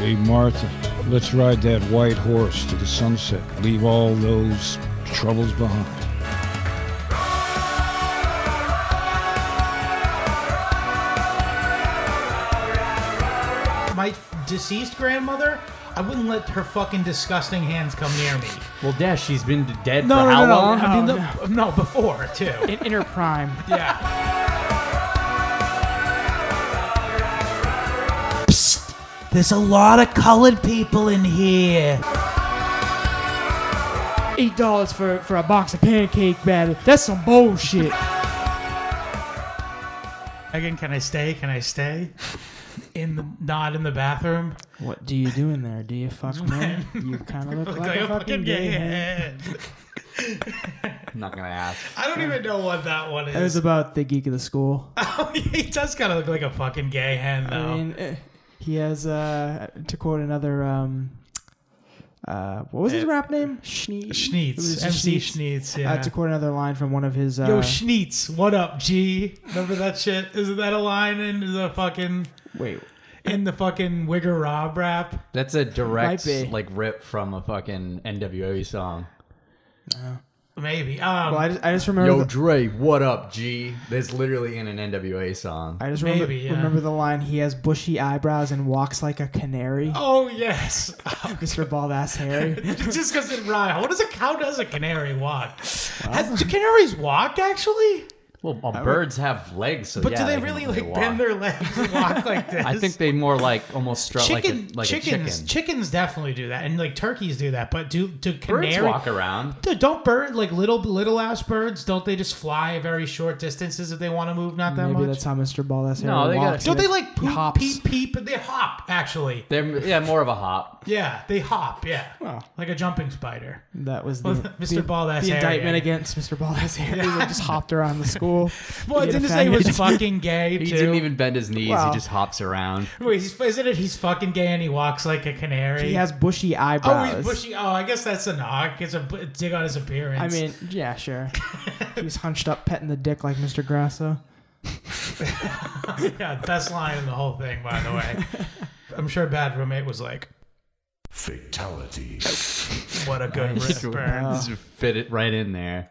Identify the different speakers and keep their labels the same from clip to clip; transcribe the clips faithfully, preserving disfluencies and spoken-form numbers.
Speaker 1: Hey, Martha, let's ride that white horse to the sunset. Leave all those troubles behind.
Speaker 2: My deceased grandmother, I wouldn't let her fucking disgusting hands come near me.
Speaker 3: Well, Dash, she's been dead
Speaker 2: No,
Speaker 3: for
Speaker 2: no,
Speaker 3: how
Speaker 2: no, no.
Speaker 3: long?
Speaker 2: I mean,
Speaker 4: Oh,
Speaker 2: the, no, before, too.
Speaker 4: In, in her prime.
Speaker 2: Yeah. Psst. There's a lot of colored people in here.
Speaker 4: Eight dollars for for a box of pancake batter. That's some bullshit.
Speaker 2: Again, can I stay? Can I stay? In the not in the bathroom.
Speaker 4: What do you do in there? Do you fuck men? You kind of look
Speaker 2: Look
Speaker 4: like,
Speaker 2: like
Speaker 4: a
Speaker 2: a
Speaker 4: fucking gay man.
Speaker 3: I'm not gonna ask.
Speaker 2: I don't even know what that one is.
Speaker 4: It was about the geek of the school.
Speaker 2: Oh, he does kind of look like a fucking gay hen, though.
Speaker 4: I mean, eh, he has, uh, to quote another, um, uh, what was his
Speaker 2: Eh,
Speaker 4: rap name? Schneetz. It
Speaker 2: Schneetz,
Speaker 4: was
Speaker 2: M C
Speaker 4: Schneetz.
Speaker 2: Schneetz. Yeah.
Speaker 4: Uh, to quote another line from one of his. Uh,
Speaker 2: Yo, Schneetz, what up, G? Remember that shit? Isn't that a line in the fucking
Speaker 4: wait,
Speaker 2: in the fucking Wigger Rob rap?
Speaker 3: That's a direct
Speaker 4: Might be.
Speaker 3: like rip from a fucking N W A song.
Speaker 2: Maybe. Um,
Speaker 4: well, I just, I just remember.
Speaker 3: Yo,
Speaker 4: the,
Speaker 3: Dre, what up, G? That's literally in an N W A song.
Speaker 4: I just remember,
Speaker 2: Maybe, yeah.
Speaker 4: remember the line. He has bushy eyebrows and walks like a canary.
Speaker 2: oh yes,
Speaker 4: Mister Bald Ass Harry.
Speaker 2: just because it rhymes. What does a how does a canary walk? Has, do canaries walk actually?
Speaker 3: Well, uh, birds have legs, so
Speaker 2: But
Speaker 3: yeah,
Speaker 2: do they,
Speaker 3: can-
Speaker 2: really
Speaker 3: they
Speaker 2: like
Speaker 3: walk.
Speaker 2: bend their legs and walk like this?
Speaker 3: I think they more like almost strut
Speaker 2: chicken,
Speaker 3: like a, like
Speaker 2: chickens,
Speaker 3: a chicken.
Speaker 2: chickens definitely do that, and like turkeys do that. But do do
Speaker 3: Birds
Speaker 2: canary
Speaker 3: walk around.
Speaker 2: Dude, don't bird like little little ass birds? Don't they just fly very short distances if they want to move not that
Speaker 4: Maybe
Speaker 2: much?
Speaker 4: that's how Mister Bald Ass Harry
Speaker 3: No, they got-
Speaker 4: walks.
Speaker 2: Don't they like
Speaker 4: He
Speaker 2: poop,
Speaker 4: hops.
Speaker 2: peep peep? They hop actually.
Speaker 3: They're yeah, more of a hop.
Speaker 2: Yeah, they hop. Yeah,
Speaker 4: Oh.
Speaker 2: like a jumping spider.
Speaker 4: That was
Speaker 2: Well,
Speaker 4: the,
Speaker 2: Mister
Speaker 4: the,
Speaker 2: Bald Ass
Speaker 4: the
Speaker 2: Harry,
Speaker 4: indictment
Speaker 2: yeah.
Speaker 4: against Mister Bald Ass Harry. They just hopped around the school.
Speaker 2: Well,
Speaker 4: Being a
Speaker 2: didn't he say he was
Speaker 4: faggot.
Speaker 2: fucking gay
Speaker 3: He
Speaker 2: too?
Speaker 3: didn't even bend his knees.
Speaker 4: Wow.
Speaker 3: He just hops around.
Speaker 2: Wait, he's, isn't it? He's fucking gay and he walks like a canary.
Speaker 4: He has bushy
Speaker 2: Oh,
Speaker 4: eyebrows.
Speaker 2: he's bushy. Oh, I guess that's a knock. It's a b- dig on his appearance.
Speaker 4: I mean, yeah, sure. He's hunched up, petting the dick like Mister Grasso.
Speaker 2: yeah, best line in the whole thing, by the way. I'm sure Bad Roommate was like,
Speaker 5: Fatality.
Speaker 2: "What a good
Speaker 3: Just
Speaker 2: rip burn."
Speaker 3: just fit it right in there.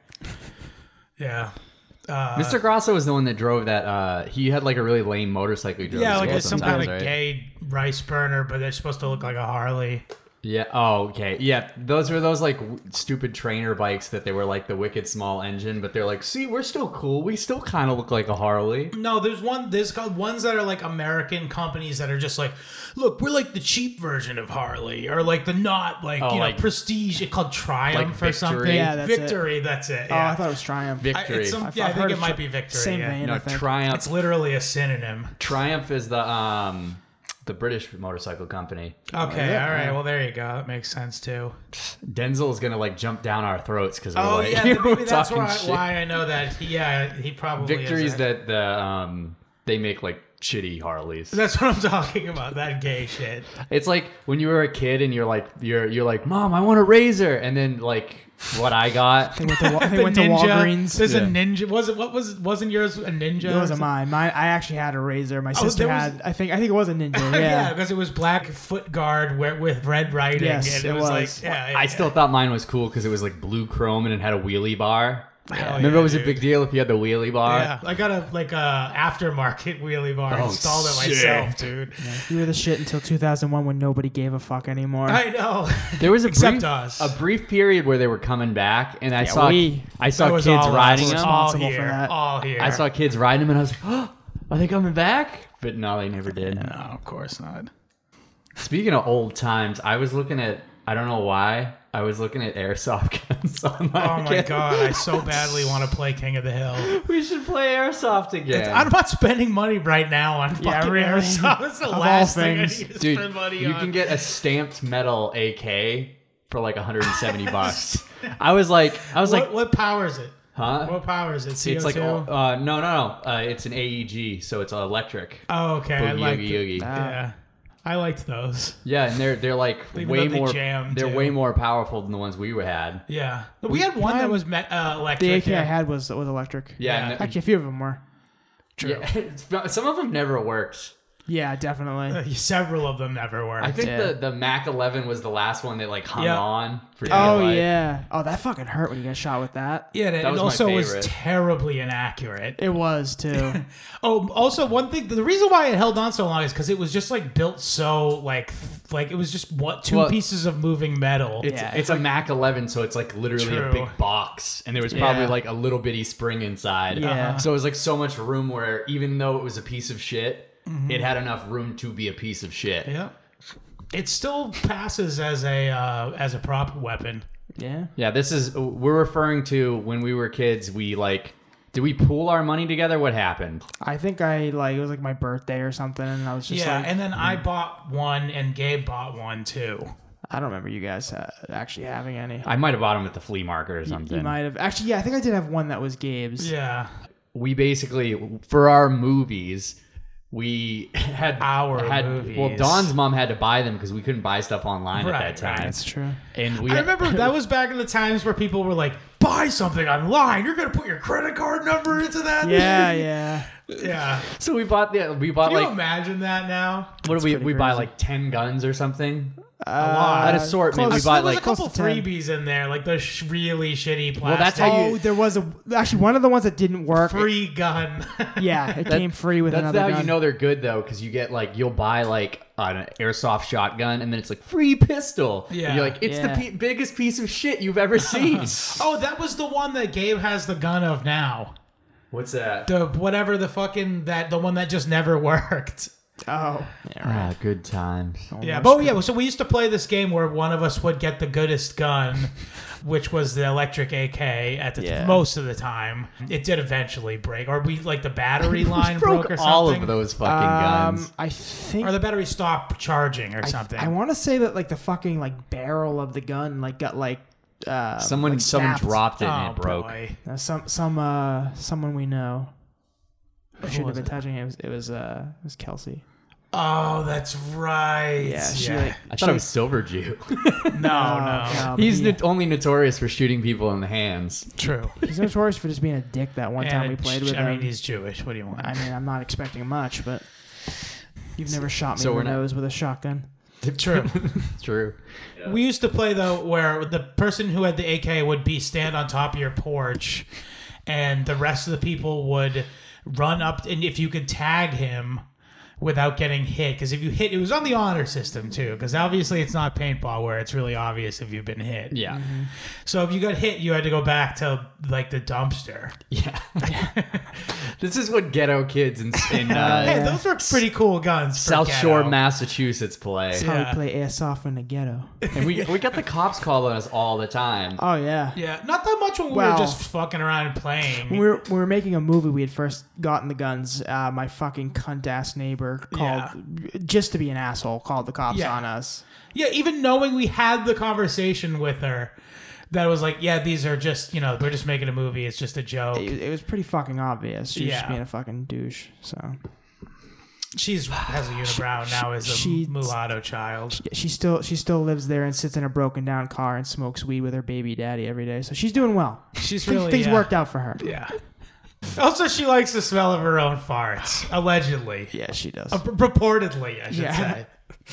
Speaker 2: Yeah. Uh,
Speaker 3: Mister Grasso was the one that drove that. Uh, he had like a really lame motorcycle. He drove
Speaker 2: Yeah,
Speaker 3: as
Speaker 2: like
Speaker 3: well
Speaker 2: a, some kind
Speaker 3: sometimes,
Speaker 2: of
Speaker 3: right?
Speaker 2: gay rice burner, but they're supposed to look like a Harley.
Speaker 3: Yeah. Oh, okay. Yeah. Those were those like w- stupid trainer bikes that they were like the wicked small engine, but they're like, see, we're still cool. We still kind of look like a Harley.
Speaker 2: No, there's one. There's called ones that are like American companies that are just like, look, we're like the cheap version of Harley, or like the not like
Speaker 3: Oh,
Speaker 2: you know
Speaker 3: like-
Speaker 2: prestige. It's called Triumph
Speaker 3: Like
Speaker 2: or something.
Speaker 3: Victory?
Speaker 4: Yeah, that's it.
Speaker 2: Victory. That's it.
Speaker 4: Oh,
Speaker 2: Yeah.
Speaker 4: I thought it was Triumph.
Speaker 2: I,
Speaker 3: Victory.
Speaker 2: it's some,
Speaker 4: I've-
Speaker 2: yeah,
Speaker 4: I've
Speaker 2: I think
Speaker 4: heard
Speaker 2: it
Speaker 4: of
Speaker 2: might
Speaker 4: Tri-
Speaker 2: be Victory.
Speaker 4: same
Speaker 2: yeah.
Speaker 4: vein.
Speaker 3: no,
Speaker 4: I think.
Speaker 3: Triumph.
Speaker 2: It's literally a synonym.
Speaker 3: Triumph is the um the British motorcycle company.
Speaker 2: Okay,
Speaker 4: yeah.
Speaker 2: all right. Well, there you go. That makes sense too.
Speaker 3: Denzel is gonna like jump down our throats because we're
Speaker 2: Oh
Speaker 3: like,
Speaker 2: yeah,
Speaker 3: we're
Speaker 2: maybe that's
Speaker 3: talking
Speaker 2: why,
Speaker 3: shit.
Speaker 2: why I know that. He, yeah, he probably
Speaker 3: Victories
Speaker 2: is.
Speaker 3: that the um they make like shitty Harleys.
Speaker 2: That's what I'm talking about. That gay shit.
Speaker 3: It's like when you were a kid and you're like you're you're like, Mom, I want a Razor, and then like what I got.
Speaker 4: They went to, Wa- they
Speaker 2: The
Speaker 4: went to
Speaker 2: ninja.
Speaker 4: Walgreens.
Speaker 2: There's
Speaker 3: Yeah.
Speaker 2: a ninja. Was it? What was? Wasn't yours a ninja?
Speaker 4: It wasn't mine. Mine. I actually had a razor. My
Speaker 2: Oh,
Speaker 4: sister
Speaker 2: there was-
Speaker 4: had. I think. I think it was a ninja.
Speaker 2: Yeah,
Speaker 4: Yeah.
Speaker 2: because it was black foot guard with, with red writing,
Speaker 4: Yes,
Speaker 2: and it,
Speaker 4: it
Speaker 2: was,
Speaker 4: was.
Speaker 2: like, yeah, yeah,
Speaker 3: I still thought mine was cool because it was like blue chrome and it had a wheelie bar.
Speaker 2: Hell
Speaker 3: Remember,
Speaker 2: yeah,
Speaker 3: it was
Speaker 2: dude.
Speaker 3: a big deal if you had the wheelie bar.
Speaker 2: Yeah, I got a like a aftermarket wheelie bar.
Speaker 3: Oh,
Speaker 2: installed it
Speaker 3: sick.
Speaker 2: myself, dude.
Speaker 4: You were the shit until two thousand one when nobody gave a fuck anymore.
Speaker 2: I know.
Speaker 3: There was a
Speaker 2: Except
Speaker 3: brief,
Speaker 2: us.
Speaker 3: a brief period where they were coming back, and I
Speaker 4: Yeah,
Speaker 3: saw
Speaker 4: we-
Speaker 3: I saw
Speaker 2: That was
Speaker 3: kids
Speaker 2: all
Speaker 3: riding
Speaker 2: us.
Speaker 3: them.
Speaker 2: All
Speaker 4: responsible for
Speaker 2: here.
Speaker 4: that.
Speaker 2: All here.
Speaker 3: I saw kids riding them, and I was like, oh, are they coming back? But no, they never did.
Speaker 2: No, of course not.
Speaker 3: Speaking of old times, I was looking at, I don't know why, I was looking at airsoft guns on my
Speaker 2: Oh my
Speaker 3: kid.
Speaker 2: god, I so badly want to play King of the Hill.
Speaker 3: We should play airsoft again.
Speaker 2: I'm not spending money right now on
Speaker 4: Yeah,
Speaker 2: fucking
Speaker 4: really.
Speaker 2: airsoft. That's the
Speaker 4: Of all
Speaker 2: last thing I
Speaker 4: things.
Speaker 2: need to
Speaker 3: Dude,
Speaker 2: spend money
Speaker 3: you
Speaker 2: on.
Speaker 3: can get a stamped metal A K for like one hundred seventy bucks. I was like, I was
Speaker 2: what,
Speaker 3: like,
Speaker 2: what power is it?
Speaker 3: huh?
Speaker 2: What power is it? C O two?
Speaker 3: It's like, uh, no, no, no. Uh, it's an A E G, so it's electric.
Speaker 2: oh, okay. I
Speaker 3: Boogie
Speaker 2: liked
Speaker 3: Oogie
Speaker 2: it.
Speaker 3: Oogie.
Speaker 2: Yeah, I liked those.
Speaker 3: Yeah, and they're they're like
Speaker 2: Even
Speaker 3: way
Speaker 2: though they
Speaker 3: more.
Speaker 2: jam,
Speaker 3: they're
Speaker 2: too.
Speaker 3: way more powerful than the ones we had.
Speaker 2: Yeah, we had one that was me- uh, electric.
Speaker 4: The A K
Speaker 2: yeah.
Speaker 4: I had was was electric.
Speaker 3: Yeah,
Speaker 2: Yeah.
Speaker 3: and-
Speaker 4: Actually, a few of them were.
Speaker 2: True.
Speaker 3: yeah, some of them never worked.
Speaker 4: Yeah, definitely.
Speaker 2: Uh, several of them never worked.
Speaker 3: I think
Speaker 4: Yeah.
Speaker 3: the, the Mac eleven was the last one that like hung
Speaker 2: Yep.
Speaker 3: on for dear
Speaker 4: Oh
Speaker 3: life.
Speaker 4: yeah. Oh, that fucking hurt when you got shot with that.
Speaker 2: yeah, and
Speaker 3: That
Speaker 2: it
Speaker 3: was my
Speaker 2: also was
Speaker 3: favorite.
Speaker 2: terribly inaccurate.
Speaker 4: It was too.
Speaker 2: Oh, also one thing, the reason why it held on so long is because it was just like built so like th- like it was just what two
Speaker 3: Well,
Speaker 2: pieces of moving metal.
Speaker 3: It's,
Speaker 4: Yeah,
Speaker 3: it's a Mac eleven, so it's like literally
Speaker 2: True.
Speaker 3: a big box, and there was probably
Speaker 2: Yeah.
Speaker 3: like a little bitty spring inside.
Speaker 4: Yeah.
Speaker 3: So it was like so much room where even though it was a piece of shit,
Speaker 2: Mm-hmm.
Speaker 3: it had enough room to be a piece of shit.
Speaker 2: Yeah, it still passes as a uh, as a prop weapon.
Speaker 4: Yeah.
Speaker 3: Yeah, this is we're referring to when we were kids. We like, did we pool our money together? What happened?
Speaker 4: I think I like it was like my birthday or something, and I was just
Speaker 2: Yeah,
Speaker 4: like,
Speaker 2: and then I bought one, and Gabe bought one too.
Speaker 4: I don't remember you guys uh, actually having any.
Speaker 3: I might have bought them at the flea market or something.
Speaker 4: You might have actually. Yeah, I think I did have one that was Gabe's.
Speaker 2: Yeah,
Speaker 3: We basically for our movies. We had
Speaker 2: Our
Speaker 3: had
Speaker 2: movies.
Speaker 3: well, Don's mom had to buy them because we couldn't buy stuff online
Speaker 2: Right,
Speaker 3: at that time.
Speaker 2: right.
Speaker 4: That's true.
Speaker 3: And we
Speaker 2: I
Speaker 3: had-
Speaker 2: remember that was back in the times where people were like, "Buy something online. You're gonna put your credit card number into that."
Speaker 4: Yeah,
Speaker 2: thing?"
Speaker 4: yeah.
Speaker 3: Uh,
Speaker 2: yeah.
Speaker 3: so we bought the we bought
Speaker 2: Can you
Speaker 3: like
Speaker 2: imagine that now?
Speaker 3: what do we
Speaker 4: pretty
Speaker 3: we buy
Speaker 4: crazy.
Speaker 3: like ten guns or something.
Speaker 4: A
Speaker 2: lot.
Speaker 3: At assortment, we
Speaker 2: There
Speaker 3: bought
Speaker 2: was
Speaker 3: like
Speaker 2: a couple
Speaker 4: close to ten.
Speaker 2: freebies in there, like the sh- really shitty plastic.
Speaker 3: Well, that's how you-
Speaker 4: Oh, there was a actually one of the ones that didn't work.
Speaker 2: free gun.
Speaker 4: Yeah, it came free with
Speaker 3: That's
Speaker 4: another
Speaker 3: how
Speaker 4: gun.
Speaker 3: you know they're good though, because you get like you'll buy like an airsoft shotgun and then it's like free pistol.
Speaker 2: Yeah.
Speaker 3: And you're like it's
Speaker 4: Yeah.
Speaker 3: the pe- biggest piece of shit you've ever seen.
Speaker 2: Oh, that was the one that Gabe has the gun of now.
Speaker 3: What's that?
Speaker 2: The whatever the fucking that the one that just never worked.
Speaker 4: Oh, yeah, right.
Speaker 3: Ah, good times.
Speaker 2: Yeah, but yeah, so we used to play this game where one of us would get the goodest gun, which was the electric A K at the
Speaker 4: Yeah.
Speaker 2: most of the time. It did eventually break, or we like the battery line
Speaker 3: Broke
Speaker 2: broke or something,
Speaker 3: all of those fucking
Speaker 4: Um,
Speaker 3: guns.
Speaker 4: I think
Speaker 2: or the battery stopped charging or something.
Speaker 4: I want to say that like the fucking like barrel of the gun like got like uh
Speaker 3: Someone
Speaker 4: like,
Speaker 3: someone
Speaker 4: snapped.
Speaker 3: dropped it
Speaker 2: oh,
Speaker 3: and it broke.
Speaker 2: boy.
Speaker 4: Uh, some some uh someone we know. I
Speaker 2: Who
Speaker 4: shouldn't
Speaker 2: was
Speaker 4: have been
Speaker 2: it?
Speaker 4: touching it. It was it was uh it was Kelsey.
Speaker 2: Oh, that's right.
Speaker 4: Yeah, she like
Speaker 3: I thought it was Silver Jew.
Speaker 2: no, no,
Speaker 4: no, but
Speaker 3: He's
Speaker 4: he-
Speaker 3: not- only notorious for shooting people in the hands.
Speaker 2: true.
Speaker 4: he's notorious for just being a dick. That one time
Speaker 2: And
Speaker 4: we played
Speaker 2: it's-
Speaker 4: with
Speaker 2: I
Speaker 4: him.
Speaker 2: mean, he's Jewish. What do you want?
Speaker 4: I mean, I'm not expecting much, but you've never shot me
Speaker 3: So
Speaker 4: in
Speaker 3: we're
Speaker 4: the
Speaker 3: not-
Speaker 4: nose with a shotgun.
Speaker 2: True.
Speaker 3: True.
Speaker 2: We used to play though where the person who had the A K would be stand on top of your porch, and the rest of the people would run up, and if you could tag him without getting hit, because if you hit, it was on the honor system too, because obviously it's not paintball where it's really obvious if you've been hit.
Speaker 3: Yeah.
Speaker 2: So if you got hit, you had to go back to like the dumpster.
Speaker 3: Yeah. This is what ghetto kids in, in
Speaker 2: Hey,
Speaker 3: uh,
Speaker 2: those were pretty cool guns. for
Speaker 3: South
Speaker 2: ghetto.
Speaker 3: Shore, Massachusetts play.
Speaker 4: That's
Speaker 2: Yeah.
Speaker 4: how we play airsoft in the ghetto.
Speaker 3: And we we got the cops calling us all the time.
Speaker 4: Oh yeah.
Speaker 2: Yeah, not that much when we
Speaker 4: Well,
Speaker 2: were just fucking around and playing.
Speaker 4: When we were, when we were making a movie, we had first gotten the guns. Uh, my fucking cunt ass neighbor called, just to be an asshole, called the cops
Speaker 2: Yeah.
Speaker 4: on us.
Speaker 2: Yeah, even knowing we had the conversation with her, that was like, yeah, these are just, you know, we're just making a movie. It's just a joke.
Speaker 4: It, it was pretty fucking obvious. She was just
Speaker 2: Yeah.
Speaker 4: being a fucking douche. So
Speaker 2: She's has a unibrow now as a
Speaker 4: She-
Speaker 2: mulatto child.
Speaker 4: she still she still lives there and sits in a broken down car and smokes weed with her baby daddy every day. So she's doing well.
Speaker 2: She's
Speaker 4: Things,
Speaker 2: really
Speaker 4: things
Speaker 2: yeah.
Speaker 4: worked out for her.
Speaker 2: Yeah. Also, she likes the smell of her own farts, allegedly.
Speaker 4: Yeah, she does.
Speaker 2: Uh, pur- purportedly, I should
Speaker 4: Yeah.
Speaker 2: say.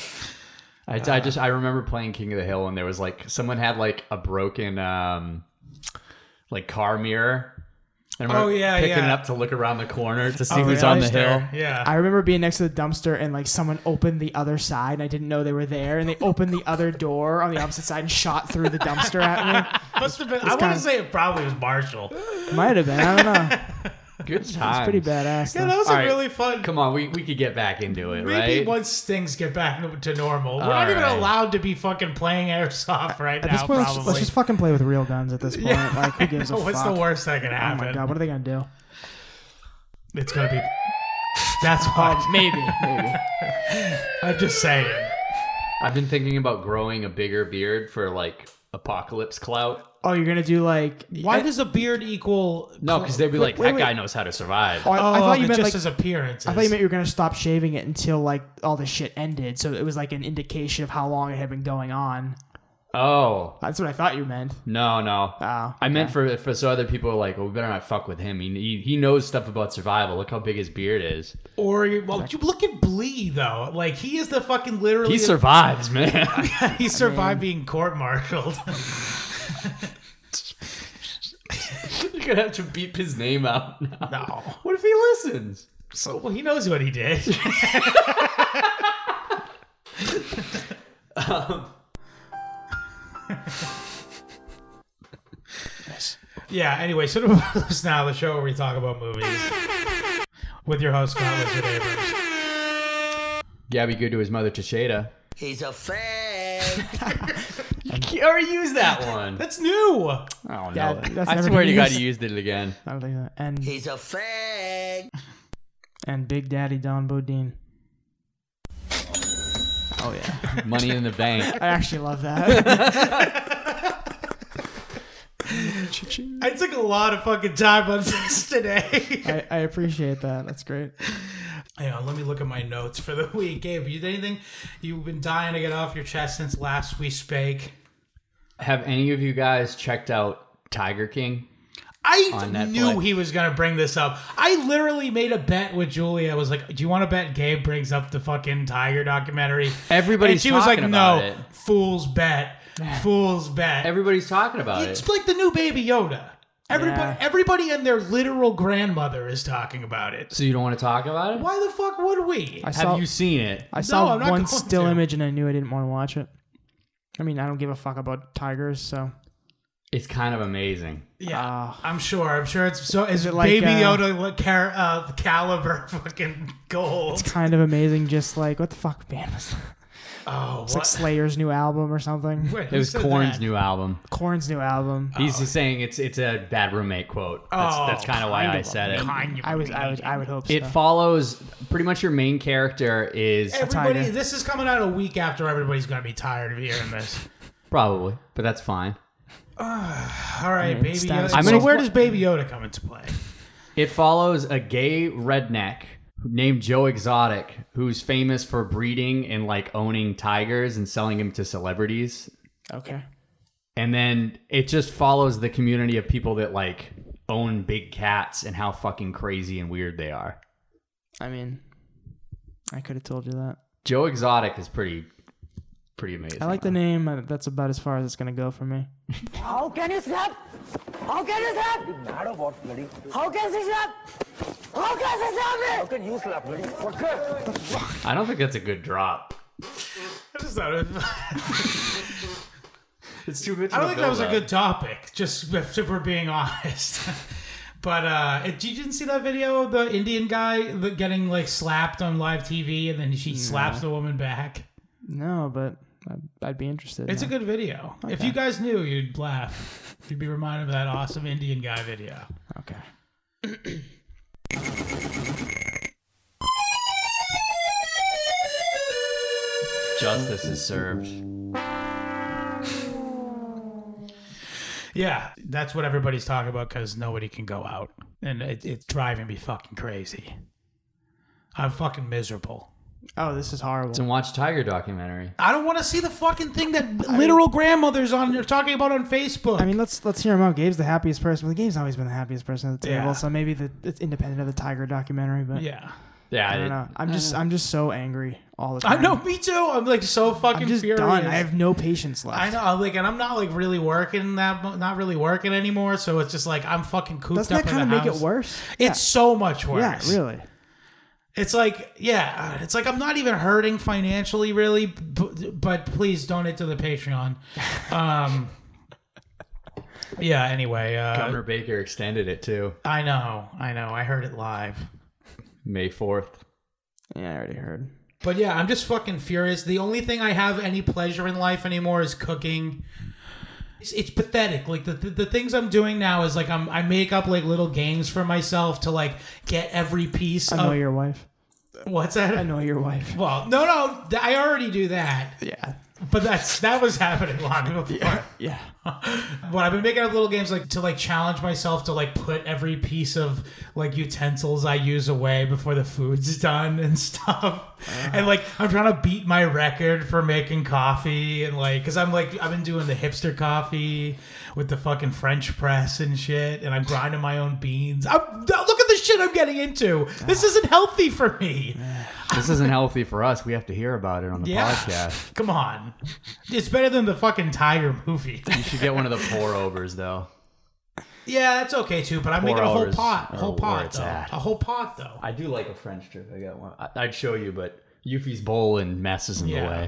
Speaker 3: I, I just I remember playing King of the Hill and there was like someone had like a broken um like car mirror. I remember
Speaker 2: Oh, yeah,
Speaker 3: picking
Speaker 2: yeah.
Speaker 3: it up to look around the corner to see
Speaker 2: Oh,
Speaker 3: who's
Speaker 2: really?
Speaker 3: on the hill.
Speaker 2: Yeah.
Speaker 4: I remember being next to the dumpster and like someone opened the other side and I didn't know they were there and they opened the other door on the opposite side and shot through the dumpster at me.
Speaker 2: Must have been, I want
Speaker 4: kinda-
Speaker 2: to say it probably was Marshall.
Speaker 4: Might have been. I don't know.
Speaker 3: Good
Speaker 4: It's
Speaker 3: times.
Speaker 4: pretty badass.
Speaker 2: Yeah,
Speaker 4: though.
Speaker 2: that was
Speaker 3: All
Speaker 2: a
Speaker 3: right.
Speaker 2: really fun.
Speaker 3: Come on, we, we could get back into it,
Speaker 2: Maybe
Speaker 3: right?
Speaker 2: once things get back to normal. We're
Speaker 3: All
Speaker 2: not even
Speaker 3: right.
Speaker 2: allowed to be fucking playing airsoft right
Speaker 4: At this
Speaker 2: now,
Speaker 4: point, let's,
Speaker 2: probably.
Speaker 4: let's just fucking play with real guns at this point.
Speaker 2: Yeah.
Speaker 4: Like, who gives a
Speaker 2: What's
Speaker 4: fuck?
Speaker 2: the worst that can
Speaker 4: Oh
Speaker 2: happen?
Speaker 4: my god, what are they gonna do?
Speaker 2: It's gonna be. That's why.
Speaker 4: Maybe, maybe.
Speaker 2: I'm just saying.
Speaker 3: I've been thinking about growing a bigger beard for like apocalypse clout.
Speaker 4: Oh, you're gonna do like?
Speaker 2: Why does a beard equal?
Speaker 3: No, because they'd be like,
Speaker 4: wait,
Speaker 3: that
Speaker 4: wait.
Speaker 3: guy knows how to survive.
Speaker 4: Oh, I,
Speaker 2: Oh,
Speaker 4: I thought you meant
Speaker 2: just
Speaker 4: like.
Speaker 2: his appearance.
Speaker 4: I thought you meant you were gonna stop shaving it until like all the shit ended, so it was like an indication of how long it had been going on.
Speaker 3: Oh.
Speaker 4: That's what I thought you meant.
Speaker 3: No, no.
Speaker 4: Oh,
Speaker 3: I meant
Speaker 4: okay.
Speaker 3: for for so other people are like, well, we better not fuck with him. He, he he knows stuff about survival. Look how big his beard is.
Speaker 2: Or well, you look at Blee though. Like he is the fucking literally.
Speaker 3: He survives, man.
Speaker 2: He survived being court-martialed.
Speaker 3: You're gonna have to beep his name out now.
Speaker 2: No.
Speaker 3: What if he listens?
Speaker 2: So well, he knows what he did.
Speaker 3: um,
Speaker 2: Yeah, anyway, so to us now, the show where we talk about movies with your host, Scott Lizard Abrams.
Speaker 3: Gabby Good to his mother, Tashada.
Speaker 6: He's a fag.
Speaker 3: You already used that one.
Speaker 2: That's new.
Speaker 3: Oh, no.
Speaker 4: Yeah, that's
Speaker 3: I
Speaker 4: never
Speaker 3: swear to
Speaker 4: been
Speaker 3: God,
Speaker 4: used.
Speaker 3: you used it again.
Speaker 4: I don't think that. And
Speaker 6: He's a fag.
Speaker 4: and Big Daddy Don Bodine. Oh yeah,
Speaker 3: Money in the Bank.
Speaker 4: I actually love that.
Speaker 2: I took a lot of fucking time on this today.
Speaker 4: I, I appreciate that. That's great.
Speaker 2: Hang on, let me look at my notes for the week. Gabe, you anything you've been dying to get off your chest since last we spake?
Speaker 3: Have any of you guys checked out Tiger King?
Speaker 2: I
Speaker 3: On Netflix.
Speaker 2: knew he was going to bring this up. I literally made a bet with Julia. I was like, do you want to bet Gabe brings up the fucking Tiger documentary?
Speaker 3: Everybody's
Speaker 2: And she was like,
Speaker 3: talking about
Speaker 2: no,
Speaker 3: it.
Speaker 2: fool's bet. Fool's bet.
Speaker 3: Everybody's talking about
Speaker 2: It's
Speaker 3: it.
Speaker 2: like the new Baby Yoda. Everybody,
Speaker 4: Yeah.
Speaker 2: everybody and their literal grandmother is talking about it.
Speaker 3: So you don't want to talk about it?
Speaker 2: Why the fuck would we?
Speaker 4: I
Speaker 3: Have
Speaker 4: saw
Speaker 3: you seen it?
Speaker 4: I saw
Speaker 2: I'm not
Speaker 4: one
Speaker 2: going
Speaker 4: still
Speaker 2: to.
Speaker 4: image and I knew I didn't want to watch it. I mean, I don't give a fuck about tigers, so
Speaker 3: It's kind of amazing.
Speaker 2: Yeah,
Speaker 4: Ah.
Speaker 2: I'm sure. I'm sure it's so. Is
Speaker 4: it
Speaker 2: it
Speaker 4: like,
Speaker 2: Baby
Speaker 4: uh,
Speaker 2: Yoda like, car, uh, caliber fucking gold?
Speaker 4: it's kind of amazing. Just like what the fuck band was that?
Speaker 2: Oh,
Speaker 4: It's
Speaker 2: what?
Speaker 4: like Slayer's new album or something.
Speaker 2: Wait,
Speaker 3: It
Speaker 2: who
Speaker 3: was
Speaker 2: said
Speaker 3: Korn's
Speaker 2: that?
Speaker 3: new album.
Speaker 4: Korn's new album.
Speaker 3: He's just saying it's it's a bad roommate quote. That's,
Speaker 2: Oh,
Speaker 3: that's kind of why
Speaker 4: kind
Speaker 3: I
Speaker 4: of
Speaker 3: said it.
Speaker 2: Kind of
Speaker 4: I was, I was, I would hope so.
Speaker 3: It follows pretty much your main character is
Speaker 2: Everybody,
Speaker 4: tiger.
Speaker 2: this is coming out a week after everybody's gonna be tired of hearing this.
Speaker 3: probably, but that's fine.
Speaker 2: All right,
Speaker 4: mean,
Speaker 2: Baby
Speaker 4: status
Speaker 2: Yoda.
Speaker 3: I'm
Speaker 2: so
Speaker 3: gonna-
Speaker 2: where does Baby Yoda come into play?
Speaker 3: It follows a gay redneck named Joe Exotic, who's famous for breeding and like owning tigers and selling them to celebrities.
Speaker 4: Okay.
Speaker 3: And then it just follows the community of people that like own big cats and how fucking crazy and weird they are.
Speaker 4: I mean, I could have told you that.
Speaker 3: Joe Exotic is pretty, pretty amazing.
Speaker 4: I like the name. uh, That's about as far as it's gonna go for me.
Speaker 7: How can you stop? How can you stop? Mad or what, bloody? How can you stop? How can you stop me? How can you slap, bloody? What the?
Speaker 3: I don't think that's a good drop.
Speaker 2: I just thought it was-
Speaker 3: It's too good.
Speaker 2: I don't think that was a good topic. Just if, if we're being honest. But uh, it, you didn't see that video of the Indian guy that getting like slapped on live T V and then she slaps the woman back.
Speaker 4: No, but I'd, I'd be interested.
Speaker 2: It's a
Speaker 4: yeah.
Speaker 2: good video. If
Speaker 4: Okay.
Speaker 2: you guys knew, you'd laugh. You'd be reminded of that awesome Indian guy video.
Speaker 4: Okay.
Speaker 3: Justice is served.
Speaker 2: Yeah, that's what everybody's talking about because nobody can go out. And it, it's driving me fucking crazy. I'm fucking miserable.
Speaker 4: Oh, this is horrible.
Speaker 3: And watch Tiger documentary.
Speaker 2: I don't want to see the fucking thing that literal grandmothers on are talking about on Facebook.
Speaker 4: I mean, let's let's hear him out. Gabe's the happiest person. Well, Gabe's always been the happiest person at the table,
Speaker 2: Yeah.
Speaker 4: so maybe the, it's independent of the Tiger documentary. But
Speaker 2: yeah.
Speaker 3: Yeah,
Speaker 4: I
Speaker 3: I
Speaker 4: don't
Speaker 3: did.
Speaker 4: know. I'm just I'm just so angry all the
Speaker 2: I
Speaker 4: time.
Speaker 2: know, me too. I'm like so fucking
Speaker 4: I'm just
Speaker 2: furious.
Speaker 4: done. I have no patience left.
Speaker 2: I know, I'm like, and I'm not like really working that, mu- not really working anymore. So it's just like I'm fucking cooped
Speaker 4: Doesn't
Speaker 2: up
Speaker 4: that
Speaker 2: in
Speaker 4: kind
Speaker 2: the
Speaker 4: of make
Speaker 2: house.
Speaker 4: it worse?
Speaker 2: It's so much worse.
Speaker 4: Yeah, really.
Speaker 2: It's like, yeah, it's like I'm not even hurting financially, really. But, but please donate to the Patreon. Um, yeah. Anyway, uh,
Speaker 3: Governor Baker extended it too.
Speaker 2: I know, I know. I heard it live.
Speaker 3: May fourth.
Speaker 4: Yeah, I already heard.
Speaker 2: But yeah, I'm just fucking furious. The only thing I have any pleasure in life anymore is cooking. It's, it's pathetic. Like the, the the things I'm doing now is like I'm I make up like little games for myself to like get every piece
Speaker 4: I know
Speaker 2: of
Speaker 4: your wife.
Speaker 2: what's that?
Speaker 4: I know your wife.
Speaker 2: Well, no, no, th- I already do that.
Speaker 4: Yeah.
Speaker 2: But that's that was happening long before.
Speaker 4: Yeah. yeah.
Speaker 2: But I've been making up little games like to like challenge myself to like put every piece of like utensils I use away before the food's done and stuff. Uh, and like I'm trying to beat my record for making coffee and like because I'm like I've been doing the hipster coffee with the fucking French press and shit, and I'm grinding my own beans. I'm, look at the shit I'm getting into. This isn't healthy for me.
Speaker 3: This isn't healthy for us. We have to hear about it on the
Speaker 2: Yeah.
Speaker 3: podcast.
Speaker 2: Come on. It's better than the fucking Tiger movie.
Speaker 3: You should get one of the pour overs though.
Speaker 2: Yeah, that's okay too, but I'm making a whole
Speaker 3: Pour-overs
Speaker 2: pot.
Speaker 3: are
Speaker 2: Whole
Speaker 3: where
Speaker 2: pot
Speaker 3: it's
Speaker 2: though.
Speaker 3: at.
Speaker 2: A whole pot though.
Speaker 3: I do like a French trip. I got one. I- I'd show you, but Yuffie's bowl and mess is in
Speaker 2: Yeah.
Speaker 3: the way.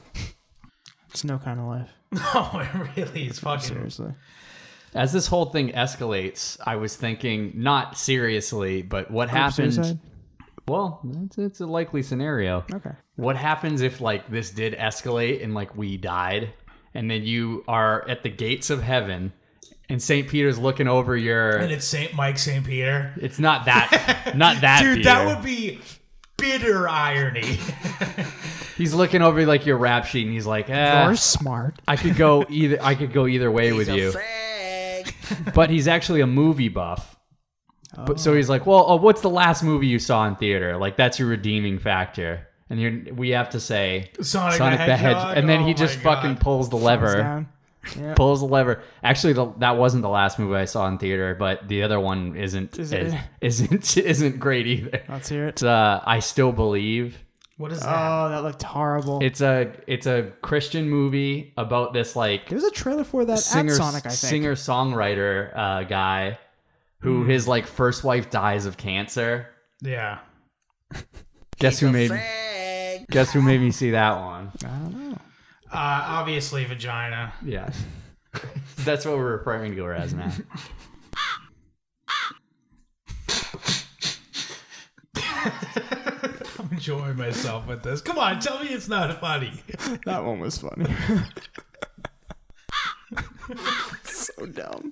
Speaker 4: It's no kind of life.
Speaker 2: No, it really is fucking.
Speaker 4: Seriously.
Speaker 3: As this whole thing escalates, I was thinking, not seriously, but what happens?
Speaker 4: Suicide?
Speaker 3: Well, it's, it's a likely scenario.
Speaker 4: Okay.
Speaker 3: What happens if like this did escalate and like we died, and then you are at the gates of heaven, and Saint Peter's looking over your?
Speaker 2: And it's Saint Mike, Saint Peter.
Speaker 3: It's not that, not that.
Speaker 2: Dude,
Speaker 3: Peter.
Speaker 2: that would be bitter irony.
Speaker 3: He's looking over like your rap sheet, and he's like, eh,
Speaker 4: You're smart.
Speaker 3: I could go either. I could go either way with
Speaker 6: He's a
Speaker 3: you.
Speaker 6: fag.
Speaker 3: But he's actually a movie buff. But so he's like, well, oh, what's the last movie you saw in theater? Like that's your redeeming factor. And you're, we have to say
Speaker 2: Sonic,
Speaker 3: Sonic
Speaker 2: the
Speaker 3: the
Speaker 2: Hedgehog?
Speaker 3: Hedgehog. And then
Speaker 2: Oh
Speaker 3: he
Speaker 2: my
Speaker 3: just
Speaker 2: God.
Speaker 3: fucking pulls the
Speaker 4: Thumbs
Speaker 3: lever.
Speaker 4: down. Yeah.
Speaker 3: Pulls the lever. Actually, the, that wasn't the last movie I saw in theater, but the other one isn't
Speaker 4: Is it-
Speaker 3: is, isn't isn't great either.
Speaker 4: Let's hear it.
Speaker 3: It's uh, I Still Believe.
Speaker 2: What is that?
Speaker 4: Oh, that looked horrible.
Speaker 3: It's a it's a Christian movie about this like
Speaker 4: There was a trailer for that
Speaker 3: singer
Speaker 4: at Sonic, I think.
Speaker 3: singer songwriter uh, guy who his like first wife dies of cancer.
Speaker 2: Yeah.
Speaker 3: Guess who made
Speaker 6: Fag.
Speaker 3: guess who made me see that one?
Speaker 4: I don't know.
Speaker 2: Uh, obviously, vagina.
Speaker 3: Yeah. That's what we're referring to her as now.
Speaker 2: I'm enjoying myself with this. Come on, tell me it's not funny.
Speaker 4: That one was funny. So dumb.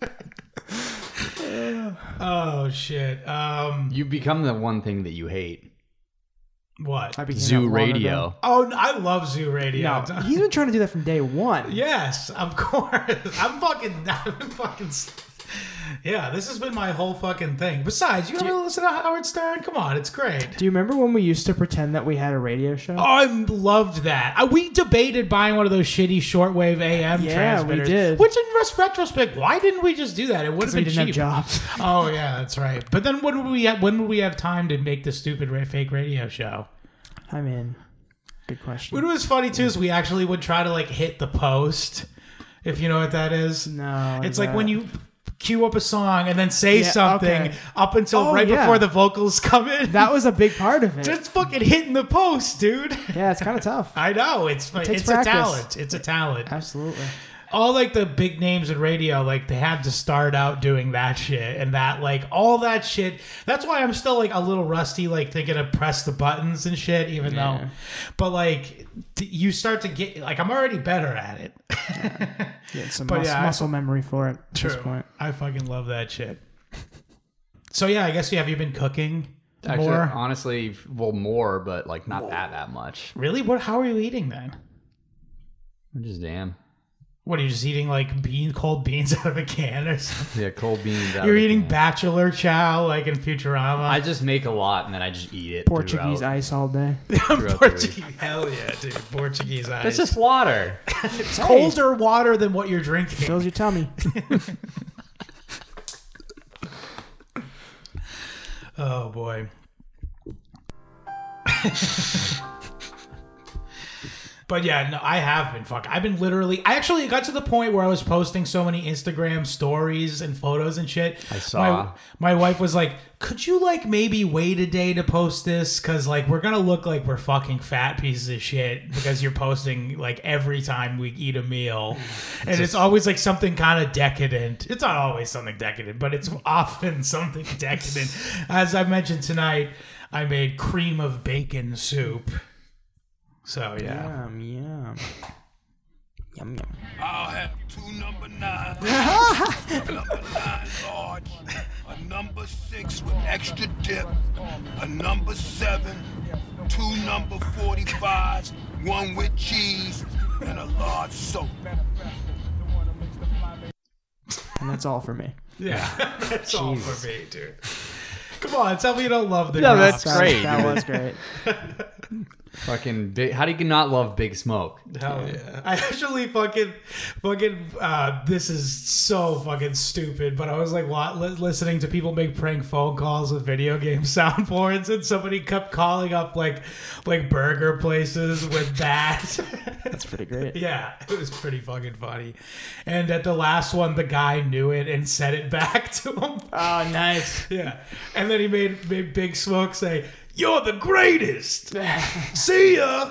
Speaker 2: Oh shit. Um,
Speaker 3: You become the one thing that you hate.
Speaker 2: what?
Speaker 4: I became that
Speaker 3: Zoo
Speaker 4: long
Speaker 3: Radio.
Speaker 4: ago.
Speaker 2: Oh, I love Zoo Radio.
Speaker 4: No, he's been trying to do that from day one.
Speaker 2: Yes, of course. I'm fucking. I'm fucking. Yeah, this has been my whole fucking thing. Besides, you ever listen to Howard Stern? Come on, it's great.
Speaker 4: Do you remember when we used to pretend that we had a radio show?
Speaker 2: Oh, I loved that. Uh, we debated buying one of those shitty shortwave A M
Speaker 4: Yeah, we
Speaker 2: transmitters.
Speaker 4: did.
Speaker 2: Which, in retrospect, why didn't we just do that? It would have
Speaker 4: we
Speaker 2: been
Speaker 4: didn't
Speaker 2: cheap.
Speaker 4: have jobs.
Speaker 2: Oh yeah, that's right. But then when would we have, when would we have time to make the stupid ra- fake radio show?
Speaker 4: I mean, good question.
Speaker 2: What was funny too is we actually would try to like hit the post, if you know what that is.
Speaker 4: No,
Speaker 2: It's
Speaker 4: is
Speaker 2: like
Speaker 4: that-
Speaker 2: when you cue up a song and then say
Speaker 4: Yeah,
Speaker 2: something
Speaker 4: okay.
Speaker 2: up until
Speaker 4: Oh,
Speaker 2: right
Speaker 4: yeah.
Speaker 2: before the vocals come in.
Speaker 4: That was a big part of it.
Speaker 2: Just fucking hitting the post, dude.
Speaker 4: Yeah, it's kind of tough.
Speaker 2: I know it's
Speaker 4: takes
Speaker 2: it's
Speaker 4: practice.
Speaker 2: a talent. It's a talent.
Speaker 4: Absolutely.
Speaker 2: All like the big names in radio, like they had to start out doing that shit and that like all that shit. That's why I'm still like a little rusty, like thinking to press the buttons and shit, even
Speaker 4: Yeah.
Speaker 2: though. But like t- you start to get like I'm already better at it.
Speaker 4: Yeah, some
Speaker 2: But
Speaker 4: mus-
Speaker 2: yeah, I-
Speaker 4: muscle memory for it at this point.
Speaker 2: I fucking love that shit. So yeah, I guess you have you been cooking
Speaker 3: Actually,
Speaker 2: more?
Speaker 3: honestly, well, more, but like not that that much.
Speaker 2: Really? What? How are you eating then?
Speaker 3: I'm just damn.
Speaker 2: What are you just eating like bean cold beans out of a can or something?
Speaker 3: Yeah, cold beans. out
Speaker 2: You're
Speaker 3: of the
Speaker 2: eating
Speaker 3: can.
Speaker 2: bachelor chow like in Futurama.
Speaker 3: I just make a lot and then I just eat it.
Speaker 4: Portuguese
Speaker 3: throughout.
Speaker 4: ice all day.
Speaker 3: throughout the
Speaker 2: Portuguese.
Speaker 3: week.
Speaker 2: Hell yeah, dude. Portuguese ice.
Speaker 3: It's just water.
Speaker 2: it's colder water than what you're drinking.
Speaker 4: Fills your tummy.
Speaker 2: Oh boy. But yeah, no, I have been fuck. I've been literally. I actually got to the point where I was posting so many Instagram stories and photos and shit.
Speaker 3: I saw.
Speaker 2: My, my wife was like, "Could you like maybe wait a day to post this? Because like we're gonna look like we're fucking fat pieces of shit because you're posting like every time we eat a meal, and it's always like something kind of decadent. It's not always something decadent, but it's often something decadent. As I mentioned tonight, I made cream of bacon soup." So yeah.
Speaker 4: Yum, yum. Yum, yum.
Speaker 5: I'll have two number nines, number nine large, a number six with extra dip, a number seven, two number forty-fives, one with cheese, and a large soap.
Speaker 4: And that's all for me.
Speaker 2: Yeah, that's all for me, dude. Come on, tell me you don't love the
Speaker 3: No,
Speaker 2: drops.
Speaker 3: that's great.
Speaker 4: That was great.
Speaker 3: Fucking big. How do you not love Big Smoke?
Speaker 2: Hell yeah. I actually fucking, fucking, uh, this is so fucking stupid, but I was like wa- li- listening to people make prank phone calls with video game soundboards, and somebody kept calling up like, like burger places with that.
Speaker 4: That's pretty great.
Speaker 2: Yeah, it was pretty fucking funny. And at the last one, the guy knew it and said it back to him.
Speaker 4: Oh, nice.
Speaker 2: Yeah. And then he made, made Big Smoke say, "You're the greatest. See ya."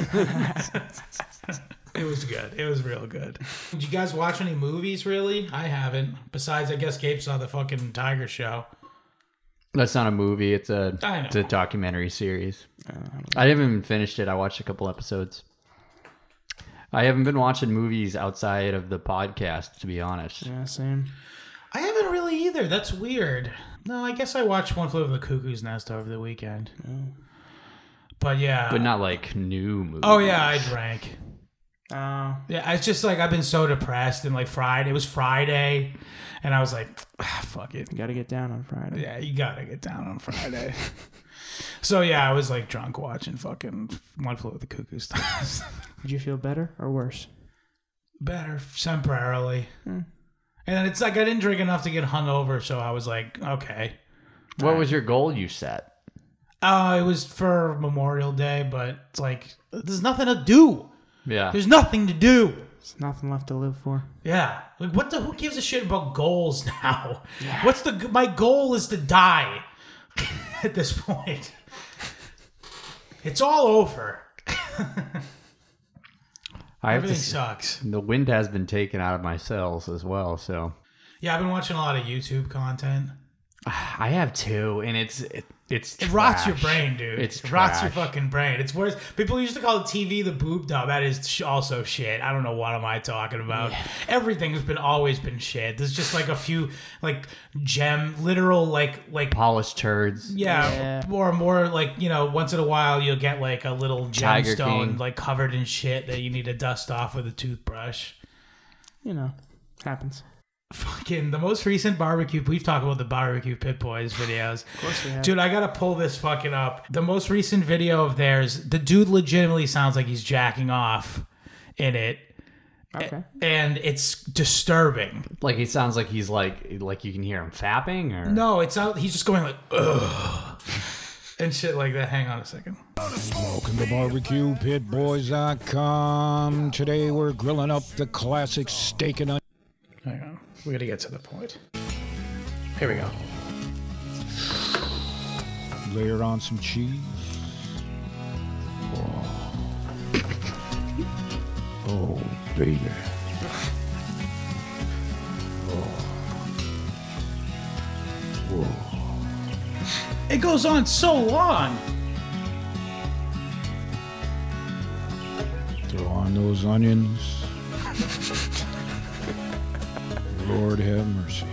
Speaker 2: It was good. It was real good. Did you guys watch any movies, really? I haven't. Besides, I guess Gabe saw the fucking Tiger Show.
Speaker 3: That's not a movie. It's a
Speaker 2: I know.
Speaker 3: it's a documentary series. I haven't even finished it. I watched a couple episodes. I haven't been watching movies outside of the podcast, to be honest.
Speaker 4: Yeah, same.
Speaker 2: I haven't really either. That's weird. No, I guess I watched One Flew Over the Cuckoo's Nest over the weekend. But yeah.
Speaker 3: But not like new movies.
Speaker 2: Oh, yeah, I drank.
Speaker 4: Oh.
Speaker 2: Yeah, it's just like I've been so depressed, and like Friday, it was Friday, and I was like, ah, fuck it.
Speaker 4: You got to get down on Friday.
Speaker 2: Yeah, you gotta get down on Friday. So yeah, I was like drunk watching fucking One Flew Over the Cuckoo's Nest.
Speaker 4: Did you feel better or worse?
Speaker 2: Better temporarily. Hmm. And it's like I didn't drink enough to get hungover, so I was like, okay.
Speaker 3: What was your goal you set?
Speaker 2: Uh, it was for Memorial Day, but it's like there's nothing to do.
Speaker 3: Yeah.
Speaker 2: There's nothing to do.
Speaker 4: There's nothing left to live for.
Speaker 2: Yeah. Like what the who gives a shit about goals now? Yeah. What's the my goal is to die at this point. It's all over.
Speaker 3: I have
Speaker 2: Everything
Speaker 3: to,
Speaker 2: sucks.
Speaker 3: The wind has been taken out of my cells as well, so
Speaker 2: Yeah, I've been watching a lot of YouTube content.
Speaker 3: I have too, and it's it, it's
Speaker 2: It rots your
Speaker 3: trash.
Speaker 2: brain, dude.
Speaker 3: It's
Speaker 2: it rots your
Speaker 3: trash.
Speaker 2: fucking brain. It's worse. People used to call T V the boob dump. That is sh- also shit. I don't know what am I talking about. Yeah. Everything's been always been shit. There's just like a few like gem, literal like like
Speaker 3: polished turds.
Speaker 2: Yeah,
Speaker 4: Yeah.
Speaker 2: or more like you know once in a while you'll get like a little
Speaker 3: Tiger
Speaker 2: gemstone
Speaker 3: King.
Speaker 2: like covered in shit that you need to dust off with a toothbrush.
Speaker 4: You know, happens.
Speaker 2: Fucking the most recent barbecue. We've talked about the barbecue Pit Boys videos.
Speaker 4: Of course we have.
Speaker 2: Dude, I gotta pull this fucking up. The most recent video of theirs, the dude legitimately sounds like he's jacking off in it.
Speaker 4: Okay.
Speaker 2: And it's disturbing.
Speaker 3: Like he sounds like he's like like you can hear him fapping or
Speaker 2: No, it's not. He's just going like, ugh. And shit like that. Hang on a second.
Speaker 1: Welcome to barbecue pit boys dot com. Today we're grilling up the classic steak and onion.
Speaker 2: Hang on. We gotta get to the point. Here we go.
Speaker 1: Layer on some cheese. Oh, baby.
Speaker 2: It goes on so long.
Speaker 1: Throw on those onions. Lord have mercy.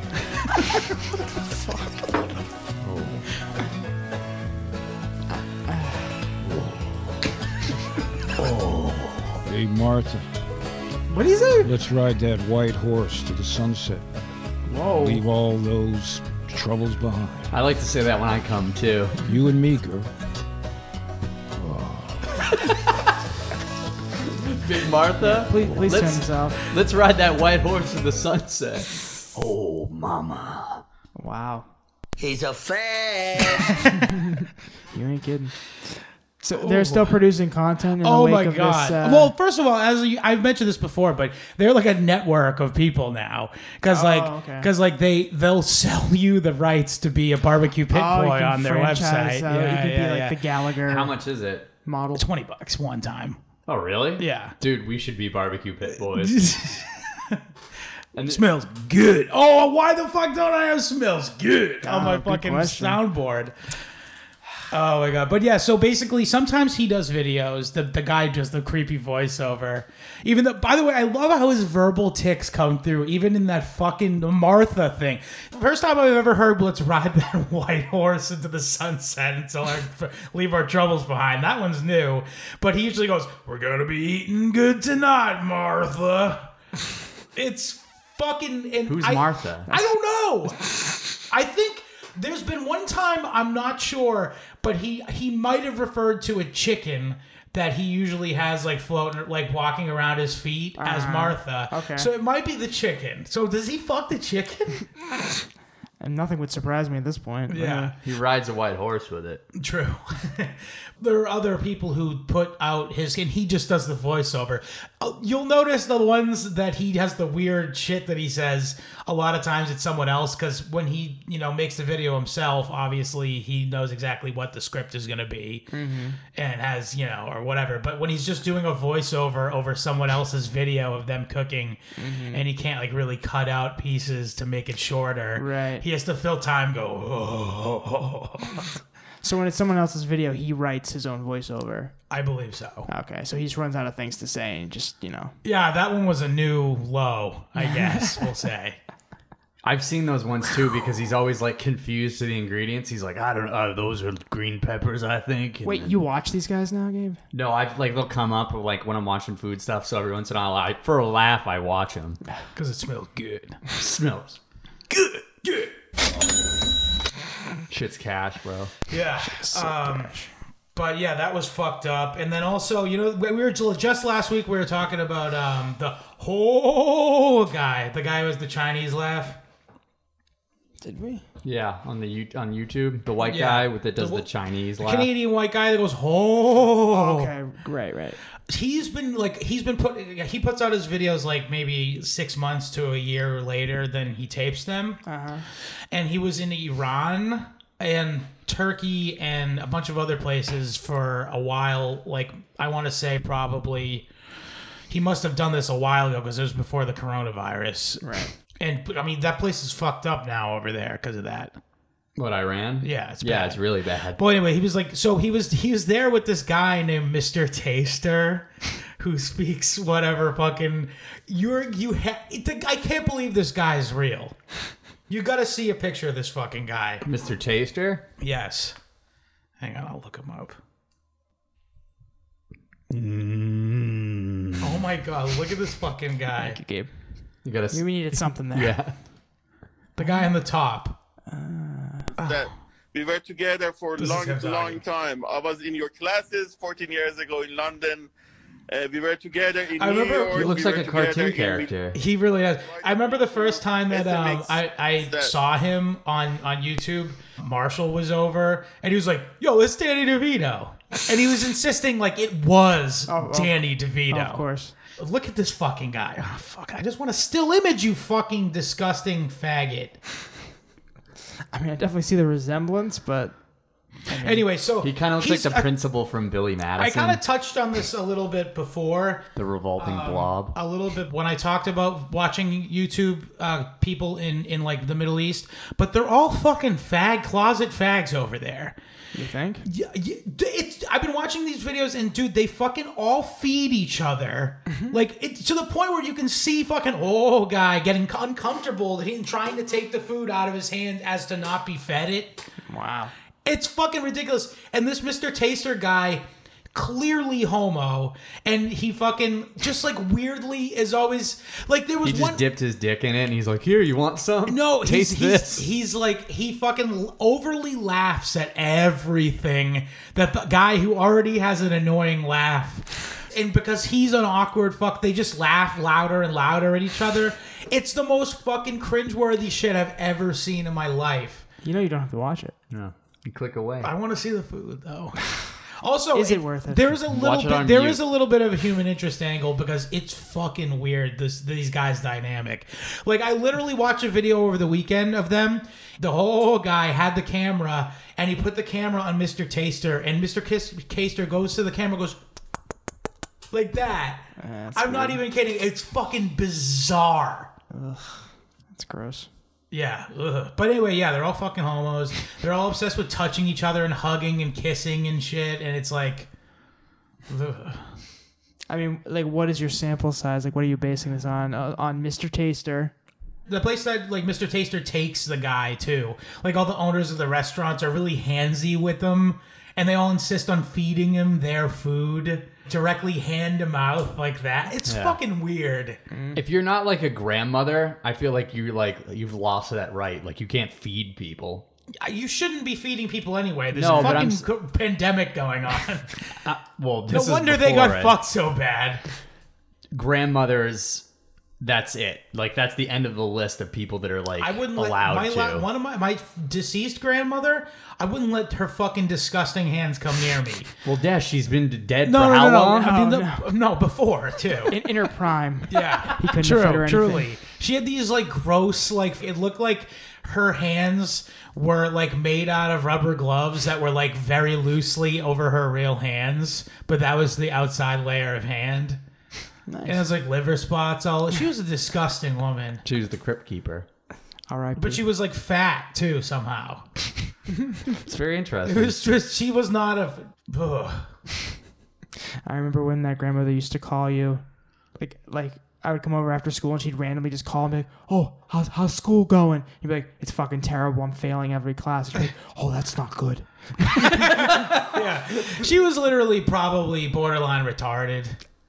Speaker 1: Oh. Hey, Martha.
Speaker 2: What do you say?
Speaker 1: Let's ride that white horse to the sunset.
Speaker 4: Whoa.
Speaker 1: Leave all those troubles behind.
Speaker 3: I like to say that when I come too.
Speaker 1: You and me, girl.
Speaker 3: Big Martha,
Speaker 4: Please, please turn
Speaker 3: let's,
Speaker 4: this off.
Speaker 3: let's ride that white horse to the sunset. Oh, mama.
Speaker 4: Wow.
Speaker 6: He's a fan.
Speaker 4: You ain't kidding. So they're still producing content in the
Speaker 2: Oh
Speaker 4: wake
Speaker 2: my
Speaker 4: of
Speaker 2: god!
Speaker 4: this. Uh,
Speaker 2: well, first of all, as you, I've mentioned this before, but they're like a network of people now, because
Speaker 4: Oh,
Speaker 2: like,
Speaker 4: okay.
Speaker 2: because like they they'll sell you the rights to be a barbecue pit
Speaker 4: oh, you
Speaker 2: boy
Speaker 4: can
Speaker 2: on their
Speaker 4: franchise
Speaker 2: website.
Speaker 4: out.
Speaker 2: yeah,
Speaker 4: you could
Speaker 2: yeah,
Speaker 4: be like
Speaker 2: yeah.
Speaker 4: the Gallagher
Speaker 3: How much is it?
Speaker 4: model.
Speaker 2: twenty bucks one time.
Speaker 3: Oh, really?
Speaker 2: Yeah.
Speaker 3: Dude, we should be barbecue pit boys.
Speaker 2: And it smells good. Oh, why the fuck don't I have smells good on
Speaker 4: Oh,
Speaker 2: my
Speaker 4: good
Speaker 2: fucking
Speaker 4: question.
Speaker 2: soundboard? Oh my god! But yeah, so basically, sometimes he does videos. The the guy does the creepy voiceover. Even though, by the way, I love how his verbal tics come through, even in that fucking Martha thing. First time I've ever heard "Let's ride that white horse into the sunset until I leave our troubles behind." That one's new, but he usually goes, "We're gonna be eating good tonight, Martha." It's fucking. And
Speaker 3: Who's
Speaker 2: I,
Speaker 3: Martha?
Speaker 2: I don't know. I think. There's been one time, I'm not sure, but he he might have referred to a chicken that he usually has like floating, like walking around his feet uh, as Martha.
Speaker 4: Okay.
Speaker 2: So it might be the chicken. So does he fuck the chicken?
Speaker 4: And nothing would surprise me at this point.
Speaker 2: Yeah.
Speaker 3: He rides a white horse with it.
Speaker 2: True. There are other people who put out his, and he just does the voiceover. You'll notice the ones that he has the weird shit that he says. A lot of times it's someone else, because when he, you know, makes the video himself, obviously he knows exactly what the script is going to be, mm-hmm. and has, you know, or whatever. But when he's just doing a voiceover over someone else's video of them cooking, mm-hmm. and he can't like really cut out pieces to make it shorter,
Speaker 4: right?
Speaker 2: He has to fill time. Go. Oh.
Speaker 4: So when it's someone else's video, he writes his own voiceover.
Speaker 2: I believe so.
Speaker 4: Okay, so he just runs out of things to say and just, you know.
Speaker 2: Yeah, that one was a new low, I guess we'll say.
Speaker 3: I've seen those ones too, because he's always like confused to the ingredients. He's like, I don't know, those are green peppers, I think. And
Speaker 4: Wait,
Speaker 3: then,
Speaker 4: you watch these guys now, Gabe?
Speaker 3: No, I've like they'll come up like when I'm watching food stuff. So every once in a while, I, for a laugh, I watch them
Speaker 2: Because it smells good.
Speaker 3: smells
Speaker 2: Good, good.
Speaker 3: shit's cash, bro.
Speaker 2: Yeah. Um, but yeah, that was fucked up. And then also, you know, we were just last week we were talking about um, the whole guy, the guy who has the Chinese laugh.
Speaker 4: Did we?
Speaker 3: Yeah, on the U- on YouTube, the white
Speaker 2: Yeah.
Speaker 3: guy with that does
Speaker 2: The-
Speaker 3: the, Chinese
Speaker 2: The
Speaker 3: laugh.
Speaker 2: Canadian white guy that goes, oh.
Speaker 4: Okay, right, right.
Speaker 2: He's been like, he's been put, he puts out his videos like maybe six months to a year later than he tapes them.
Speaker 4: Uh-huh.
Speaker 2: And he was in Iran and Turkey and a bunch of other places for a while. Like, I want to say probably, he must have done this a while ago because it was before the coronavirus.
Speaker 4: Right.
Speaker 2: And I mean, that place is fucked up now over there because of that.
Speaker 3: What, Iran?
Speaker 2: Yeah, it's
Speaker 3: yeah,
Speaker 2: bad.
Speaker 3: it's really bad.
Speaker 2: But anyway, he was like, so he was he was there with this guy named Mister Taster, who speaks whatever fucking you're you. Ha- I can't believe this guy is real. You got to see a picture of this fucking guy.
Speaker 3: Mister Taster?
Speaker 2: Yes. Hang on, I'll look him up.
Speaker 3: Mm.
Speaker 2: Oh my god, look at this fucking guy.
Speaker 4: Thank you, Gabe.
Speaker 3: You gotta.
Speaker 4: We needed something there.
Speaker 3: Yeah.
Speaker 2: The guy on the top.
Speaker 8: That we were together for a
Speaker 2: This is
Speaker 8: long,
Speaker 2: him
Speaker 8: long
Speaker 2: talking.
Speaker 8: time. I was in your classes fourteen years ago in London. Uh, we were together in
Speaker 2: I
Speaker 8: New
Speaker 2: remember-
Speaker 8: York.
Speaker 3: He looks
Speaker 8: we
Speaker 3: like
Speaker 8: were
Speaker 3: a
Speaker 8: together
Speaker 3: cartoon
Speaker 8: in-
Speaker 3: character.
Speaker 2: He really does. I remember the first time that um,
Speaker 8: S M X
Speaker 2: I, I
Speaker 8: that-
Speaker 2: saw him on, on YouTube. Marshall was over, and he was like, yo, it's Danny DeVito. And he was insisting like it was
Speaker 4: Oh, oh.
Speaker 2: Danny DeVito.
Speaker 4: Of course.
Speaker 2: Look at this fucking guy. Oh, fuck. I just want to still image you, fucking disgusting faggot.
Speaker 4: I mean, I definitely see the resemblance, but
Speaker 2: Anyway, so
Speaker 3: He kind of looks like
Speaker 2: he's-
Speaker 3: the
Speaker 2: I-
Speaker 3: principal from Billy Madison.
Speaker 2: I kind of touched on this a little bit before.
Speaker 3: the revolting blob.
Speaker 2: A little bit when I talked about watching YouTube uh, people in, in like the Middle East, but they're all fucking fag closet fags over there.
Speaker 4: you think?
Speaker 2: Yeah, yeah, it's, I've been watching these videos and dude, they fucking all feed each other, like it, to the point where you can see fucking oh guy getting uncomfortable and trying to take the food out of his hand as to not be fed it.
Speaker 4: Wow.
Speaker 2: It's fucking ridiculous. And this Mister Taster guy, clearly homo, and he fucking just like weirdly is always like there was
Speaker 3: He just
Speaker 2: one.
Speaker 3: dipped his dick in it, and he's like, "Here, you want some?
Speaker 2: No,
Speaker 3: taste
Speaker 2: he's,
Speaker 3: this."
Speaker 2: He's, he's like he fucking overly laughs at everything that the guy who already has an annoying laugh. And because he's an awkward fuck, they just laugh louder and louder at each other. It's the most fucking cringeworthy shit I've ever seen in my life.
Speaker 4: You know you don't have to watch it.
Speaker 3: No, you click away.
Speaker 2: I want to see the food though. Also,
Speaker 4: Is it worth it?
Speaker 2: There is a little
Speaker 3: Watch it
Speaker 2: bit.
Speaker 3: on
Speaker 2: There
Speaker 3: mute.
Speaker 2: is a little bit of a human interest angle because it's fucking weird. This these guys' dynamic. Like I literally watched a video over the weekend of them. The whole guy had the camera and he put the camera on Mister Taster, and Mister Kiss, Taster goes to the camera, goes like that.
Speaker 4: That's
Speaker 2: I'm not
Speaker 4: weird.
Speaker 2: even kidding. It's fucking bizarre.
Speaker 4: That's gross.
Speaker 2: Yeah. Ugh. But anyway, yeah, they're all fucking homos. They're all obsessed with touching each other and hugging and kissing and shit. And it's like, ugh.
Speaker 4: I mean, like, what is your sample size? Like, what are you basing this on? Uh, on Mister Taster.
Speaker 2: The place that, like, Mister Taster takes the guy, too. Like, all the owners of the restaurants are really handsy with them. And they all insist on feeding him their food directly hand to mouth like that. It's
Speaker 3: Yeah.
Speaker 2: fucking weird.
Speaker 3: If you're not like a grandmother, I feel like you like you've lost that right. Like you can't feed people.
Speaker 2: You shouldn't be feeding people anyway. There's
Speaker 3: No,
Speaker 2: a
Speaker 3: but I'm
Speaker 2: fucking
Speaker 3: s-
Speaker 2: co- pandemic going on.
Speaker 3: Uh, well,
Speaker 2: No
Speaker 3: this is
Speaker 2: wonder they got
Speaker 3: before it.
Speaker 2: fucked so bad.
Speaker 3: Grandmothers. That's it. Like that's the end of the list of people that are like
Speaker 2: I wouldn't let
Speaker 3: allowed
Speaker 2: my
Speaker 3: to.
Speaker 2: la- one of my my deceased grandmother. I wouldn't let her fucking disgusting hands come near me.
Speaker 3: Well, Dash, she's been dead
Speaker 2: No,
Speaker 3: for
Speaker 2: no,
Speaker 3: how
Speaker 2: no, no.
Speaker 3: long?
Speaker 2: I mean,
Speaker 4: Oh,
Speaker 2: the, no, before too.
Speaker 4: In, in her prime.
Speaker 2: Yeah,
Speaker 4: He couldn't
Speaker 2: true,
Speaker 4: fit her anything.
Speaker 2: truly. She had these like gross, like it looked like her hands were like made out of rubber gloves that were like very loosely over her real hands, but that was the outside layer of hand.
Speaker 4: Nice.
Speaker 2: And it was like liver spots all. She was a disgusting woman,
Speaker 3: She was the crypt keeper.
Speaker 4: All right.
Speaker 2: but she was like fat too somehow.
Speaker 3: It's very
Speaker 2: It
Speaker 3: interesting.
Speaker 2: was just she was not a. Ugh.
Speaker 4: I remember when that grandmother used to call you, like, like I would come over after school and she'd randomly just call me, like, "Oh, how's how's school going?" You'd be like, "It's fucking terrible. I'm failing every class." She'd be like, "Oh, that's not good."
Speaker 2: Yeah, she was literally probably borderline retarded.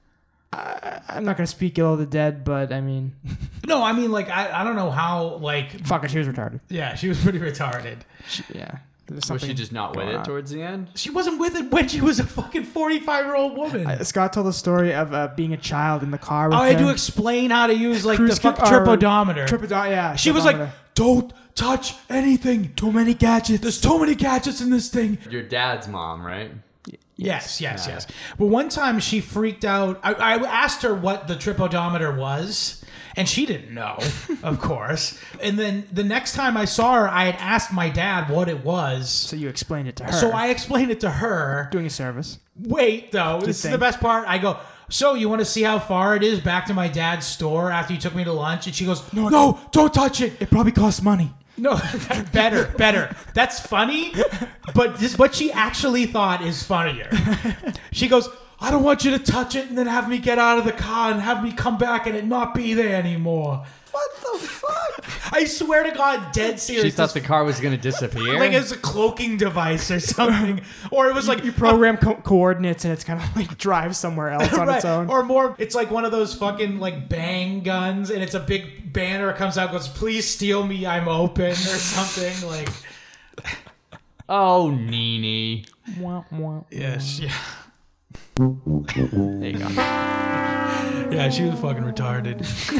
Speaker 4: I'm not gonna speak ill of the dead, but I mean,
Speaker 2: No, I mean like I, I don't know how like
Speaker 4: fuck it, she was retarded.
Speaker 2: yeah she was pretty retarded.
Speaker 4: She, yeah. There's
Speaker 3: Was
Speaker 4: something
Speaker 3: she just not with
Speaker 4: going
Speaker 3: it
Speaker 4: on.
Speaker 3: towards the end?
Speaker 2: She wasn't with it when she was a fucking forty-five year old woman.
Speaker 4: Uh, Scott told the story of uh, being a child in the car with
Speaker 2: Oh, I had
Speaker 4: him.
Speaker 2: to explain how to use like
Speaker 4: Cruise
Speaker 2: the fuck
Speaker 4: con- or-
Speaker 2: tripodometer.
Speaker 4: Tripodo- yeah.
Speaker 2: She was like,
Speaker 4: tripodometer.
Speaker 2: "Don't touch anything. Too many gadgets. There's too many gadgets in this thing."
Speaker 3: Your dad's mom, right?
Speaker 2: Yes, yes, yes. But one time she freaked out. I, I asked her what the tripodometer was, and she didn't know, of course. And then the next time I saw her, I had asked my dad what it was.
Speaker 4: So you explained it to her.
Speaker 2: So I explained it to her.
Speaker 4: doing a service.
Speaker 2: Wait, though, this is
Speaker 4: thing.
Speaker 2: the best part. I go, "So you want to see how far it is back to my dad's store after you took me to lunch?" And she goes, "No, no, don't touch it.
Speaker 4: It probably costs money.
Speaker 2: No, better, better. That's funny, but this what she actually thought is funnier. She goes, "I don't want you to touch it and then have me get out of the car and have me come back and it not be there anymore." What the fuck? I swear to God, dead serious.
Speaker 3: She thought the car was going to disappear.
Speaker 2: like it was a cloaking device or something, or it was like
Speaker 4: You program co- coordinates and it's kind of like drives somewhere else on its
Speaker 2: Right.
Speaker 4: own.
Speaker 2: Or more, it's like one of those fucking like bang guns, and it's a big banner. It comes out, goes, "Please steal me, I'm open," or something like.
Speaker 3: oh, Nene.
Speaker 4: Wah, wah.
Speaker 2: Yes, yeah,
Speaker 4: There you go.
Speaker 2: yeah. She was fucking retarded.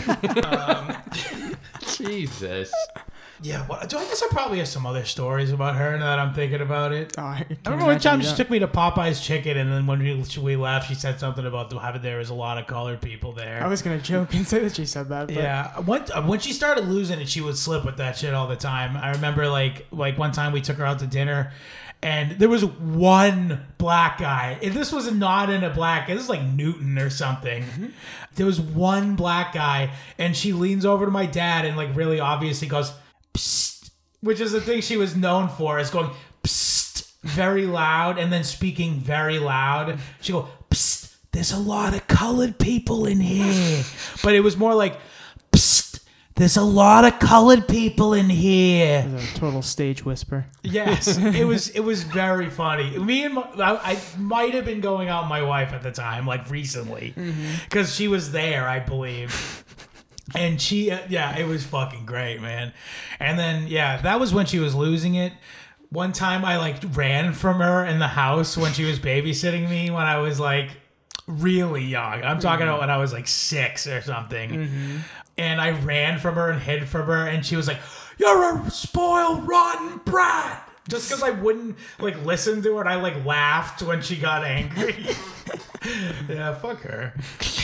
Speaker 3: Jesus.
Speaker 2: Yeah, well, do I guess I probably have some other stories about her now that I'm thinking about it.
Speaker 4: Oh, I,
Speaker 2: I remember one time she took me to Popeye's Chicken, and then when we, we left, she said something about how there was a lot of colored people there.
Speaker 4: I was gonna joke and say that she said that. But
Speaker 2: Yeah, when, when she started losing it, she would slip with that shit all the time. I remember like like one time we took her out to dinner, and there was one black guy. And this was not in a black. This is like Newton or something.
Speaker 4: Mm-hmm.
Speaker 2: There was one black guy, and she leans over to my dad and like really obviously goes, "Psst," which is the thing she was known for, is going psst very loud and then speaking very loud. She go psst. There's a lot of colored people in here, but it was more like psst. There's a lot of colored people in here.
Speaker 4: it was a total stage whisper.
Speaker 2: Yes, it was. It was very funny. Me and my, I, I might have been going out with my wife at the time, like recently, because she was there, I believe. And she, uh, yeah, it was fucking great, man. And then, yeah, that was when she was losing it. One time, I like ran from her in the house when she was babysitting me when I was like really young. I'm talking about when I was like six or something. And I ran from her and hid from her, and she was like, "You're a spoiled, rotten brat." Just because I wouldn't like listen to her, and I like laughed when she got angry. Yeah, fuck her.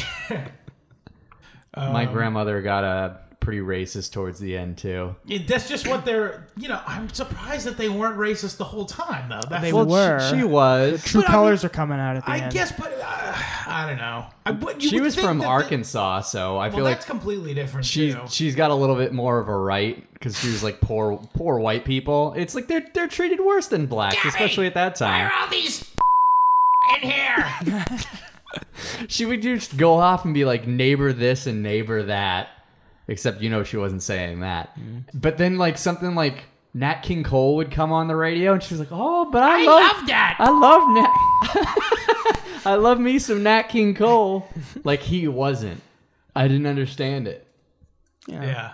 Speaker 3: My grandmother got a pretty racist towards the end too.
Speaker 2: Yeah, that's just what they're. You know, I'm surprised that they weren't racist the whole time, though. That's,
Speaker 4: They
Speaker 3: Well,
Speaker 4: were.
Speaker 3: she was.
Speaker 4: True
Speaker 2: But I
Speaker 4: colors are coming out at the
Speaker 2: I
Speaker 4: end.
Speaker 2: guess, but uh, I don't know. I, what, you
Speaker 3: She
Speaker 2: would
Speaker 3: was
Speaker 2: think
Speaker 3: from
Speaker 2: that the-
Speaker 3: Arkansas, so I
Speaker 2: well,
Speaker 3: feel like
Speaker 2: that's completely different
Speaker 3: she's
Speaker 2: too.
Speaker 3: she's got a little bit more of a right because she was like poor poor white people. It's like they're they're treated worse than blacks, especially at that
Speaker 2: Why
Speaker 3: time.
Speaker 2: are all these in here?
Speaker 3: She would just go off and be like neighbor this and neighbor that, except you know she wasn't saying that.
Speaker 2: Mm.
Speaker 3: But then like something like Nat King Cole would come on the radio and she was like, "Oh, but I,
Speaker 2: I
Speaker 3: love,
Speaker 2: love that.
Speaker 3: I love Nat. I love me some Nat King Cole." Like he wasn't. I didn't understand it.
Speaker 2: Yeah.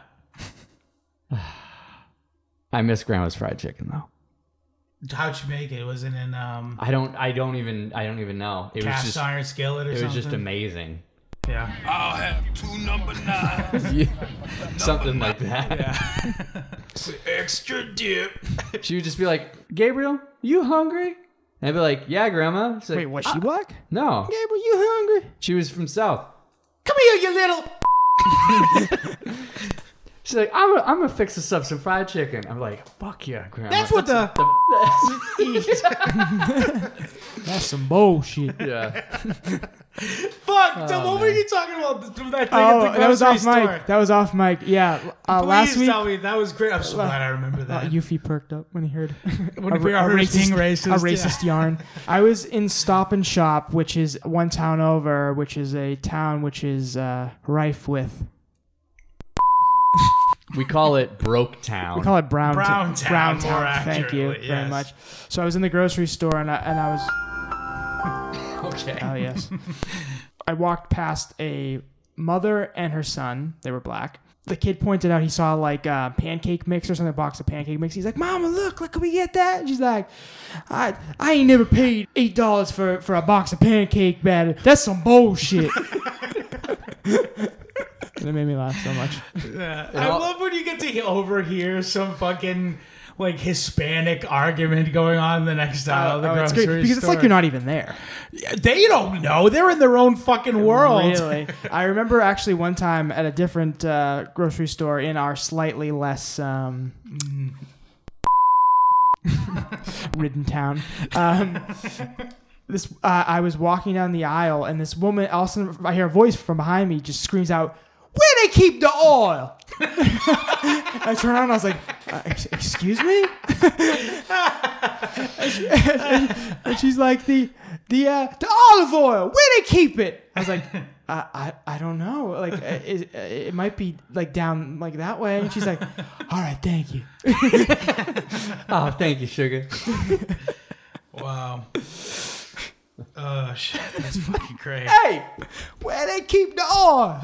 Speaker 3: I miss Grandma's fried chicken though.
Speaker 2: How'd you make it? Was it in um
Speaker 3: I don't. I don't even. I don't even know. It was
Speaker 2: cast
Speaker 3: just.
Speaker 2: iron skillet or
Speaker 3: It
Speaker 2: something?
Speaker 3: was just amazing.
Speaker 2: Yeah.
Speaker 5: I'll have two number nines.
Speaker 3: Yeah. Something like that.
Speaker 2: Yeah. Extra dip.
Speaker 3: She would just be like, "Gabriel, you hungry?" And I'd be like, "Yeah, Grandma." She's like,
Speaker 4: Wait, was she black?
Speaker 3: No.
Speaker 4: Gabriel, you hungry?
Speaker 3: She was from South.
Speaker 2: Come here, you little.
Speaker 3: She's like, I'm gonna, I'm gonna fix us up some fried chicken. I'm like, fuck yeah, Grandma.
Speaker 2: That's what the.
Speaker 4: That's some bullshit.
Speaker 3: Yeah.
Speaker 2: Fuck. Dylan, what were you talking about? From that thing
Speaker 4: Oh,
Speaker 2: at the
Speaker 4: that was off
Speaker 2: grocery store?
Speaker 4: mic. That was off mic. Yeah. Uh,
Speaker 2: Please
Speaker 4: last week,
Speaker 2: tell me that was great. I'm so glad I remember
Speaker 4: uh,
Speaker 2: that.
Speaker 4: Yuffie perked up when he heard
Speaker 2: When we heard us being racist,
Speaker 4: a racist yarn. I was in Stop and Shop, which is one town over, which is a town which is uh, rife with.
Speaker 3: We call it Broke Town.
Speaker 4: We call it Brown
Speaker 2: Brown
Speaker 4: T-
Speaker 2: Town,
Speaker 4: Brown
Speaker 2: more
Speaker 4: Town. Thank you
Speaker 2: accurately,
Speaker 4: very
Speaker 2: yes.
Speaker 4: much. So I was in the grocery store and I, and I was.
Speaker 3: Okay.
Speaker 4: Oh yes. I walked past a mother and her son. They were black. The kid pointed out he saw like uh, pancake mix or something, a box of pancake mix. He's like, "Mama, look, look, can we get that?" And she's like, "I I ain't never paid eight dollars for for a box of pancake batter. That's some bullshit." And it made me laugh so much.
Speaker 2: Yeah. I love when you get to overhear some fucking like Hispanic argument going on in the next aisle of the
Speaker 4: Oh, it's
Speaker 2: grocery
Speaker 4: great, because it's like
Speaker 2: store.
Speaker 4: you're not even there.
Speaker 2: They don't know. They're in their own fucking world.
Speaker 4: Really? I remember actually one time at a different uh, grocery store in our slightly less um, ridden town. Um, this uh, I was walking down the aisle, and this woman, all of a sudden, I hear a voice from behind me just screams out, "Where they keep the oil?" I turned around and I was like, uh, ex- excuse me? and, she- and- and she's like, the the uh, the olive oil, where they keep it? I was like, I I, I don't know. Like, uh, it, uh, it might be like down like that way. And she's like, all right, thank you.
Speaker 3: Oh, thank you, sugar.
Speaker 2: Wow. Oh shit, that's fucking great.
Speaker 4: Hey, where they keep the oil?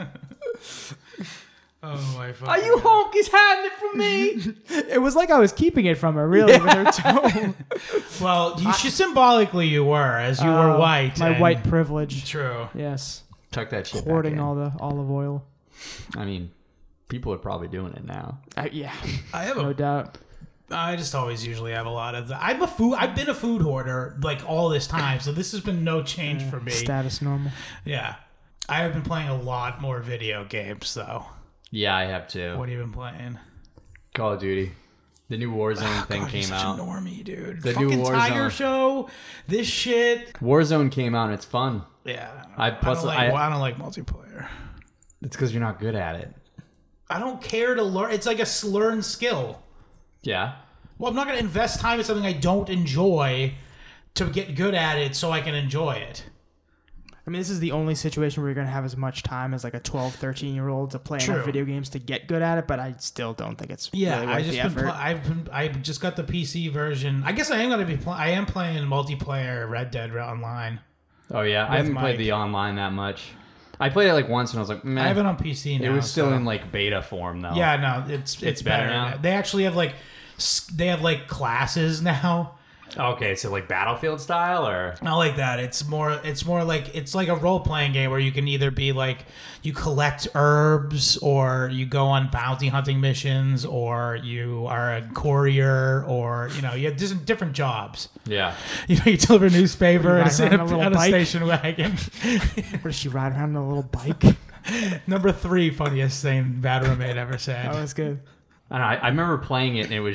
Speaker 2: Oh my fucking
Speaker 3: Are you honkies hiding it from me?
Speaker 4: It was like I was keeping it from her, really, with her tone.
Speaker 2: Well, you should, symbolically you were, as you were
Speaker 4: Uh,
Speaker 2: white.
Speaker 4: My
Speaker 2: and-
Speaker 4: white privilege.
Speaker 2: True.
Speaker 4: Yes.
Speaker 3: Tuck that shit
Speaker 4: Hoarding
Speaker 3: back in.
Speaker 4: all the olive oil.
Speaker 3: I mean, people are probably doing it now.
Speaker 4: Uh, yeah,
Speaker 2: I have
Speaker 4: no
Speaker 2: a.
Speaker 4: doubt.
Speaker 2: I just always usually have a lot of. The, I'm a food. I've been a food hoarder like all this time, so this has been no change for me.
Speaker 4: Status normal.
Speaker 2: Yeah, I have been playing a lot more video games though.
Speaker 3: Yeah, I have too.
Speaker 2: What have you been playing?
Speaker 3: Call of Duty. The new Warzone thing
Speaker 2: God, you're
Speaker 3: came
Speaker 2: such
Speaker 3: out.
Speaker 2: a normie, dude.
Speaker 3: The
Speaker 2: Fucking
Speaker 3: new
Speaker 2: Tiger
Speaker 3: Warzone.
Speaker 2: Show. This shit.
Speaker 3: Warzone came out and it's fun.
Speaker 2: Yeah.
Speaker 3: I-
Speaker 2: I,
Speaker 3: plus
Speaker 2: don't like,
Speaker 3: I-
Speaker 2: well, I don't like multiplayer.
Speaker 3: It's because you're not good at it.
Speaker 2: I don't care to learn. It's like a s- learned skill.
Speaker 3: Yeah.
Speaker 2: Well, I'm not going to invest time in something I don't enjoy to get good at it so I can enjoy it.
Speaker 4: I mean, this is the only situation where you're going to have as much time as like a twelve, thirteen year old to play
Speaker 2: True.
Speaker 4: enough video games to get good at it, but I still don't think it's
Speaker 2: Yeah,
Speaker 4: really worth
Speaker 2: I just
Speaker 4: the
Speaker 2: been
Speaker 4: effort.
Speaker 2: pl- I've been, I just got the P C version. I guess I am going to be pl- I am playing multiplayer Red Dead Online.
Speaker 3: Oh yeah. I
Speaker 2: With
Speaker 3: haven't played
Speaker 2: Mike.
Speaker 3: the online that much. I played it like once and I was like, meh.
Speaker 2: I have it on P C now.
Speaker 3: It was still
Speaker 2: so-
Speaker 3: in like beta form though.
Speaker 2: Yeah, no, it's it's,
Speaker 3: better
Speaker 2: better.
Speaker 3: now?
Speaker 2: They actually have like s- they have like classes now.
Speaker 3: Okay, so like Battlefield style or
Speaker 2: Not like that. It's more. It's more like it's like a role playing game where you can either be like you collect herbs, or you go on bounty hunting missions, or you are a courier, or you know you have different different jobs.
Speaker 3: yeah.
Speaker 2: You know, you deliver a newspaper and
Speaker 4: ride
Speaker 2: a,
Speaker 4: around on a little
Speaker 2: on a
Speaker 4: bike.
Speaker 2: station wagon.
Speaker 4: What does she ride around on a little bike?
Speaker 2: Number three funniest thing Bad Roommate ever said.
Speaker 4: That was good.
Speaker 3: I, don't know, I, I remember playing it and it was just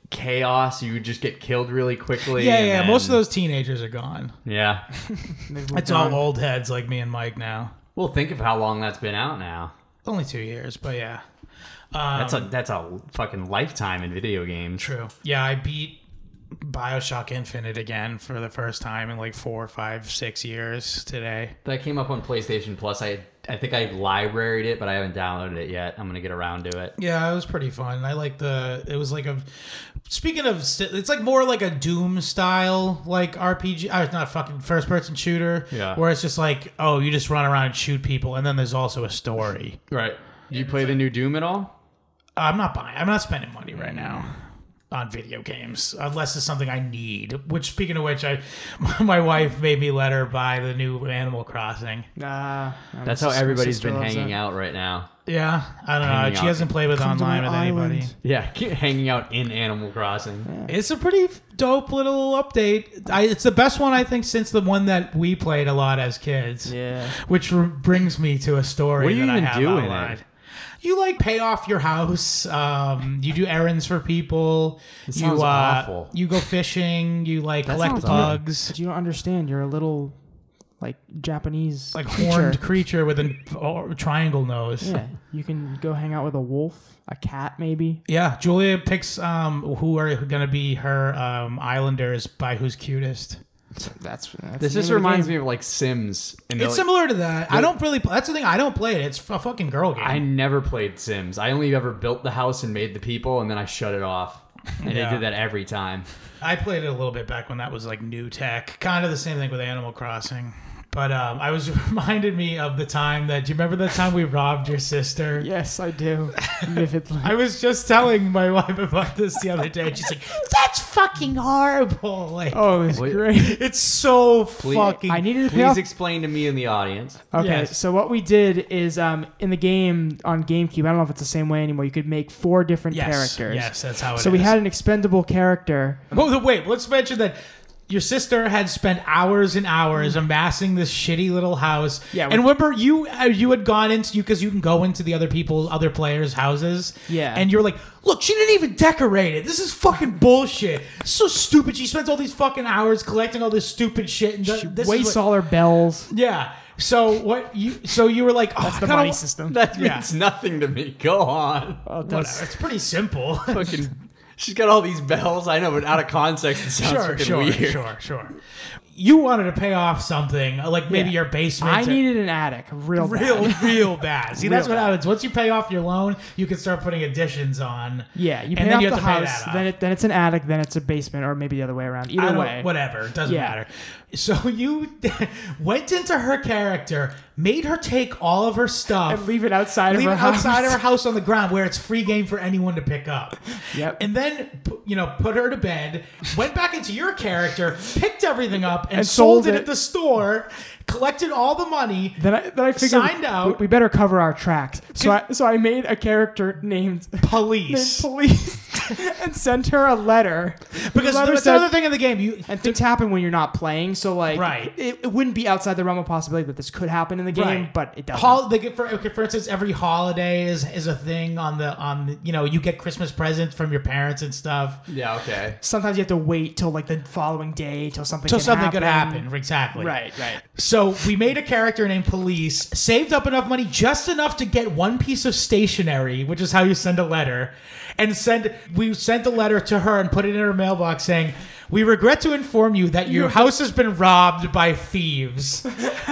Speaker 3: chaos. You would just get killed really quickly.
Speaker 2: Yeah,
Speaker 3: and
Speaker 2: yeah.
Speaker 3: then-
Speaker 2: Most of those teenagers are gone.
Speaker 3: Yeah.
Speaker 2: It's all old heads like me and Mike now.
Speaker 3: Well, think of how long that's been out now.
Speaker 2: Only two years, but yeah. Um,
Speaker 3: That's a that's a fucking lifetime in video games.
Speaker 2: True. Yeah, I beat BioShock Infinite again for the first time in like four, five, six years today.
Speaker 3: That came up on PlayStation Plus. I I think I libraried it, but I haven't downloaded it yet. I'm gonna get around to it.
Speaker 2: Yeah, it was pretty fun. I like the. It was like a. Speaking of, it's like more like a Doom style like R P G. Uh, it's not fucking first person shooter.
Speaker 3: Yeah.
Speaker 2: Where it's just like, oh, you just run around and shoot people, and then there's also a story.
Speaker 3: Right. Do you play the new Doom at all?
Speaker 2: I'm not buying. I'm not spending money right now on video games unless it's something I need. Which, speaking of which, I my wife made me let her buy the new Animal Crossing.
Speaker 4: Nah,
Speaker 3: That's how everybody's been hanging out right now.
Speaker 2: Yeah, I don't
Speaker 3: Hanging
Speaker 2: know. She
Speaker 3: out.
Speaker 2: hasn't played with
Speaker 4: Come to
Speaker 2: online
Speaker 4: my
Speaker 2: with anybody.
Speaker 4: island.
Speaker 3: Yeah, keep hanging out in Animal Crossing.
Speaker 2: It's a pretty dope little update. I, it's the best one I think since the one that we played a lot as kids.
Speaker 4: Yeah.
Speaker 2: Which r- brings me to a story
Speaker 3: What do you
Speaker 2: that I
Speaker 3: even
Speaker 2: have
Speaker 3: do in
Speaker 2: outlined.
Speaker 3: it?
Speaker 2: You like pay off your house. Um, you do errands for people.
Speaker 3: It
Speaker 2: you
Speaker 3: sounds
Speaker 2: uh,
Speaker 3: awful.
Speaker 2: You go fishing. You like
Speaker 3: That
Speaker 2: collect
Speaker 3: sounds
Speaker 2: bugs.
Speaker 4: But you don't understand. You're a little, like, Japanese
Speaker 2: Like
Speaker 4: creature.
Speaker 2: horned creature with a oh, triangle nose.
Speaker 4: Yeah, you can go hang out with a wolf, a cat, maybe.
Speaker 2: Yeah, Julia picks um, who are going to be her um, islanders by who's cutest.
Speaker 4: So that's, that's
Speaker 3: This
Speaker 4: the
Speaker 3: just
Speaker 4: name of the
Speaker 3: reminds
Speaker 4: game.
Speaker 3: me of like Sims. And
Speaker 2: It's
Speaker 3: like,
Speaker 2: similar to that. I don't really. That's the thing. I don't play it. It's a fucking girl game.
Speaker 3: I never played Sims. I only ever built the house and made the people, and then I shut it off. And
Speaker 2: Yeah.
Speaker 3: they did that every time.
Speaker 2: I played it a little bit back when that was like new tech. Kind of the same thing with Animal Crossing. But um, I was reminded me of the time that. Do you remember the time we robbed your sister?
Speaker 4: Yes, I do. Vividly.
Speaker 2: I was just telling my wife about this the other day. And she's like, "That's fucking horrible." Like,
Speaker 4: Oh, it was
Speaker 3: Wait.
Speaker 4: great.
Speaker 2: it's so
Speaker 3: Please-
Speaker 2: fucking.
Speaker 4: I needed to pay
Speaker 3: Please
Speaker 4: off.
Speaker 3: explain to me and the audience.
Speaker 4: Okay,
Speaker 2: Yes.
Speaker 4: so what we did is um, in the game on GameCube, I don't know if it's the same way anymore, you could make four different
Speaker 2: yes,
Speaker 4: characters.
Speaker 2: yes, that's how it is.
Speaker 4: So we had an expendable character.
Speaker 2: Oh, wait, let's mention that your sister had spent hours and hours amassing this shitty little house.
Speaker 4: Yeah,
Speaker 2: and
Speaker 4: we-
Speaker 2: remember, you uh, you had gone into you because you can go into the other people, other players' houses.
Speaker 4: Yeah.
Speaker 2: and you're like, look, she didn't even decorate it. This is fucking bullshit. It's so stupid. She spends all these fucking hours collecting all this stupid shit. And th-
Speaker 4: She
Speaker 2: this is
Speaker 4: wastes
Speaker 2: what-
Speaker 4: all her bells.
Speaker 2: Yeah. So what you? So you were like, oh,
Speaker 4: That's
Speaker 2: I
Speaker 4: the
Speaker 2: kinda
Speaker 4: money
Speaker 2: wa-
Speaker 4: system.
Speaker 3: That
Speaker 2: Yeah.
Speaker 3: means nothing to me. Go on.
Speaker 4: Oh, it
Speaker 2: Whatever.
Speaker 4: does.
Speaker 2: It's pretty simple.
Speaker 3: Fucking. She's got all these bells. I know, but out of context, it sounds
Speaker 2: Sure,
Speaker 3: fucking
Speaker 2: sure,
Speaker 3: weird.
Speaker 2: sure, sure. You wanted to pay off something like maybe
Speaker 4: Yeah.
Speaker 2: your basement.
Speaker 4: I
Speaker 2: or-
Speaker 4: needed an attic, real,
Speaker 2: real,
Speaker 4: bad.
Speaker 2: real bad. See, that's
Speaker 4: Real
Speaker 2: what
Speaker 4: bad.
Speaker 2: happens. Once you pay off your loan, you can start putting additions on.
Speaker 4: Yeah, you
Speaker 2: And
Speaker 4: pay
Speaker 2: then
Speaker 4: off
Speaker 2: you
Speaker 4: the
Speaker 2: have to pay
Speaker 4: house,
Speaker 2: that off.
Speaker 4: then it, then it's an attic, then it's a basement, or maybe the other way around.
Speaker 2: I
Speaker 4: Either
Speaker 2: don't-
Speaker 4: way,
Speaker 2: whatever. It doesn't
Speaker 4: Yeah.
Speaker 2: matter. So you went into her character, made her take all of her stuff,
Speaker 4: and leave it outside
Speaker 2: leave
Speaker 4: of
Speaker 2: it
Speaker 4: her
Speaker 2: outside
Speaker 4: house.
Speaker 2: of her house on the ground where it's free game for anyone to pick up.
Speaker 4: Yep.
Speaker 2: And then, pu- you know, put her to bed, went back into your character, picked everything up, and,
Speaker 4: And
Speaker 2: sold,
Speaker 4: sold
Speaker 2: it
Speaker 4: it.
Speaker 2: at the store, collected all the money.
Speaker 4: Then I, then I figured
Speaker 2: Signed out.
Speaker 4: we, we better cover our tracks. So I so I made a character named named
Speaker 2: Police.
Speaker 4: Police and sent her a letter.
Speaker 2: Because
Speaker 4: the letter
Speaker 2: that's
Speaker 4: said-
Speaker 2: another thing in the game. You
Speaker 4: And things happen when you're not playing, so like,
Speaker 2: Right.
Speaker 4: it, it wouldn't be outside the realm of possibility that this could happen in the game,
Speaker 2: Right.
Speaker 4: but it doesn't.
Speaker 2: Hol- they get for, okay, for instance, every holiday is is a thing on the on the, you know, you get Christmas presents from your parents and stuff.
Speaker 3: Yeah, okay.
Speaker 4: Sometimes you have to wait till like the following day till something
Speaker 2: So
Speaker 4: can
Speaker 2: something
Speaker 4: happen.
Speaker 2: could happen, exactly.
Speaker 4: Right, right.
Speaker 2: So we made a character named Police, saved up enough money, just enough to get one piece of stationery, which is how you send a letter, and send. We sent a letter to her and put it in her mailbox saying, "We regret to inform you that your house has been robbed by thieves.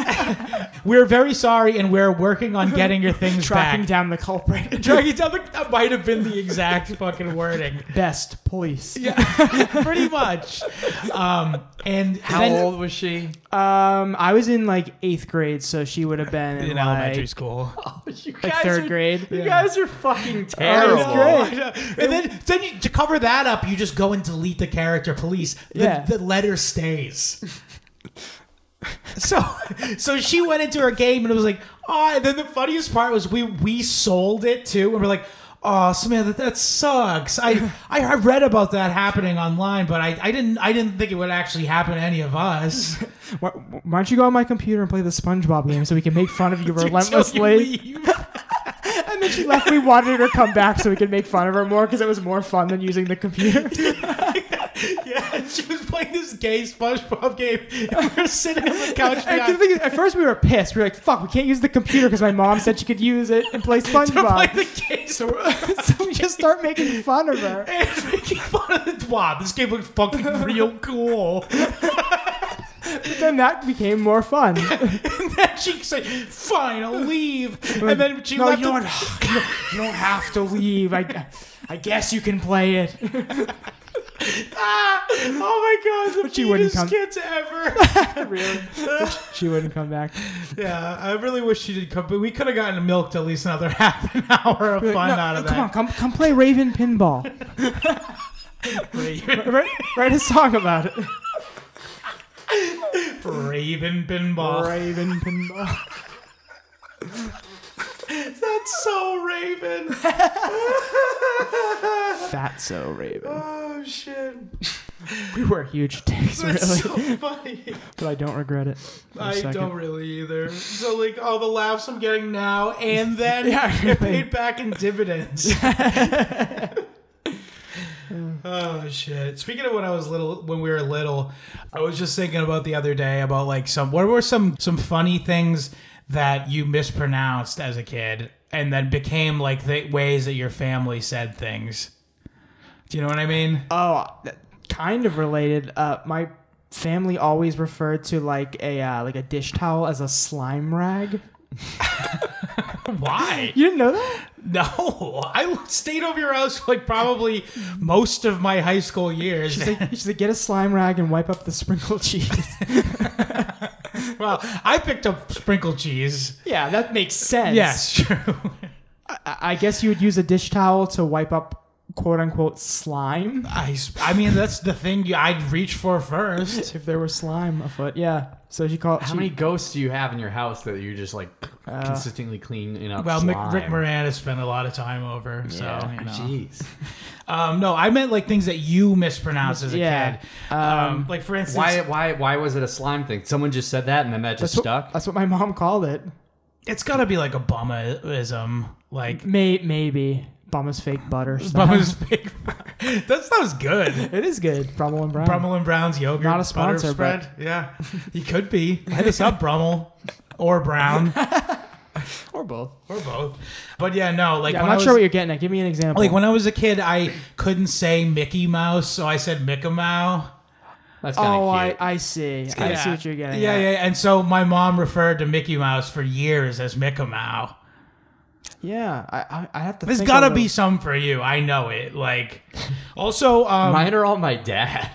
Speaker 2: We're very sorry, and we're working on getting your things
Speaker 4: Tracking
Speaker 2: back."
Speaker 4: down the culprit.
Speaker 2: Tracking down the, that might have been the exact fucking wording.
Speaker 4: Best police.
Speaker 2: Yeah, pretty much. Um, and
Speaker 3: How
Speaker 2: then,
Speaker 3: old was she?
Speaker 4: Um, I was in like eighth grade, so she would have been in,
Speaker 2: in
Speaker 4: like,
Speaker 2: elementary school.
Speaker 3: You
Speaker 4: like third grade.
Speaker 3: You guys are fucking
Speaker 2: I
Speaker 3: terrible.
Speaker 2: know, I know. And then, then you, to cover that up, you just go and delete the character Police. The,
Speaker 4: Yeah.
Speaker 2: the letter stays. So, so she went into her game and it was like, oh. And then the funniest part was we we sold it too, and we're like, oh, Samantha, that sucks. I, I I read about that happening online, but I, I didn't I didn't think it would actually happen to any of us.
Speaker 4: Why, why don't you go on my computer and play the SpongeBob game so we can make fun of you
Speaker 2: Until you
Speaker 4: relentlessly?
Speaker 2: leave.
Speaker 4: And then she left. We wanted her to come back so we could make fun of her more because it was more fun than using the computer.
Speaker 2: Yeah, she was playing this gay SpongeBob game, and we were sitting on the couch.
Speaker 4: And the thing is, at first we were pissed. We were like, "Fuck, we can't use the computer because my mom said she could use it and play SpongeBob."
Speaker 2: play the game.
Speaker 4: So, so we just start making fun of her.
Speaker 2: And making fun of it. Wow, this game looks fucking real cool.
Speaker 4: But then that became more fun.
Speaker 2: And then she said, "Fine, I'll leave." And then she
Speaker 4: no,
Speaker 2: left.
Speaker 4: you,
Speaker 2: the-
Speaker 4: don't, you, don't, you don't have to leave. I, I guess you can play it.
Speaker 2: Ah, oh my god, the
Speaker 4: But she wouldn't
Speaker 2: cutest
Speaker 4: come-
Speaker 2: kids ever.
Speaker 4: Really? She wouldn't come back.
Speaker 2: Yeah, I really wish she did come, but we could have gotten milked at least another half an hour of
Speaker 4: We're
Speaker 2: fun
Speaker 4: like, no,
Speaker 2: out of
Speaker 4: come
Speaker 2: that.
Speaker 4: on, come come play Raven Pinball. write, write a song about it.
Speaker 2: Raven Pinball.
Speaker 4: Raven Pinball.
Speaker 2: That's so Raven.
Speaker 4: Fat so Raven.
Speaker 2: Oh shit.
Speaker 4: We were huge dicks,
Speaker 2: That's
Speaker 4: really.
Speaker 2: so funny.
Speaker 4: But I don't regret it. for a
Speaker 2: I
Speaker 4: second.
Speaker 2: don't really either. So like all the laughs I'm getting now and then
Speaker 4: Yeah,
Speaker 2: it paid back in dividends. Oh shit. Speaking of when I was little, when we were little, I was just thinking about the other day about like some, what were some, some funny things that you mispronounced as a kid and then became like the ways that your family said things. Do you know what I mean?
Speaker 4: Oh, that- kind of related. Uh, my family always referred to like a uh, like a dish towel as a slime rag.
Speaker 2: Why?
Speaker 4: You didn't know that?
Speaker 2: No, I stayed over your house like probably most of my high school years.
Speaker 4: She's like, she's like, get a slime rag and wipe up the sprinkled cheese.
Speaker 2: Well, I picked up sprinkled cheese.
Speaker 4: Yeah, that makes sense.
Speaker 2: Yes, true.
Speaker 4: I, I guess you would use a dish towel to wipe up quote unquote slime.
Speaker 2: I, I mean, that's the thing you- I'd reach for first.
Speaker 4: If there was slime afoot, yeah. So she called.
Speaker 3: How
Speaker 4: she,
Speaker 3: many ghosts do you have in your house that you just like
Speaker 4: Uh,
Speaker 3: consistently cleaning up?
Speaker 2: Well, Mick,
Speaker 3: slime?
Speaker 2: Rick Moranis spent a lot of time over, so
Speaker 4: Yeah.
Speaker 2: you know.
Speaker 3: Jeez.
Speaker 2: Um, no, I meant like things that you mispronounced as a
Speaker 4: Yeah.
Speaker 2: kid. Um, like for instance,
Speaker 3: Why? Why? Why was it a slime thing? Someone just said that, and then that just
Speaker 4: That's what,
Speaker 3: stuck.
Speaker 4: that's what my mom called it.
Speaker 2: it's got to be like a bummaism, like
Speaker 4: May, maybe Bumma's fake butter. style.
Speaker 2: Bumma's big. That sounds good.
Speaker 4: It is good. Brummel and Brown.
Speaker 2: Brummel and Brown's yogurt,
Speaker 4: Not a sponsor,
Speaker 2: butter spread. Yeah, you could be. Hit us up, Brummel or Brown
Speaker 4: or both.
Speaker 2: or both. But yeah, no, like
Speaker 4: Yeah, I'm
Speaker 2: when
Speaker 4: not
Speaker 2: I was,
Speaker 4: sure what you're getting at. Give me an example.
Speaker 2: like when I was a kid, I couldn't say Mickey Mouse, so I said Mickey-Mouse.
Speaker 3: That's kind of
Speaker 4: oh,
Speaker 3: cute.
Speaker 4: I, I see. I
Speaker 2: Yeah.
Speaker 4: see what you're getting
Speaker 2: Yeah,
Speaker 4: at.
Speaker 2: yeah, and so my mom referred to Mickey Mouse for years as Mickey-Mouse.
Speaker 4: Yeah, I, I, I have to.
Speaker 2: There's
Speaker 4: think
Speaker 2: gotta
Speaker 4: a
Speaker 2: be
Speaker 4: little-
Speaker 2: some for you. I know it. Like, also, um,
Speaker 3: Mine are all my dad.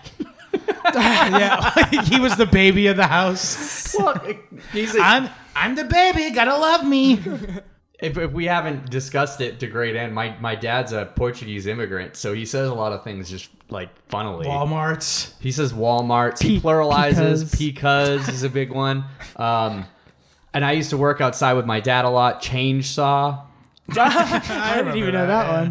Speaker 2: yeah, he was the baby of the house.
Speaker 3: Well, he's a,
Speaker 2: I'm, I'm the baby. Gotta love me.
Speaker 3: if, if we haven't discussed it to great end, my, my dad's a Portuguese immigrant, so he says a lot of things just like funnily.
Speaker 2: Walmart's.
Speaker 3: He says Walmarts. He
Speaker 4: Pe-
Speaker 3: pluralizes.
Speaker 4: because.
Speaker 3: Because is a big one. Um, and I used to work outside with my dad a lot. Change saw.
Speaker 4: I didn't even know that one.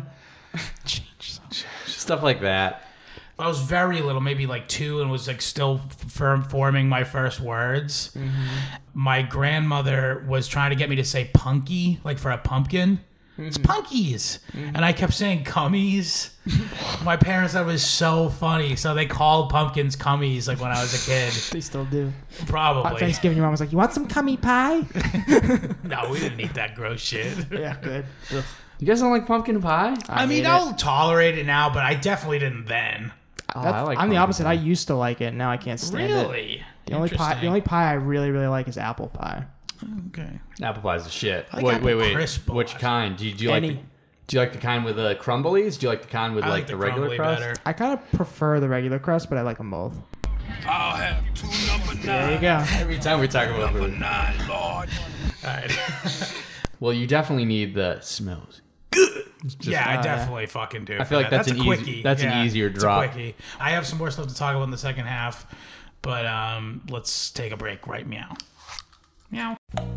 Speaker 3: Stuff like that.
Speaker 2: I was very little, maybe like two, and was like still firm forming my first words.
Speaker 4: Mm-hmm.
Speaker 2: My grandmother was trying to get me to say punky, like for a pumpkin. It's
Speaker 4: Mm-hmm.
Speaker 2: punkies. And I kept saying cummies. My parents thought it was so funny. So they called pumpkins cummies like when I was a kid.
Speaker 4: They still do. At
Speaker 2: Probably.
Speaker 4: Thanksgiving, your mom was like, "You want some cummy pie?"
Speaker 2: No, we didn't eat that gross shit.
Speaker 4: Yeah, good. Ugh.
Speaker 3: You guys don't like pumpkin pie?
Speaker 2: I, mean,
Speaker 4: hate
Speaker 2: I'll tolerate it now, but I definitely didn't then.
Speaker 3: Oh,
Speaker 4: That's-
Speaker 3: I like
Speaker 4: I'm the
Speaker 3: pumpkin
Speaker 4: opposite.
Speaker 3: pie.
Speaker 4: I used to like it. Now I can't stand it.
Speaker 2: Really?
Speaker 4: The only pie, the
Speaker 2: Interesting.
Speaker 4: only pie I really, really like is apple pie.
Speaker 2: Okay.
Speaker 3: Apple pie's the shit.
Speaker 2: like
Speaker 3: wait,
Speaker 2: apple
Speaker 3: wait, wait.
Speaker 2: crisp a
Speaker 3: Which
Speaker 2: lot.
Speaker 3: kind? Do you, do you like?
Speaker 4: Any.
Speaker 3: The, do you like the kind with the crumblies? Do you like the kind with
Speaker 2: I
Speaker 3: like,
Speaker 2: like
Speaker 3: the,
Speaker 2: the
Speaker 3: regular
Speaker 2: crumbly
Speaker 3: crust?
Speaker 2: better.
Speaker 4: I kind of prefer the regular crust, but I like them both.
Speaker 5: I'll have two number
Speaker 4: There you
Speaker 5: nine.
Speaker 4: go.
Speaker 3: Every time we talk about
Speaker 5: Number
Speaker 3: food.
Speaker 5: nine, Lord.
Speaker 2: All right.
Speaker 3: Well, you definitely need the smells.
Speaker 2: yeah, I
Speaker 4: uh,
Speaker 2: definitely fucking do.
Speaker 3: I feel like that's
Speaker 2: a
Speaker 3: an easy-
Speaker 2: quickie.
Speaker 3: that's an
Speaker 2: Yeah,
Speaker 3: easier
Speaker 2: it's a
Speaker 3: drop.
Speaker 2: quickie. I have some more stuff to talk about in the second half, but um, let's take a break right meow. Meow.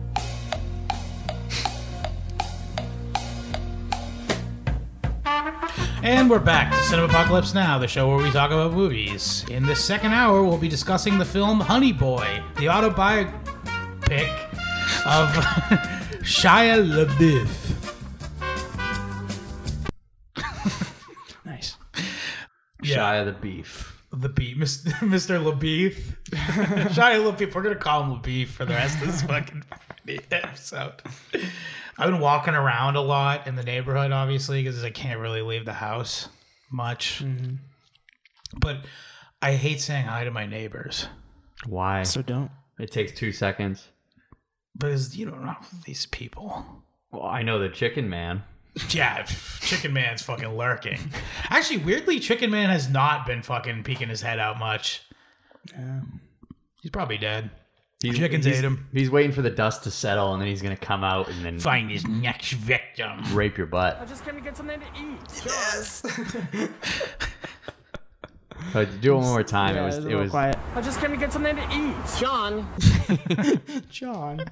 Speaker 2: And we're back to Cinema Apocalypse Now, the show where we talk about movies. In the second hour, we'll be discussing the film Honey Boy, the autobiopic of Shia LaBeouf.
Speaker 3: Shia the Beef.
Speaker 2: The Beef, Mister LaBeef. Shia LaBeef. We're gonna call him LaBeef for the rest of this fucking episode. I've been walking around a lot in the neighborhood, obviously, because I can't really leave the house much. Mm-hmm. But I hate saying hi to my neighbors.
Speaker 3: Why?
Speaker 4: So don't.
Speaker 3: It takes two seconds.
Speaker 2: Because you don't know these people.
Speaker 3: Well, I know the Chicken Man.
Speaker 2: Yeah, Chicken Man's fucking lurking. Actually, weirdly, Chicken Man has not been fucking peeking his head out much. Yeah. He's probably dead.
Speaker 3: He's,
Speaker 2: Chickens
Speaker 3: he's,
Speaker 2: ate him.
Speaker 3: He's waiting for the dust to settle, and then he's going to come out and then...
Speaker 2: find his next victim.
Speaker 3: Rape your butt.
Speaker 7: I just came to get something to eat.
Speaker 6: Yes.
Speaker 3: Oh, do it one more time.
Speaker 4: Yeah,
Speaker 3: it was.
Speaker 4: it was,
Speaker 3: It was
Speaker 4: quiet.
Speaker 7: I just came to get something to eat. John.
Speaker 4: John.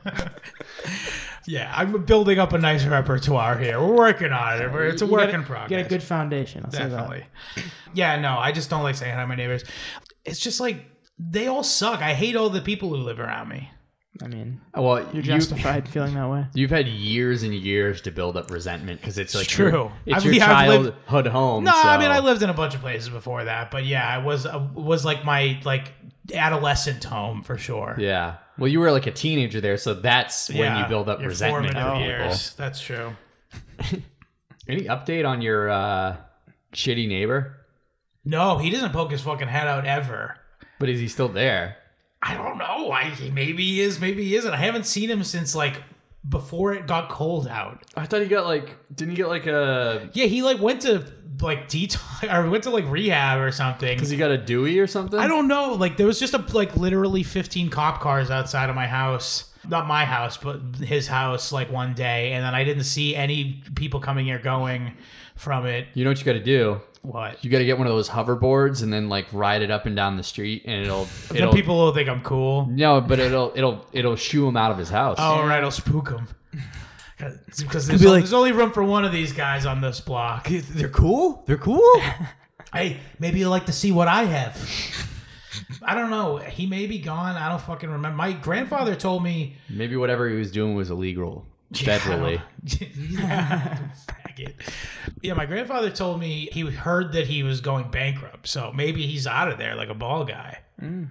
Speaker 2: Yeah, I'm building up a nice repertoire here. We're working on it. It's a
Speaker 4: You
Speaker 2: work
Speaker 4: gotta-
Speaker 2: in progress.
Speaker 4: Get a good foundation. I'll
Speaker 2: Definitely. Yeah, no, I just don't like saying hi to my neighbors. It's just like, they all suck. I hate all the people who live around me.
Speaker 4: say that. I mean,
Speaker 3: well,
Speaker 4: you're
Speaker 3: you,
Speaker 4: justified feeling that way.
Speaker 3: You've had years and years to build up resentment because it's like
Speaker 2: It's true.
Speaker 3: Your, it's
Speaker 2: I've-
Speaker 3: your
Speaker 2: yeah, I've lived-
Speaker 3: childhood home.
Speaker 2: No,
Speaker 3: so.
Speaker 2: I mean, I lived in a bunch of places before that, but yeah, I was uh, was like my like adolescent home for sure.
Speaker 3: Yeah. Well, you were like a teenager there, so that's when
Speaker 2: Yeah,
Speaker 3: you build up
Speaker 2: your
Speaker 3: resentment
Speaker 2: formative
Speaker 3: for
Speaker 2: years. That's true.
Speaker 3: people. Any update on your uh, shitty neighbor?
Speaker 2: No, he doesn't poke his fucking head out ever.
Speaker 3: But is he still there?
Speaker 2: I don't know. I maybe he is, maybe he isn't. I haven't seen him since like before it got cold out.
Speaker 3: I thought he got like, didn't he get like a?
Speaker 2: Yeah, he like went to like detox or went to like rehab or something.
Speaker 3: Because he got a Dewey or something.
Speaker 2: I don't know. Like there was just a like literally fifteen cop cars outside of my house. Not my house, but his house. Like one day, and then I didn't see any people coming or going from it.
Speaker 3: You know what you got to do?
Speaker 2: What?
Speaker 3: You got to get one of those hoverboards and then like ride it up and down the street, and it'll.
Speaker 2: Then
Speaker 3: it'll
Speaker 2: people will think I'm cool.
Speaker 3: No, but it'll it'll it'll shoo him out of his house.
Speaker 2: Oh, right, I'll spook him. Because there's,
Speaker 3: be
Speaker 2: only-
Speaker 3: like-
Speaker 2: there's only room for one of these guys on this block.
Speaker 3: They're cool. They're cool.
Speaker 2: Hey, maybe you'd like to see what I have. I don't know. He may be gone. I don't fucking remember. My grandfather told me.
Speaker 3: Maybe whatever he was doing was illegal federally.
Speaker 2: Yeah, faggot. Yeah, my grandfather told me he heard that he was going bankrupt. So maybe he's out of there like a ball guy.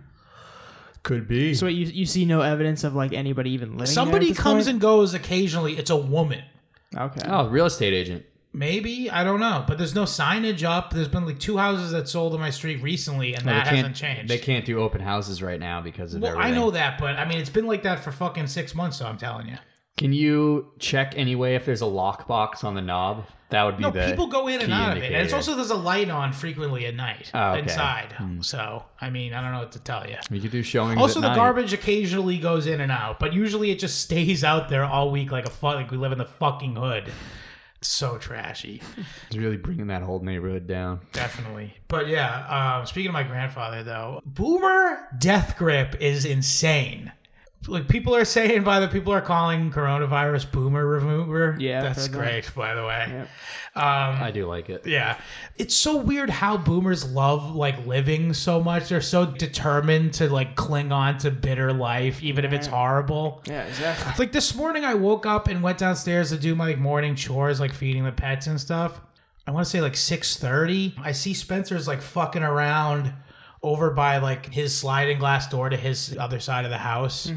Speaker 3: Could be.
Speaker 4: So you you see no evidence of like anybody even living
Speaker 2: Somebody
Speaker 4: there at this
Speaker 2: comes
Speaker 4: point?
Speaker 2: and goes occasionally. It's a woman.
Speaker 4: Okay.
Speaker 3: Oh, real estate agent.
Speaker 2: Maybe, I don't know, but there's no signage up. There's been like two houses that sold on my street recently, and
Speaker 3: No,
Speaker 2: that
Speaker 3: they can't,
Speaker 2: hasn't changed.
Speaker 3: They can't do open houses right now because of
Speaker 2: Well,
Speaker 3: everything.
Speaker 2: I know that, but I mean, it's been like that for fucking six months. So I'm telling you.
Speaker 3: Can you check anyway if there's a lockbox on the knob? That would be
Speaker 2: No,
Speaker 3: the
Speaker 2: people go in and
Speaker 3: key
Speaker 2: out of it, and it's
Speaker 3: indicator.
Speaker 2: also there's a light on frequently at night
Speaker 3: Oh, okay.
Speaker 2: inside. So I mean, I don't know what to tell you.
Speaker 3: We could do showings.
Speaker 2: Also,
Speaker 3: at
Speaker 2: the
Speaker 3: night.
Speaker 2: garbage occasionally goes in and out, but usually it just stays out there all week like a fu- like we live in the fucking hood. It's so trashy.
Speaker 3: It's really bringing that whole neighborhood down.
Speaker 2: Definitely. But yeah, um, speaking of my grandfather, though, Boomer Death Grip is insane. Like people are saying, by the people are calling coronavirus Boomer Remover.
Speaker 4: Yeah, I've
Speaker 2: that's
Speaker 4: heard that.
Speaker 2: great, by the way.
Speaker 4: Yep.
Speaker 2: Um,
Speaker 3: I do like it.
Speaker 2: yeah, it's so weird how Boomers love like living so much. They're so determined to like cling on to bitter life, even if it's horrible.
Speaker 4: Yeah, exactly.
Speaker 2: Like this morning, I woke up and went downstairs to do my like morning chores, like feeding the pets and stuff. I want to say like six thirty. I see Spencer's like fucking around over by like his sliding glass door to his other side of the house.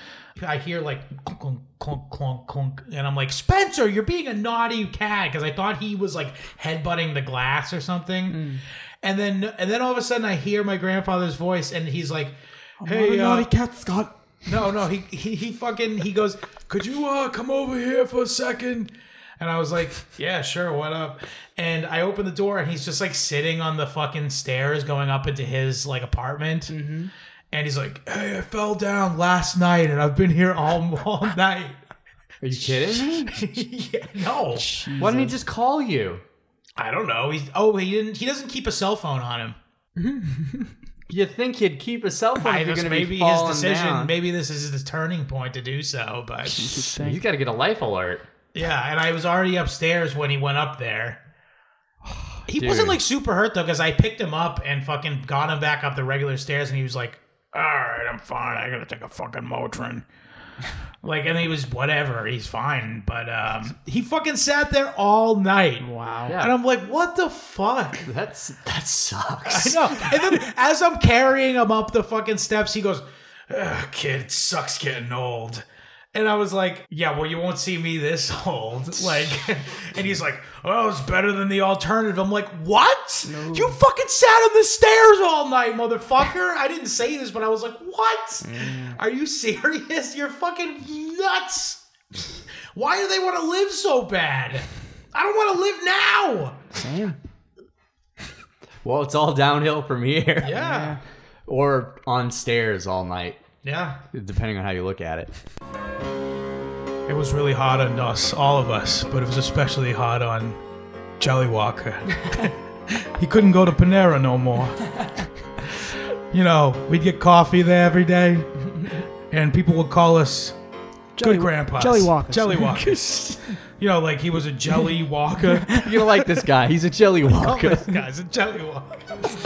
Speaker 2: I hear like clunk, clunk, clunk, clunk, and I'm like, Spencer, you're being a naughty cat, because I thought he was like headbutting the glass or something. And then and then all of a sudden I hear my grandfather's voice, and he's like, "Hey, uh,
Speaker 4: cat, Scott.
Speaker 2: no, no, he, he he fucking he goes, could you uh come over here for a second?" And I was like, yeah, sure, what up? And I open the door, and he's just like sitting on the fucking stairs going up into his like apartment. Mm-hmm. And he's like, hey, I fell down last night, and I've been here all all night.
Speaker 3: Are you kidding me?
Speaker 2: Yeah, no,
Speaker 3: Why didn't he just call you?
Speaker 2: I don't know. He's oh he didn't he doesn't keep a cell phone on him.
Speaker 3: You'd think he'd keep a cell phone
Speaker 2: I
Speaker 3: if you're
Speaker 2: just,
Speaker 3: going to
Speaker 2: maybe
Speaker 3: be
Speaker 2: his
Speaker 3: falling
Speaker 2: decision.
Speaker 3: down.
Speaker 2: Maybe this is his turning point to do so. But
Speaker 3: He's got to get a life alert.
Speaker 2: yeah, and I was already upstairs when he went up there. He
Speaker 3: Dude.
Speaker 2: wasn't like super hurt though, because I picked him up and fucking got him back up the regular stairs, and he was like, "All right, I'm fine. I gotta take a fucking Motrin." Like, and he was whatever. He's fine. But um, he fucking sat there all night.
Speaker 4: Wow.
Speaker 3: Yeah.
Speaker 2: And I'm like, what the fuck?
Speaker 3: That's that sucks.
Speaker 2: I know. And then as I'm carrying him up the fucking steps, he goes, Ugh, kid, it sucks getting old. And I was like, yeah, well, you won't see me this old. Like, and he's like, oh, it's better than the alternative. I'm like, what? No. You fucking sat on the stairs all night, motherfucker. I didn't say this, but I was like, what? Mm. Are you serious? You're fucking nuts. Why do they want to live so bad? I don't want to live now.
Speaker 4: Same.
Speaker 3: Well, it's all downhill from here.
Speaker 2: Yeah.
Speaker 3: Or on stairs all night.
Speaker 2: Yeah.
Speaker 3: Depending on how you look at it.
Speaker 2: It was really hot on us, all of us, but it was especially hot on Jelly Walker. He couldn't go to Panera no more. You know, we'd get coffee there every day, and people would call us
Speaker 4: Jelly,
Speaker 2: good grandpas.
Speaker 4: Jelly Walkers.
Speaker 2: Jelly Walkers. You know, like he was a Jelly Walker.
Speaker 3: You're gonna like this guy. He's a Jelly Walker.
Speaker 2: Oh, this guy's a Jelly Walker.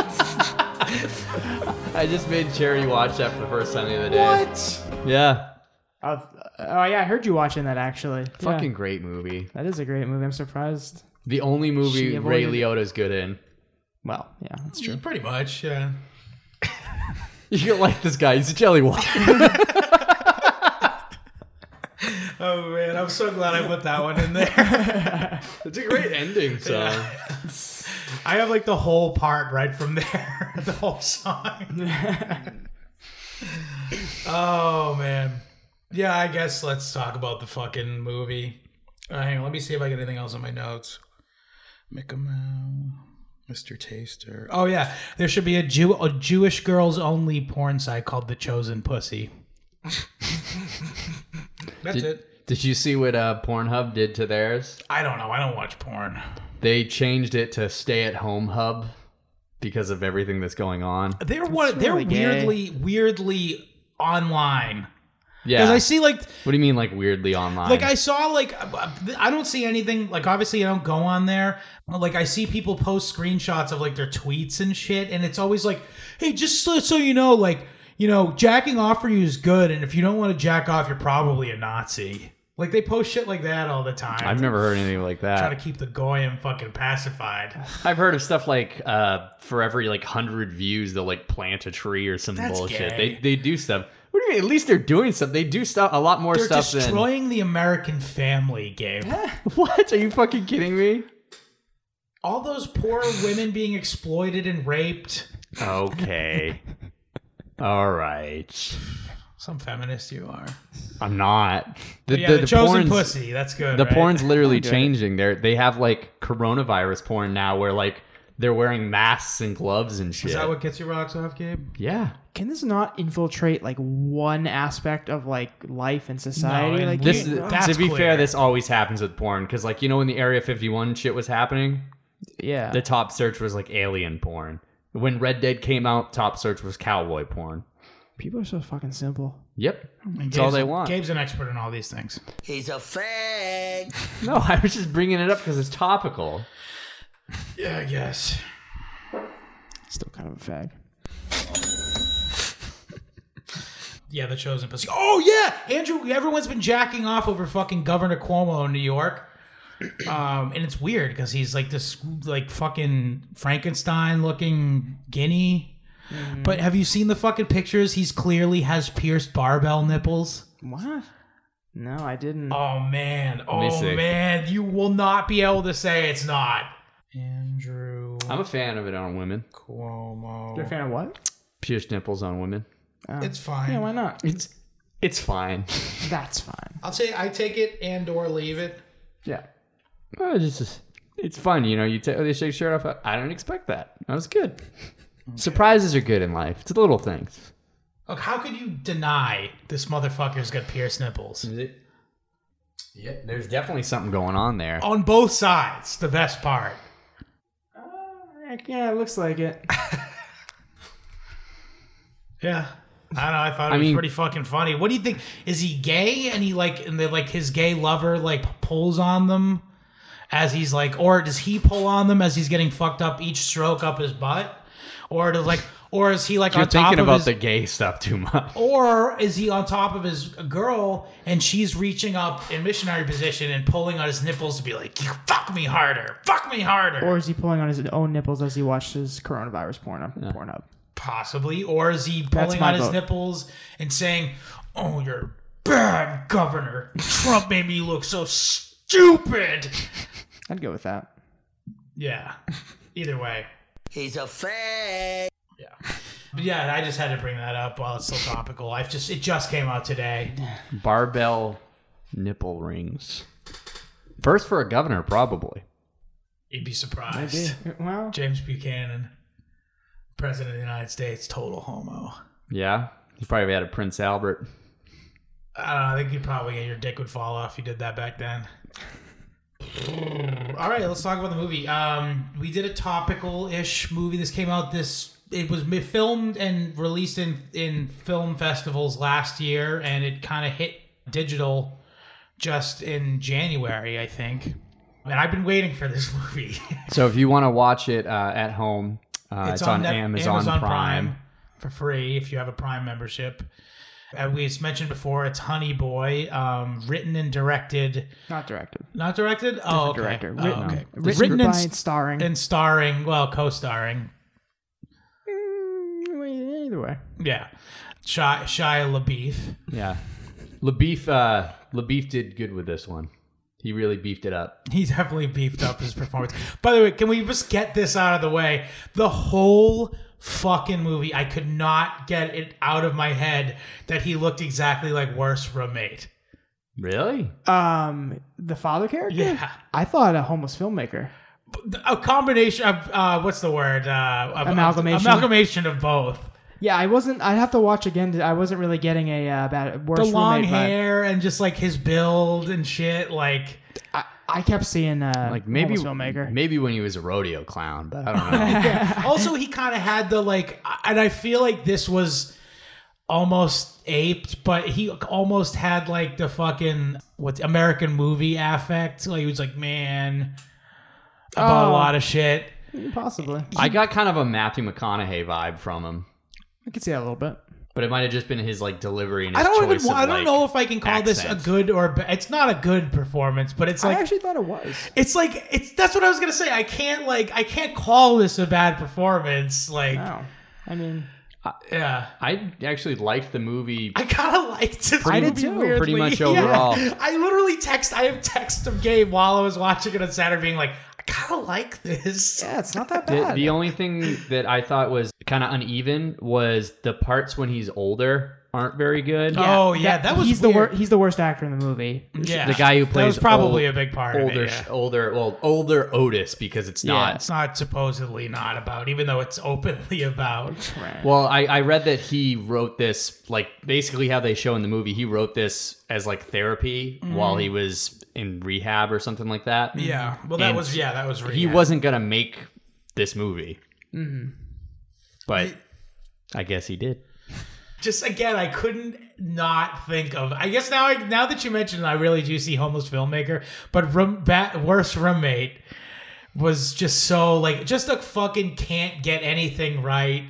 Speaker 3: I just made Cherry watch that for the first time the other day.
Speaker 2: What?
Speaker 3: Yeah.
Speaker 4: Uh, oh yeah, I heard you watching that actually.
Speaker 3: Fucking
Speaker 4: Yeah.
Speaker 3: great movie.
Speaker 4: That is a great movie. I'm surprised.
Speaker 3: The only movie
Speaker 4: She
Speaker 3: Ray
Speaker 4: avoided-
Speaker 3: Liotta's good in.
Speaker 4: Well, yeah, that's true.
Speaker 2: Pretty much, yeah.
Speaker 3: You're gonna like this guy. He's a Jelly Walker.
Speaker 2: Oh man, I'm so glad I put that one in there.
Speaker 3: It's a great ending song.
Speaker 2: Yeah. I have like the whole part right from there. The whole song. Oh man. Yeah, I guess let's talk about the fucking movie. Uh, hang on, let me see if I get anything else on my notes. Mickamow, Mister Taster. Oh yeah, there should be a Jew, a Jewish girls only porn site called The Chosen Pussy. That's
Speaker 3: Did,
Speaker 2: it.
Speaker 3: did you see what uh, Pornhub did to theirs?
Speaker 2: I don't know. I don't watch porn.
Speaker 3: They changed it to Stay at Home Hub because of everything that's going on.
Speaker 2: They're one. They're
Speaker 4: really gay.
Speaker 2: weirdly, weirdly online.
Speaker 3: Yeah.
Speaker 2: Because I see like,
Speaker 3: What do you mean, like weirdly online?
Speaker 2: like I saw like, I don't see anything. Like obviously I don't go on there. Like I see people post screenshots of like their tweets and shit, and it's always like, hey, just so, so you know, like, you know, jacking off for you is good, and if you don't want to jack off, you're probably a Nazi. Like they post shit like that all the time.
Speaker 3: I've never heard anything like that.
Speaker 2: Trying to keep the goyim fucking pacified.
Speaker 3: I've heard of stuff like uh, for every like hundred views, they'll like plant a tree or some
Speaker 2: That's
Speaker 3: bullshit.
Speaker 2: gay.
Speaker 3: They they do stuff. What do you mean? At least they're doing stuff. They do stuff a lot more
Speaker 2: They're
Speaker 3: stuff than.
Speaker 2: destroying the American family, Gabe.
Speaker 3: What? Are you fucking kidding me?
Speaker 2: All those poor women being exploited and raped.
Speaker 3: Okay. All right.
Speaker 2: Some feminist you are.
Speaker 3: I'm not.
Speaker 2: The, yeah, the, the chosen
Speaker 3: porn's-
Speaker 2: pussy. That's good.
Speaker 3: The
Speaker 2: right?
Speaker 3: porn's literally
Speaker 4: I get it.
Speaker 3: changing. They they have like coronavirus porn now, where like they're wearing masks and gloves and shit.
Speaker 2: Is that what gets your rocks off, Gabe?
Speaker 3: Yeah.
Speaker 4: Can this not infiltrate like one aspect of like life and society?
Speaker 2: and
Speaker 4: like
Speaker 3: This,
Speaker 2: We-
Speaker 4: you-
Speaker 2: that's
Speaker 3: to be
Speaker 2: clear.
Speaker 3: fair, this always happens with porn because, like, you know, when the Area fifty-one shit was happening,
Speaker 4: yeah.
Speaker 3: the top search was like alien porn. When Red Dead came out, top search was cowboy porn.
Speaker 4: People are so fucking simple.
Speaker 3: Yep,
Speaker 2: And
Speaker 3: that's all
Speaker 2: Gabe's-
Speaker 3: they want.
Speaker 2: Gabe's an expert in all these things.
Speaker 6: He's a fag.
Speaker 3: No, I was just bringing it up because it's topical.
Speaker 2: Yeah, I guess.
Speaker 4: Still kind of a fag.
Speaker 2: Yeah, the chosen pussy. Oh yeah, Andrew. Everyone's been jacking off over fucking Governor Cuomo in New York, um, and it's weird because he's like this like fucking Frankenstein-looking guinea.
Speaker 4: Mm.
Speaker 2: But have you seen the fucking pictures? He's clearly has pierced barbell nipples.
Speaker 4: What? No, I didn't.
Speaker 2: Oh man,
Speaker 3: me
Speaker 2: oh
Speaker 3: see.
Speaker 2: man, you will not be able to say it's not. Andrew
Speaker 3: I'm a fan of it on women.
Speaker 2: Cuomo.
Speaker 4: You're a fan of what?
Speaker 3: Pierced nipples on women.
Speaker 4: Oh.
Speaker 2: It's fine.
Speaker 4: Yeah, why not?
Speaker 3: It's it's fine.
Speaker 4: That's fine.
Speaker 2: I'll say I take it and or leave it.
Speaker 3: Yeah. Well, it's just it's fun, you know. You take they shake your shirt off. I don't expect that. That was good. Surprises are good in life. It's the little things.
Speaker 2: Look, how could you deny this motherfucker's got pierced nipples?
Speaker 3: Yeah, there's definitely something going on there.
Speaker 2: On both sides, the best part.
Speaker 4: Yeah, it looks like it.
Speaker 2: Yeah. I don't know, I thought it
Speaker 3: I
Speaker 2: was
Speaker 3: mean-
Speaker 2: pretty fucking funny. What do you think? Is he gay and he like and they like his gay lover like pulls on them as he's like or does he pull on them as he's getting fucked up each stroke up his butt? Or does like Or is he like
Speaker 3: You're
Speaker 2: on top
Speaker 3: thinking
Speaker 2: of
Speaker 3: about
Speaker 2: his,
Speaker 3: the gay stuff too much.
Speaker 2: Or is he on top of his girl and she's reaching up in missionary position and pulling on his nipples to be like, you fuck me harder, fuck me harder.
Speaker 4: Or is he pulling on his own nipples as he watches coronavirus porn up, yeah. Pornhub?
Speaker 2: Possibly. Or is he pulling on his vote. nipples and saying, oh, you're a bad governor. Trump made me look so stupid.
Speaker 4: I'd go with that.
Speaker 2: Yeah. Either way.
Speaker 6: He's a fag.
Speaker 2: Yeah. But yeah, I just had to bring that up while it's still topical. I've just it just came out today.
Speaker 3: Barbell nipple rings. First for a governor, probably.
Speaker 2: You'd be surprised.
Speaker 4: Well,
Speaker 2: James Buchanan, President of the United States, total homo.
Speaker 3: Yeah. He probably had a Prince Albert.
Speaker 2: I don't know. I think you probably your dick would fall off if you did that back then. All right, let's talk about the movie. Um, we did a topical-ish movie. This came out this. It was filmed and released in in film festivals last year, and it kind of hit digital just in January, I think. And I've been waiting for this movie.
Speaker 3: So if you want to watch it uh, at home, uh, it's, it's on, on Amazon,
Speaker 2: Amazon
Speaker 3: Prime.
Speaker 2: Prime for free if you have a Prime membership. Uh, we mentioned before, it's Honey Boy, um, written and directed.
Speaker 4: Not directed.
Speaker 2: Not directed?
Speaker 4: Different
Speaker 2: Oh, okay.
Speaker 4: director.
Speaker 2: Oh,
Speaker 4: Written,
Speaker 2: okay.
Speaker 4: written,
Speaker 2: written and,
Speaker 4: and starring.
Speaker 2: And starring, well, co-starring.
Speaker 4: Mm, either way.
Speaker 2: Yeah. Shia, Shia LaBeouf.
Speaker 3: Yeah. LaBeouf, uh, LaBeouf did good with this one. He really beefed it up.
Speaker 2: He definitely beefed up his performance. By the way, can we just get this out of the way? The whole fucking movie, I could not get it out of my head that he looked exactly like Worst Roommate.
Speaker 3: Really?
Speaker 4: Um, the father character?
Speaker 2: Yeah.
Speaker 4: I thought a homeless filmmaker.
Speaker 2: A combination of, uh, what's the word? Uh, of,
Speaker 4: amalgamation.
Speaker 2: Of, amalgamation of both.
Speaker 4: Yeah, I wasn't, I'd have to watch again. I wasn't really getting a, uh, bad, Worst
Speaker 2: The long
Speaker 4: Roommate
Speaker 2: hair vibe. And just like his build and shit, like...
Speaker 4: I, I kept seeing uh,
Speaker 3: like maybe
Speaker 4: filmmaker.
Speaker 3: Maybe when he was a rodeo clown, but I don't know.
Speaker 2: Yeah. Also, he kind of had the like, and I feel like this was almost aped, but he almost had like the fucking what American movie affect. Like he was like, man, about
Speaker 4: Oh.
Speaker 2: a lot of shit.
Speaker 4: Possibly.
Speaker 3: I got kind of a Matthew McConaughey vibe from him,
Speaker 4: I could see that a little bit.
Speaker 3: but it might have just been his like delivery and his
Speaker 2: I don't
Speaker 3: choice
Speaker 2: even.
Speaker 3: of,
Speaker 2: I don't
Speaker 3: like,
Speaker 2: know if I can call this
Speaker 3: accent.
Speaker 2: a good or ba- it's not a good performance, but it's like
Speaker 4: I actually thought it was.
Speaker 2: it's like it's that's what I was gonna say. I can't like I can't call this a bad performance. Like,
Speaker 4: No. I mean,
Speaker 2: yeah.
Speaker 3: I actually liked the movie.
Speaker 2: I kind of liked it.
Speaker 4: I did
Speaker 2: movie
Speaker 4: too,
Speaker 2: weirdly.
Speaker 3: pretty much
Speaker 2: Yeah.
Speaker 3: overall.
Speaker 2: I literally text. I have text of Gabe while I was watching it on Saturday, being like, I kind of like this.
Speaker 4: yeah, it's not that
Speaker 3: The,
Speaker 4: bad.
Speaker 3: the only thing that I thought was kind of uneven was the parts when he's older aren't very good.
Speaker 2: Oh yeah, that, was
Speaker 4: he's
Speaker 2: weird.
Speaker 4: the wor- he's the worst actor in the movie.
Speaker 2: Yeah,
Speaker 3: The guy who
Speaker 2: that
Speaker 3: plays
Speaker 2: was probably
Speaker 3: old-
Speaker 2: a big part
Speaker 3: older,
Speaker 2: of it. Yeah.
Speaker 3: older, well, older Otis because it's
Speaker 4: Yeah.
Speaker 3: not.
Speaker 2: It's not supposedly not about, even though it's openly about.
Speaker 4: Right.
Speaker 3: Well, I, I read that he wrote this, like basically how they show in the movie, he wrote this as like therapy while he was in rehab or something like that.
Speaker 2: Yeah, well, that
Speaker 3: And
Speaker 2: was yeah, that was.
Speaker 3: He
Speaker 2: rehab.
Speaker 3: wasn't going to make this movie. Mm-hmm. But I guess he did.
Speaker 2: Just again, I couldn't not think of. I guess now, I, now that you mentioned it, I really do see homeless filmmaker. But room, bat, Worst Roommate was just so like just a fucking can't get anything right,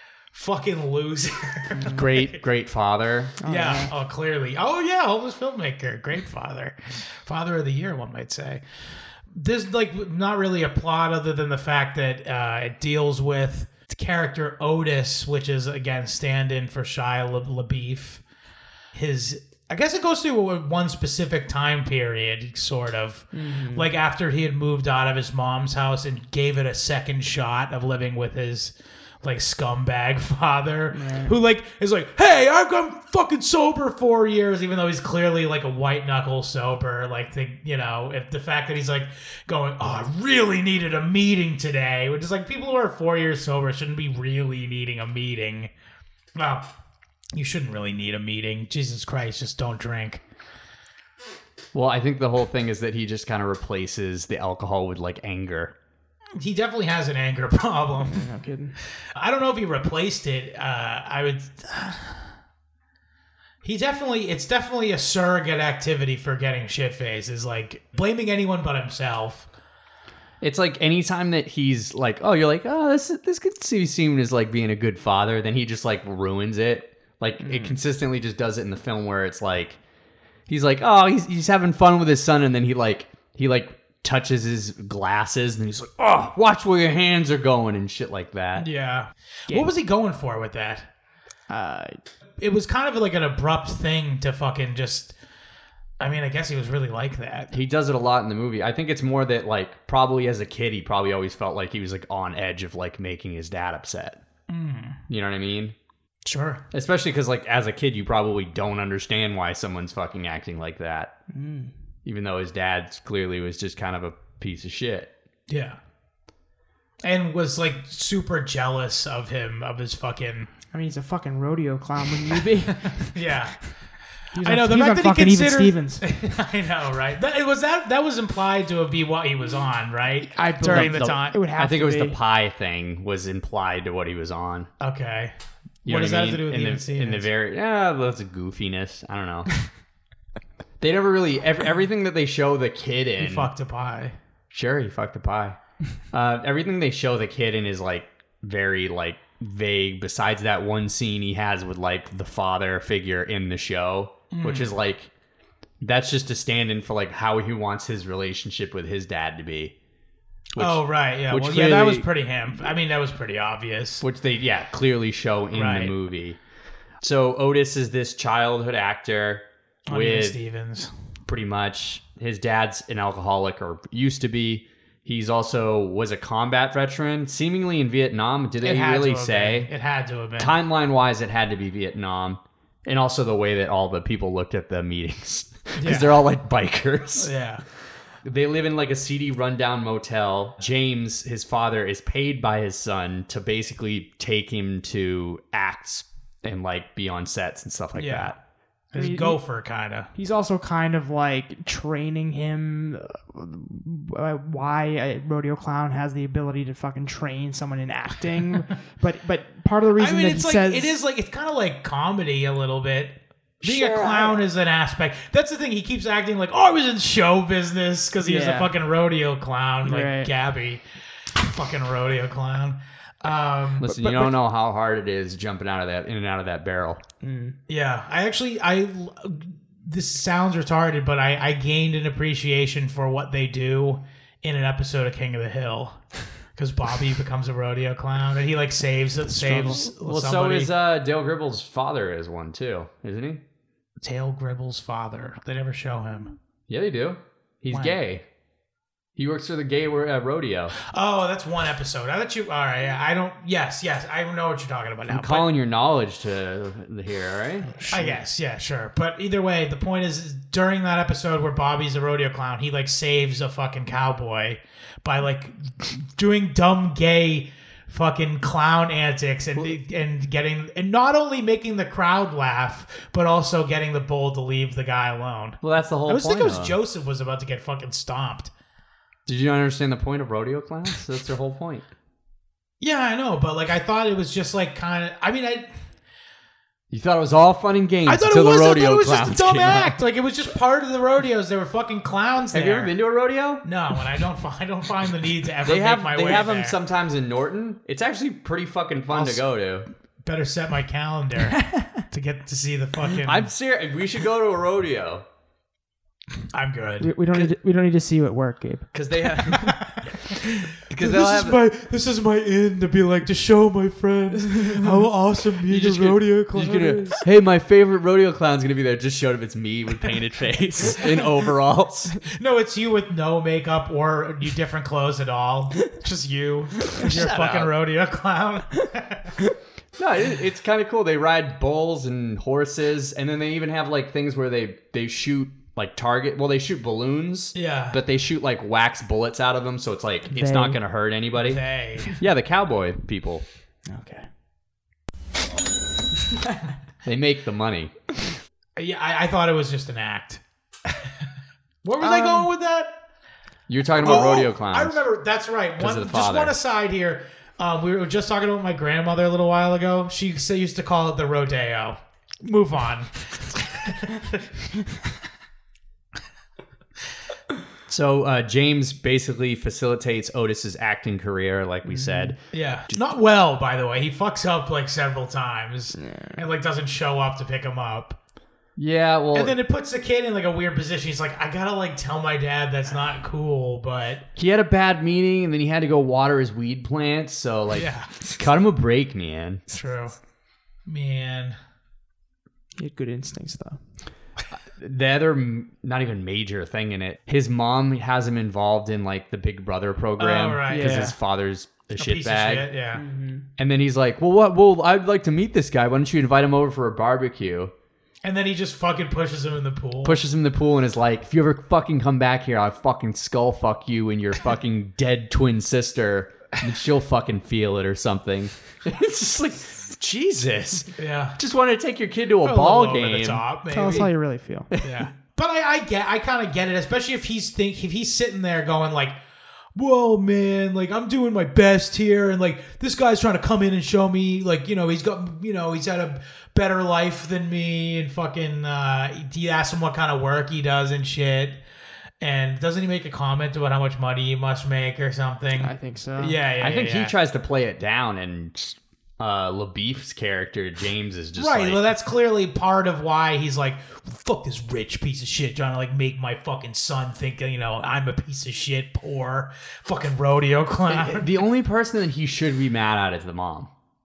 Speaker 2: fucking loser.
Speaker 3: Great, great father.
Speaker 2: yeah. Oh, clearly. Oh yeah, homeless filmmaker, great father, father of the year, one might say. There's like not really a plot other than the fact that uh, it deals with character Otis, which is again stand-in for Shia LaBeouf. His, I guess it goes through one specific time period, sort of mm-hmm. like after he had moved out of his mom's house and gave it a second shot of living with his like scumbag father, yeah. who like is like, hey, I've gone fucking sober four years, even though he's clearly like a white knuckle sober. Like the, you know, if the fact that he's like going, oh, I really needed a meeting today, which is like people who are four years sober shouldn't be really needing a meeting. Well, you shouldn't really need a meeting. Jesus Christ, just don't drink.
Speaker 3: Well, I think the whole thing is that he just kind of replaces the alcohol with like anger.
Speaker 2: He definitely has an anger problem.
Speaker 4: No kidding.
Speaker 2: I don't know if he replaced it. Uh, I would. Uh, he definitely. It's definitely a surrogate activity for getting shit faced. Is like blaming anyone but himself.
Speaker 3: It's like anytime that he's like, oh, you're like, oh, this this could be seen as like being a good father, then he just like ruins it. Like mm. it consistently just does it in the film where it's like, he's like, oh, he's he's having fun with his son, and then he like he like touches his glasses, and he's like, oh, watch where your hands are going and shit like that.
Speaker 2: Yeah. yeah. What was he going for with that? Uh, it was kind of like an abrupt thing to fucking just. I mean, I guess he was really like that.
Speaker 3: He does it a lot in the movie. I think it's more that, like, probably as a kid, he probably always felt like he was, like, on edge of, like, making his dad upset. Mm. You know what I mean?
Speaker 2: Sure.
Speaker 3: Especially because, like, as a kid, you probably don't understand why someone's fucking acting like that. Mm. Even though his dad clearly was just kind of a piece of shit.
Speaker 2: Yeah. And was, like, super jealous of him, of his fucking...
Speaker 4: I mean, he's a fucking rodeo clown, wouldn't you be?
Speaker 2: Yeah.
Speaker 4: He's
Speaker 2: I know
Speaker 4: on,
Speaker 2: the
Speaker 4: he's
Speaker 2: fact
Speaker 4: on
Speaker 2: that he
Speaker 4: fucking
Speaker 2: considered.
Speaker 4: Even Stevens.
Speaker 2: I know, right? That, it was that. That was implied to be what he was on, right?
Speaker 4: I
Speaker 2: During
Speaker 3: the,
Speaker 2: the time,
Speaker 4: it would have
Speaker 3: I think
Speaker 4: to
Speaker 3: it was
Speaker 4: be.
Speaker 3: the pie thing was implied to what he was on.
Speaker 2: Okay.
Speaker 3: You
Speaker 2: what
Speaker 3: know
Speaker 2: does
Speaker 3: what
Speaker 2: that
Speaker 3: I
Speaker 2: have to do with
Speaker 3: in
Speaker 2: Even
Speaker 3: the,
Speaker 2: Stevens?
Speaker 3: in the very yeah, that's a goofiness. I don't know. They never really every, everything that they show the kid in.
Speaker 2: He fucked a pie.
Speaker 3: Sure, he fucked a pie. uh, everything they show the kid in is like very like vague. Besides that one scene he has with like the father figure in the show. Mm. Which is like, that's just a stand-in for like how he wants his relationship with his dad to be.
Speaker 2: Which, oh right, yeah, well,
Speaker 3: clearly,
Speaker 2: yeah, that was pretty ham. I mean, that was pretty obvious.
Speaker 3: Which they yeah clearly show in
Speaker 2: right.
Speaker 3: the movie. So Otis is this childhood actor
Speaker 2: On
Speaker 3: with
Speaker 2: Stevens.
Speaker 3: Pretty much his dad's an alcoholic or used to be. He's also was a combat veteran, seemingly in Vietnam. Did they really say?
Speaker 2: Been. It had to have been.
Speaker 3: Timeline wise, it had to be Vietnam. And also the way that all the people looked at the meetings. Because yeah. they're all like bikers.
Speaker 2: Yeah.
Speaker 3: They live in like a seedy rundown motel. James, his father, is paid by his son to basically take him to acts and like be on sets and stuff like
Speaker 2: yeah.
Speaker 3: that.
Speaker 2: His he, gopher, kind of.
Speaker 4: He's also kind of like training him uh, why a rodeo clown has the ability to fucking train someone in acting. but but part of the reason
Speaker 2: I mean,
Speaker 4: that
Speaker 2: it's
Speaker 4: he
Speaker 2: like,
Speaker 4: says...
Speaker 2: It is like, it's kind of like comedy a little bit. Being
Speaker 4: sure,
Speaker 2: a clown
Speaker 4: I,
Speaker 2: is an aspect. That's the thing. He keeps acting like, oh, I was in show business because he yeah. was a fucking rodeo clown. Like right. Gabby. Fucking rodeo clown. Um,
Speaker 3: Listen,
Speaker 2: but,
Speaker 3: you don't
Speaker 2: but,
Speaker 3: know how hard it is jumping out of that, in and out of that barrel.
Speaker 2: Mm. Yeah, I actually, I. This sounds retarded, but I, I gained an appreciation for what they do in an episode of King of the Hill, because Bobby becomes a rodeo clown and he like saves saves.
Speaker 3: Well,
Speaker 2: somebody.
Speaker 3: so is uh, Dale Gribble's father is one too, isn't he?
Speaker 2: Dale Gribble's father. They never show him.
Speaker 3: Yeah, they do. He's
Speaker 2: when?
Speaker 3: gay. He works for the gay uh, rodeo.
Speaker 2: Oh, that's one episode. I thought you. All right, I don't. Yes, yes, I know what you're talking about now.
Speaker 3: I'm calling your knowledge to here, all right?
Speaker 2: I guess, yeah, sure. But either way, the point is, is during that episode where Bobby's a rodeo clown, he like saves a fucking cowboy by like doing dumb gay fucking clown antics and and getting and not only making the crowd laugh, but also getting the bull to leave the guy alone.
Speaker 3: Well, that's the whole.
Speaker 2: I was
Speaker 3: point
Speaker 2: thinking it was
Speaker 3: of
Speaker 2: Joseph was about to get fucking stomped.
Speaker 3: Did you understand the point of rodeo clowns? That's their whole point.
Speaker 2: Yeah, I know, but like I thought it was just like kind of. I mean, I.
Speaker 3: You thought it was all fun and games
Speaker 2: I thought
Speaker 3: until
Speaker 2: it was,
Speaker 3: the rodeo
Speaker 2: I thought it was
Speaker 3: clowns
Speaker 2: just a dumb
Speaker 3: came
Speaker 2: act.
Speaker 3: out.
Speaker 2: Like it was just part of the rodeos. There were fucking clowns there.
Speaker 3: Have you ever been to a rodeo?
Speaker 2: No, and I don't. I don't find the need to ever
Speaker 3: they
Speaker 2: make
Speaker 3: have
Speaker 2: my
Speaker 3: they
Speaker 2: way
Speaker 3: have
Speaker 2: there.
Speaker 3: them sometimes in Norton. It's actually pretty fucking fun
Speaker 2: I'll
Speaker 3: to go to.
Speaker 2: Better set my calendar to get to see the fucking.
Speaker 3: I'm serious. We should go to a rodeo.
Speaker 2: I'm good.
Speaker 4: We, we don't need to, we don't need to see you at work, Gabe.
Speaker 3: Because they have. Because
Speaker 2: this
Speaker 3: have
Speaker 2: is my this is my in to be like to show my friends how awesome being a rodeo clown
Speaker 3: gonna,
Speaker 2: is.
Speaker 3: Hey, my favorite rodeo clown's gonna be there. Just showed up. It's me with painted face in overalls.
Speaker 2: No, it's you with no makeup or you different clothes at all. Just you. You're a fucking
Speaker 3: up.
Speaker 2: rodeo clown.
Speaker 3: No, it, it's kind of cool. They ride bulls and horses, and then they even have like things where they they shoot. Like target, well, they shoot balloons,
Speaker 2: yeah,
Speaker 3: but they shoot like wax bullets out of them, so it's like
Speaker 4: they,
Speaker 3: it's not gonna hurt anybody.
Speaker 2: They,
Speaker 3: yeah, the cowboy people.
Speaker 4: Okay,
Speaker 3: they make the money.
Speaker 2: Yeah, I, I thought it was just an act. Where was
Speaker 4: um,
Speaker 2: I going with that?
Speaker 3: You're talking about
Speaker 2: oh,
Speaker 3: rodeo clowns.
Speaker 2: I remember. That's right. One, just
Speaker 3: father.
Speaker 2: one aside here. Um, we were just talking about my grandmother a little while ago. She used to call it the rodeo. Move on.
Speaker 3: So uh, James basically facilitates Otis's acting career, like we said.
Speaker 2: Yeah, not well, by the way. He fucks up like several times, and like doesn't show up to pick him up.
Speaker 3: Yeah, well,
Speaker 2: And then it puts the kid in like a weird position. He's like, I gotta like tell my dad that's not cool, but
Speaker 3: he had a bad meeting, and then he had to go water his weed plants. So like,
Speaker 2: yeah,
Speaker 3: cut him a break, man.
Speaker 2: true, man.
Speaker 4: He had good instincts, though.
Speaker 3: The other, not even major thing in it, his mom has him involved in like the Big Brother program
Speaker 2: Oh, right.
Speaker 3: because
Speaker 4: Yeah.
Speaker 3: his father's a,
Speaker 2: A
Speaker 3: shit
Speaker 2: piece
Speaker 3: bag.
Speaker 2: of shit, yeah.
Speaker 3: And then he's like, "Well, what? Well, I'd like to meet this guy. Why don't you invite him over for a barbecue?"
Speaker 2: And then he just fucking pushes him in the pool.
Speaker 3: Pushes him in the pool and is like, "If you ever fucking come back here, I'll fucking skull fuck you and your fucking dead twin sister, and she'll fucking feel it or something." It's just like, Jesus.
Speaker 2: Yeah.
Speaker 3: Just wanted to take your kid to a
Speaker 2: A
Speaker 3: ball
Speaker 2: little over the
Speaker 3: game.
Speaker 2: top, maybe.
Speaker 4: Tell us how you really feel.
Speaker 2: Yeah. But I, I get, I kind of get it, especially if he's think, if he's sitting there going like, "Whoa, man! Like I'm doing my best here, and like this guy's trying to come in and show me, like you know, he's got, you know, he's had a better life than me, and fucking, uh, he asks him what kind of work he does and shit, and doesn't he make a comment about how much money he must make or something?
Speaker 4: I think so.
Speaker 2: Yeah, yeah.
Speaker 3: I think
Speaker 2: yeah, yeah.
Speaker 3: he tries to play it down, and uh, LaBeef's character, James, is just
Speaker 2: right.
Speaker 3: like,
Speaker 2: Well, that's clearly part of why he's like, fuck this rich piece of shit trying to like make my fucking son think, you know, I'm a piece of shit, poor fucking rodeo clown.
Speaker 3: the only person that he should be mad at is the mom.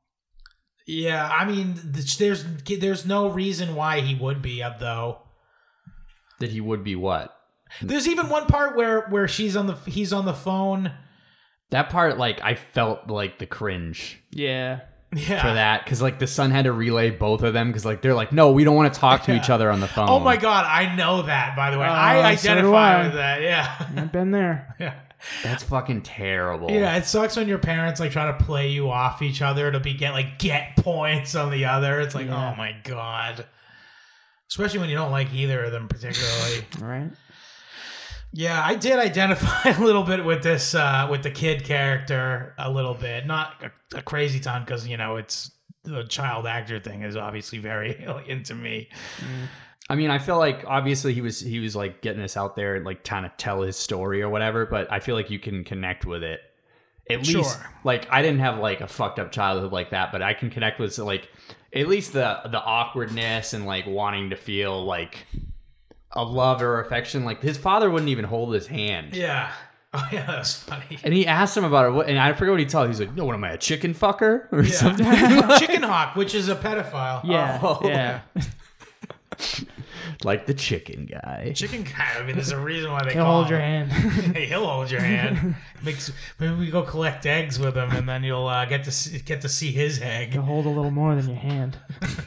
Speaker 2: Yeah, I mean, there's there's no reason why he would be, though.
Speaker 3: That he would be what?
Speaker 2: There's even one part where where she's on the he's on the phone.
Speaker 3: That part, like, I felt like the cringe
Speaker 4: Yeah.
Speaker 2: Yeah.
Speaker 3: for that, because like the son had to relay both of them, because like they're like, no, we don't want to talk to each other on the phone.
Speaker 2: Oh my god, I know that. By the way,
Speaker 4: Uh,
Speaker 2: I
Speaker 4: so do
Speaker 2: identify
Speaker 4: I.
Speaker 2: with that. Yeah.
Speaker 4: I've been there.
Speaker 2: Yeah.
Speaker 3: That's fucking terrible.
Speaker 2: Yeah, it sucks when your parents like try to play you off each other to be get like get points on the other. It's like,
Speaker 4: Yeah.
Speaker 2: oh my god. Especially when you don't like either of them particularly.
Speaker 4: All right.
Speaker 2: Yeah, I did identify a little bit with this uh with the kid character a little bit. Not a, a crazy ton, because you know it's the child actor thing is obviously very alien to me.
Speaker 3: I mean, I feel like obviously he was he was like getting us out there and like trying to tell his story or whatever, but I feel like you can connect with it. At
Speaker 2: Sure.
Speaker 3: least, like, I didn't have like a fucked up childhood like that, but I can connect with like at least the the awkwardness and like wanting to feel like a love or affection. Like his father wouldn't even hold his hand.
Speaker 2: Yeah. Oh yeah, that was funny.
Speaker 3: And he asked him about it, what- and I forget what he told. He's like, "No, what am I, a chicken fucker or something?"
Speaker 2: Yeah. Chicken Hawk, which is a pedophile.
Speaker 4: Yeah.
Speaker 3: Oh.
Speaker 4: Yeah.
Speaker 3: Like the chicken guy.
Speaker 2: Chicken guy. I mean, there's a reason why they
Speaker 4: He'll
Speaker 2: call
Speaker 4: hold your
Speaker 2: him.
Speaker 4: hand.
Speaker 2: He'll hold your hand. Makes maybe we go collect eggs with him, and then you'll uh, get to see, get to see his egg.
Speaker 4: He'll hold a little more than your hand.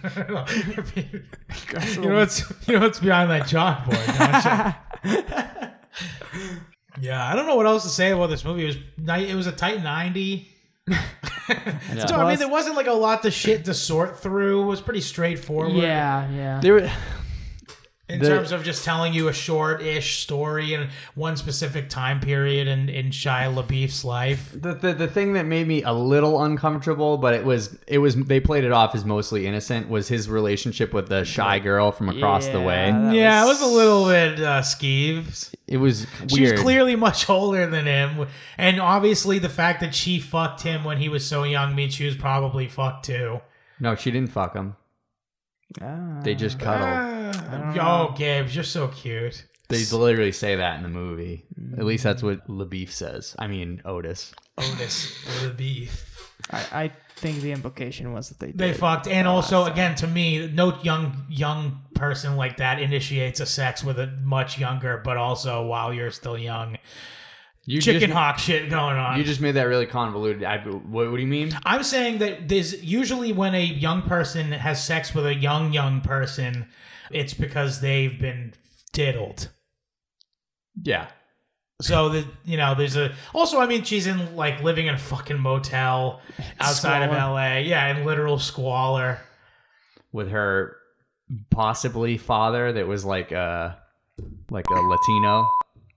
Speaker 2: you know what's you know what's behind that chalkboard, don't you? Yeah, I don't know what else to say about this movie. It was ni- it was a tight ninety. So I mean, there wasn't like a lot of shit to sort through. It was pretty straightforward.
Speaker 4: Yeah, yeah.
Speaker 3: There were.
Speaker 2: In
Speaker 3: The-
Speaker 2: terms of just telling you a short-ish story in one specific time period in, in Shia LaBeouf's life.
Speaker 3: The, the the thing that made me a little uncomfortable, but it was it was they played it off as mostly innocent, was his relationship with the shy girl from across the
Speaker 4: Yeah,
Speaker 3: way.
Speaker 4: that
Speaker 2: Yeah,
Speaker 4: was-
Speaker 2: it was a little bit uh, skeeves.
Speaker 3: It was
Speaker 2: She
Speaker 3: weird.
Speaker 2: was clearly much older than him. And obviously the fact that she fucked him when he was so young means she was probably fucked too.
Speaker 3: No, she didn't fuck him.
Speaker 4: Ah.
Speaker 3: They just cuddled.
Speaker 2: Oh, Gabe, you're so cute.
Speaker 3: They literally say that in the movie. At least that's what LaBeef says. I mean, Otis.
Speaker 2: Otis, the beef.
Speaker 4: I, I think the implication was that they
Speaker 2: They
Speaker 4: did.
Speaker 2: fucked. And also, again, to me, no young young person like that initiates a sex with a much younger, but also while you're still young.
Speaker 3: You
Speaker 2: Chicken
Speaker 3: just,
Speaker 2: hawk shit going on.
Speaker 3: You just made that really convoluted. I, what, what do you mean?
Speaker 2: I'm saying that there's usually when a young person has sex with a young young person, it's because they've been diddled.
Speaker 3: Yeah.
Speaker 2: So that you know, there's a also. I mean, she's in like living in a fucking motel outside of
Speaker 4: Squalor.
Speaker 2: L A. Yeah, in literal squalor.
Speaker 3: With her possibly father that was like a like a Latino.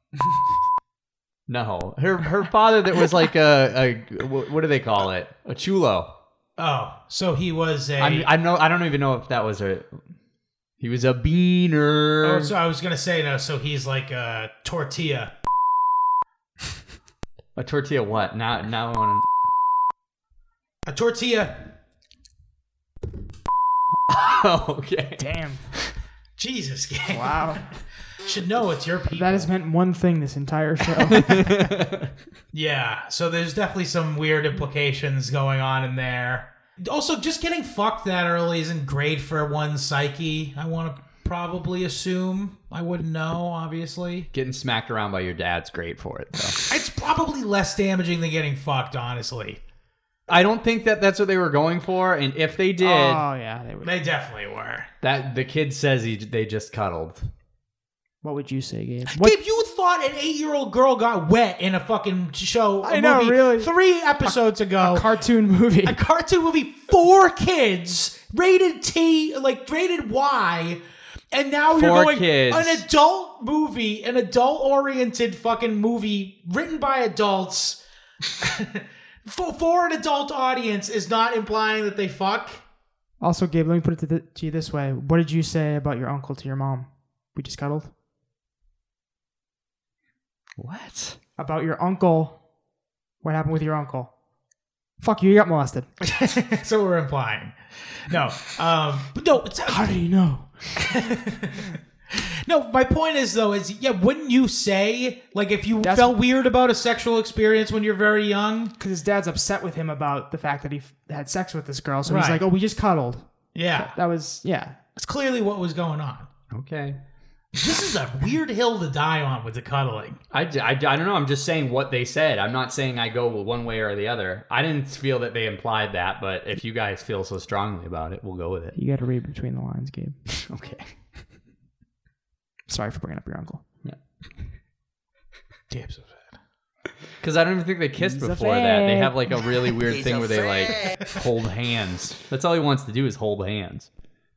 Speaker 3: No, her her father that was like a, a what what do they call it? A chulo.
Speaker 2: Oh, so he was a.
Speaker 3: I'm, I know I don't even know if that was a. He was a beaner.
Speaker 2: oh, so I was gonna say no. So he's like a tortilla.
Speaker 3: A tortilla what? Now, now I want
Speaker 2: A tortilla.
Speaker 3: to. Okay.
Speaker 4: Damn.
Speaker 2: Jesus, gang.
Speaker 4: Wow.
Speaker 2: Should know it's your people.
Speaker 4: That has meant one thing this entire show.
Speaker 2: Yeah, so there's definitely some weird implications going on in there. Also, just getting fucked that early isn't great for one's psyche. I want to probably assume. I wouldn't know, obviously.
Speaker 3: Getting smacked around by your dad's great for it, though.
Speaker 2: It's probably less damaging than getting fucked, honestly.
Speaker 3: I don't think that that's what they were going for, and if they did,
Speaker 4: Oh yeah, they would.
Speaker 2: They definitely were.
Speaker 3: that the kid says he they just cuddled.
Speaker 4: What would you say, Gabe? What?
Speaker 2: Gabe, you thought an eight-year-old girl got wet in a fucking show.
Speaker 4: I
Speaker 2: a
Speaker 4: know,
Speaker 2: movie
Speaker 4: really.
Speaker 2: Three episodes ago.
Speaker 4: A cartoon movie.
Speaker 2: A cartoon movie for kids, rated T, like rated Y, and now you're
Speaker 3: For
Speaker 2: going
Speaker 3: kids.
Speaker 2: an adult movie, an adult-oriented fucking movie written by adults for, for an adult audience is not implying that they fuck.
Speaker 4: Also, Gabe, let me put it to, the, to you this way: what did you say about your uncle to your mom? We just cuddled.
Speaker 3: What?
Speaker 4: About your uncle. What happened with your uncle? Fuck you, you got molested.
Speaker 2: So we're implying. No, um, but no. It's,
Speaker 4: How do you know?
Speaker 2: No, my point is though is yeah, wouldn't you say like if you
Speaker 4: That's-
Speaker 2: felt weird about a sexual experience when you're very young?
Speaker 4: Because his dad's upset with him about the fact that he f- had sex with this girl. So he's
Speaker 2: Right.
Speaker 4: like, oh, we just cuddled.
Speaker 2: Yeah,
Speaker 4: That was, yeah.
Speaker 2: it's clearly what was going on.
Speaker 3: Okay.
Speaker 2: This is a weird hill to die on with the cuddling.
Speaker 3: I, I, I don't know. I'm just saying what they said. I'm not saying I go one way or the other. I didn't feel that they implied that, but if you guys feel so strongly about it, we'll go with it.
Speaker 4: You got to read between the lines, Gabe.
Speaker 3: Okay.
Speaker 4: Sorry for bringing up your uncle.
Speaker 2: Damn, so sad.
Speaker 3: Because I don't even think they kissed
Speaker 4: He's a
Speaker 3: before that. They
Speaker 4: fag.
Speaker 3: have like a really weird
Speaker 6: He's
Speaker 3: thing
Speaker 6: a
Speaker 3: where they like hold hands. That's all he wants to do is hold hands.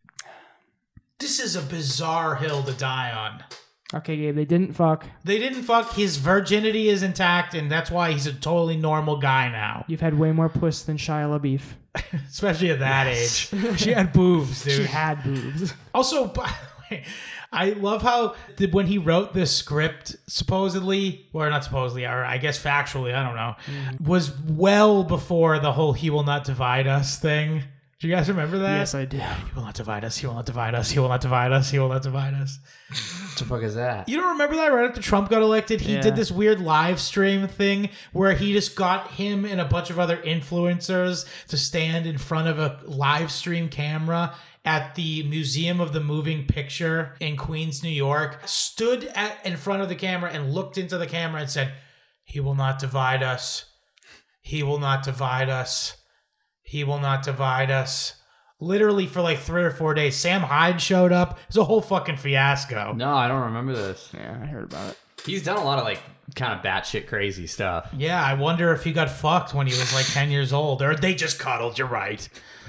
Speaker 2: This is a bizarre hill to die on.
Speaker 4: Okay, Gabe, they didn't fuck.
Speaker 2: They didn't fuck. His virginity is intact, and that's why he's a totally normal guy now.
Speaker 4: You've had way more puss than Shia LaBeouf.
Speaker 2: Especially at that age. She had boobs, dude.
Speaker 4: She had boobs.
Speaker 2: Also, by the way, I love how the, when he wrote this script, supposedly, or not supposedly, or I guess factually, I don't know,
Speaker 4: Mm-hmm.
Speaker 2: was well before the whole "he will not divide us" thing. Do you guys remember that?
Speaker 4: Yes, I do.
Speaker 2: He will not divide us. He will not divide us. He will not divide us. He will not divide us.
Speaker 3: What the fuck is that?
Speaker 2: You don't remember that right after Trump got elected? He
Speaker 4: Yeah.
Speaker 2: did this weird live stream thing where he just got him and a bunch of other influencers to stand in front of a live stream camera at the Museum of the Moving Picture in Queens, New York, stood at, in front of the camera and looked into the camera and said, "He will not divide us. He will not divide us. He will not divide us." Literally for like three or four days. Sam Hyde showed up. It was a whole fucking fiasco.
Speaker 3: No, I don't remember this.
Speaker 4: Yeah, I heard about it.
Speaker 3: He's done a lot of like kind of batshit crazy stuff.
Speaker 2: Yeah, I wonder if he got fucked when he was like ten years old. Or they just cuddled, you're right.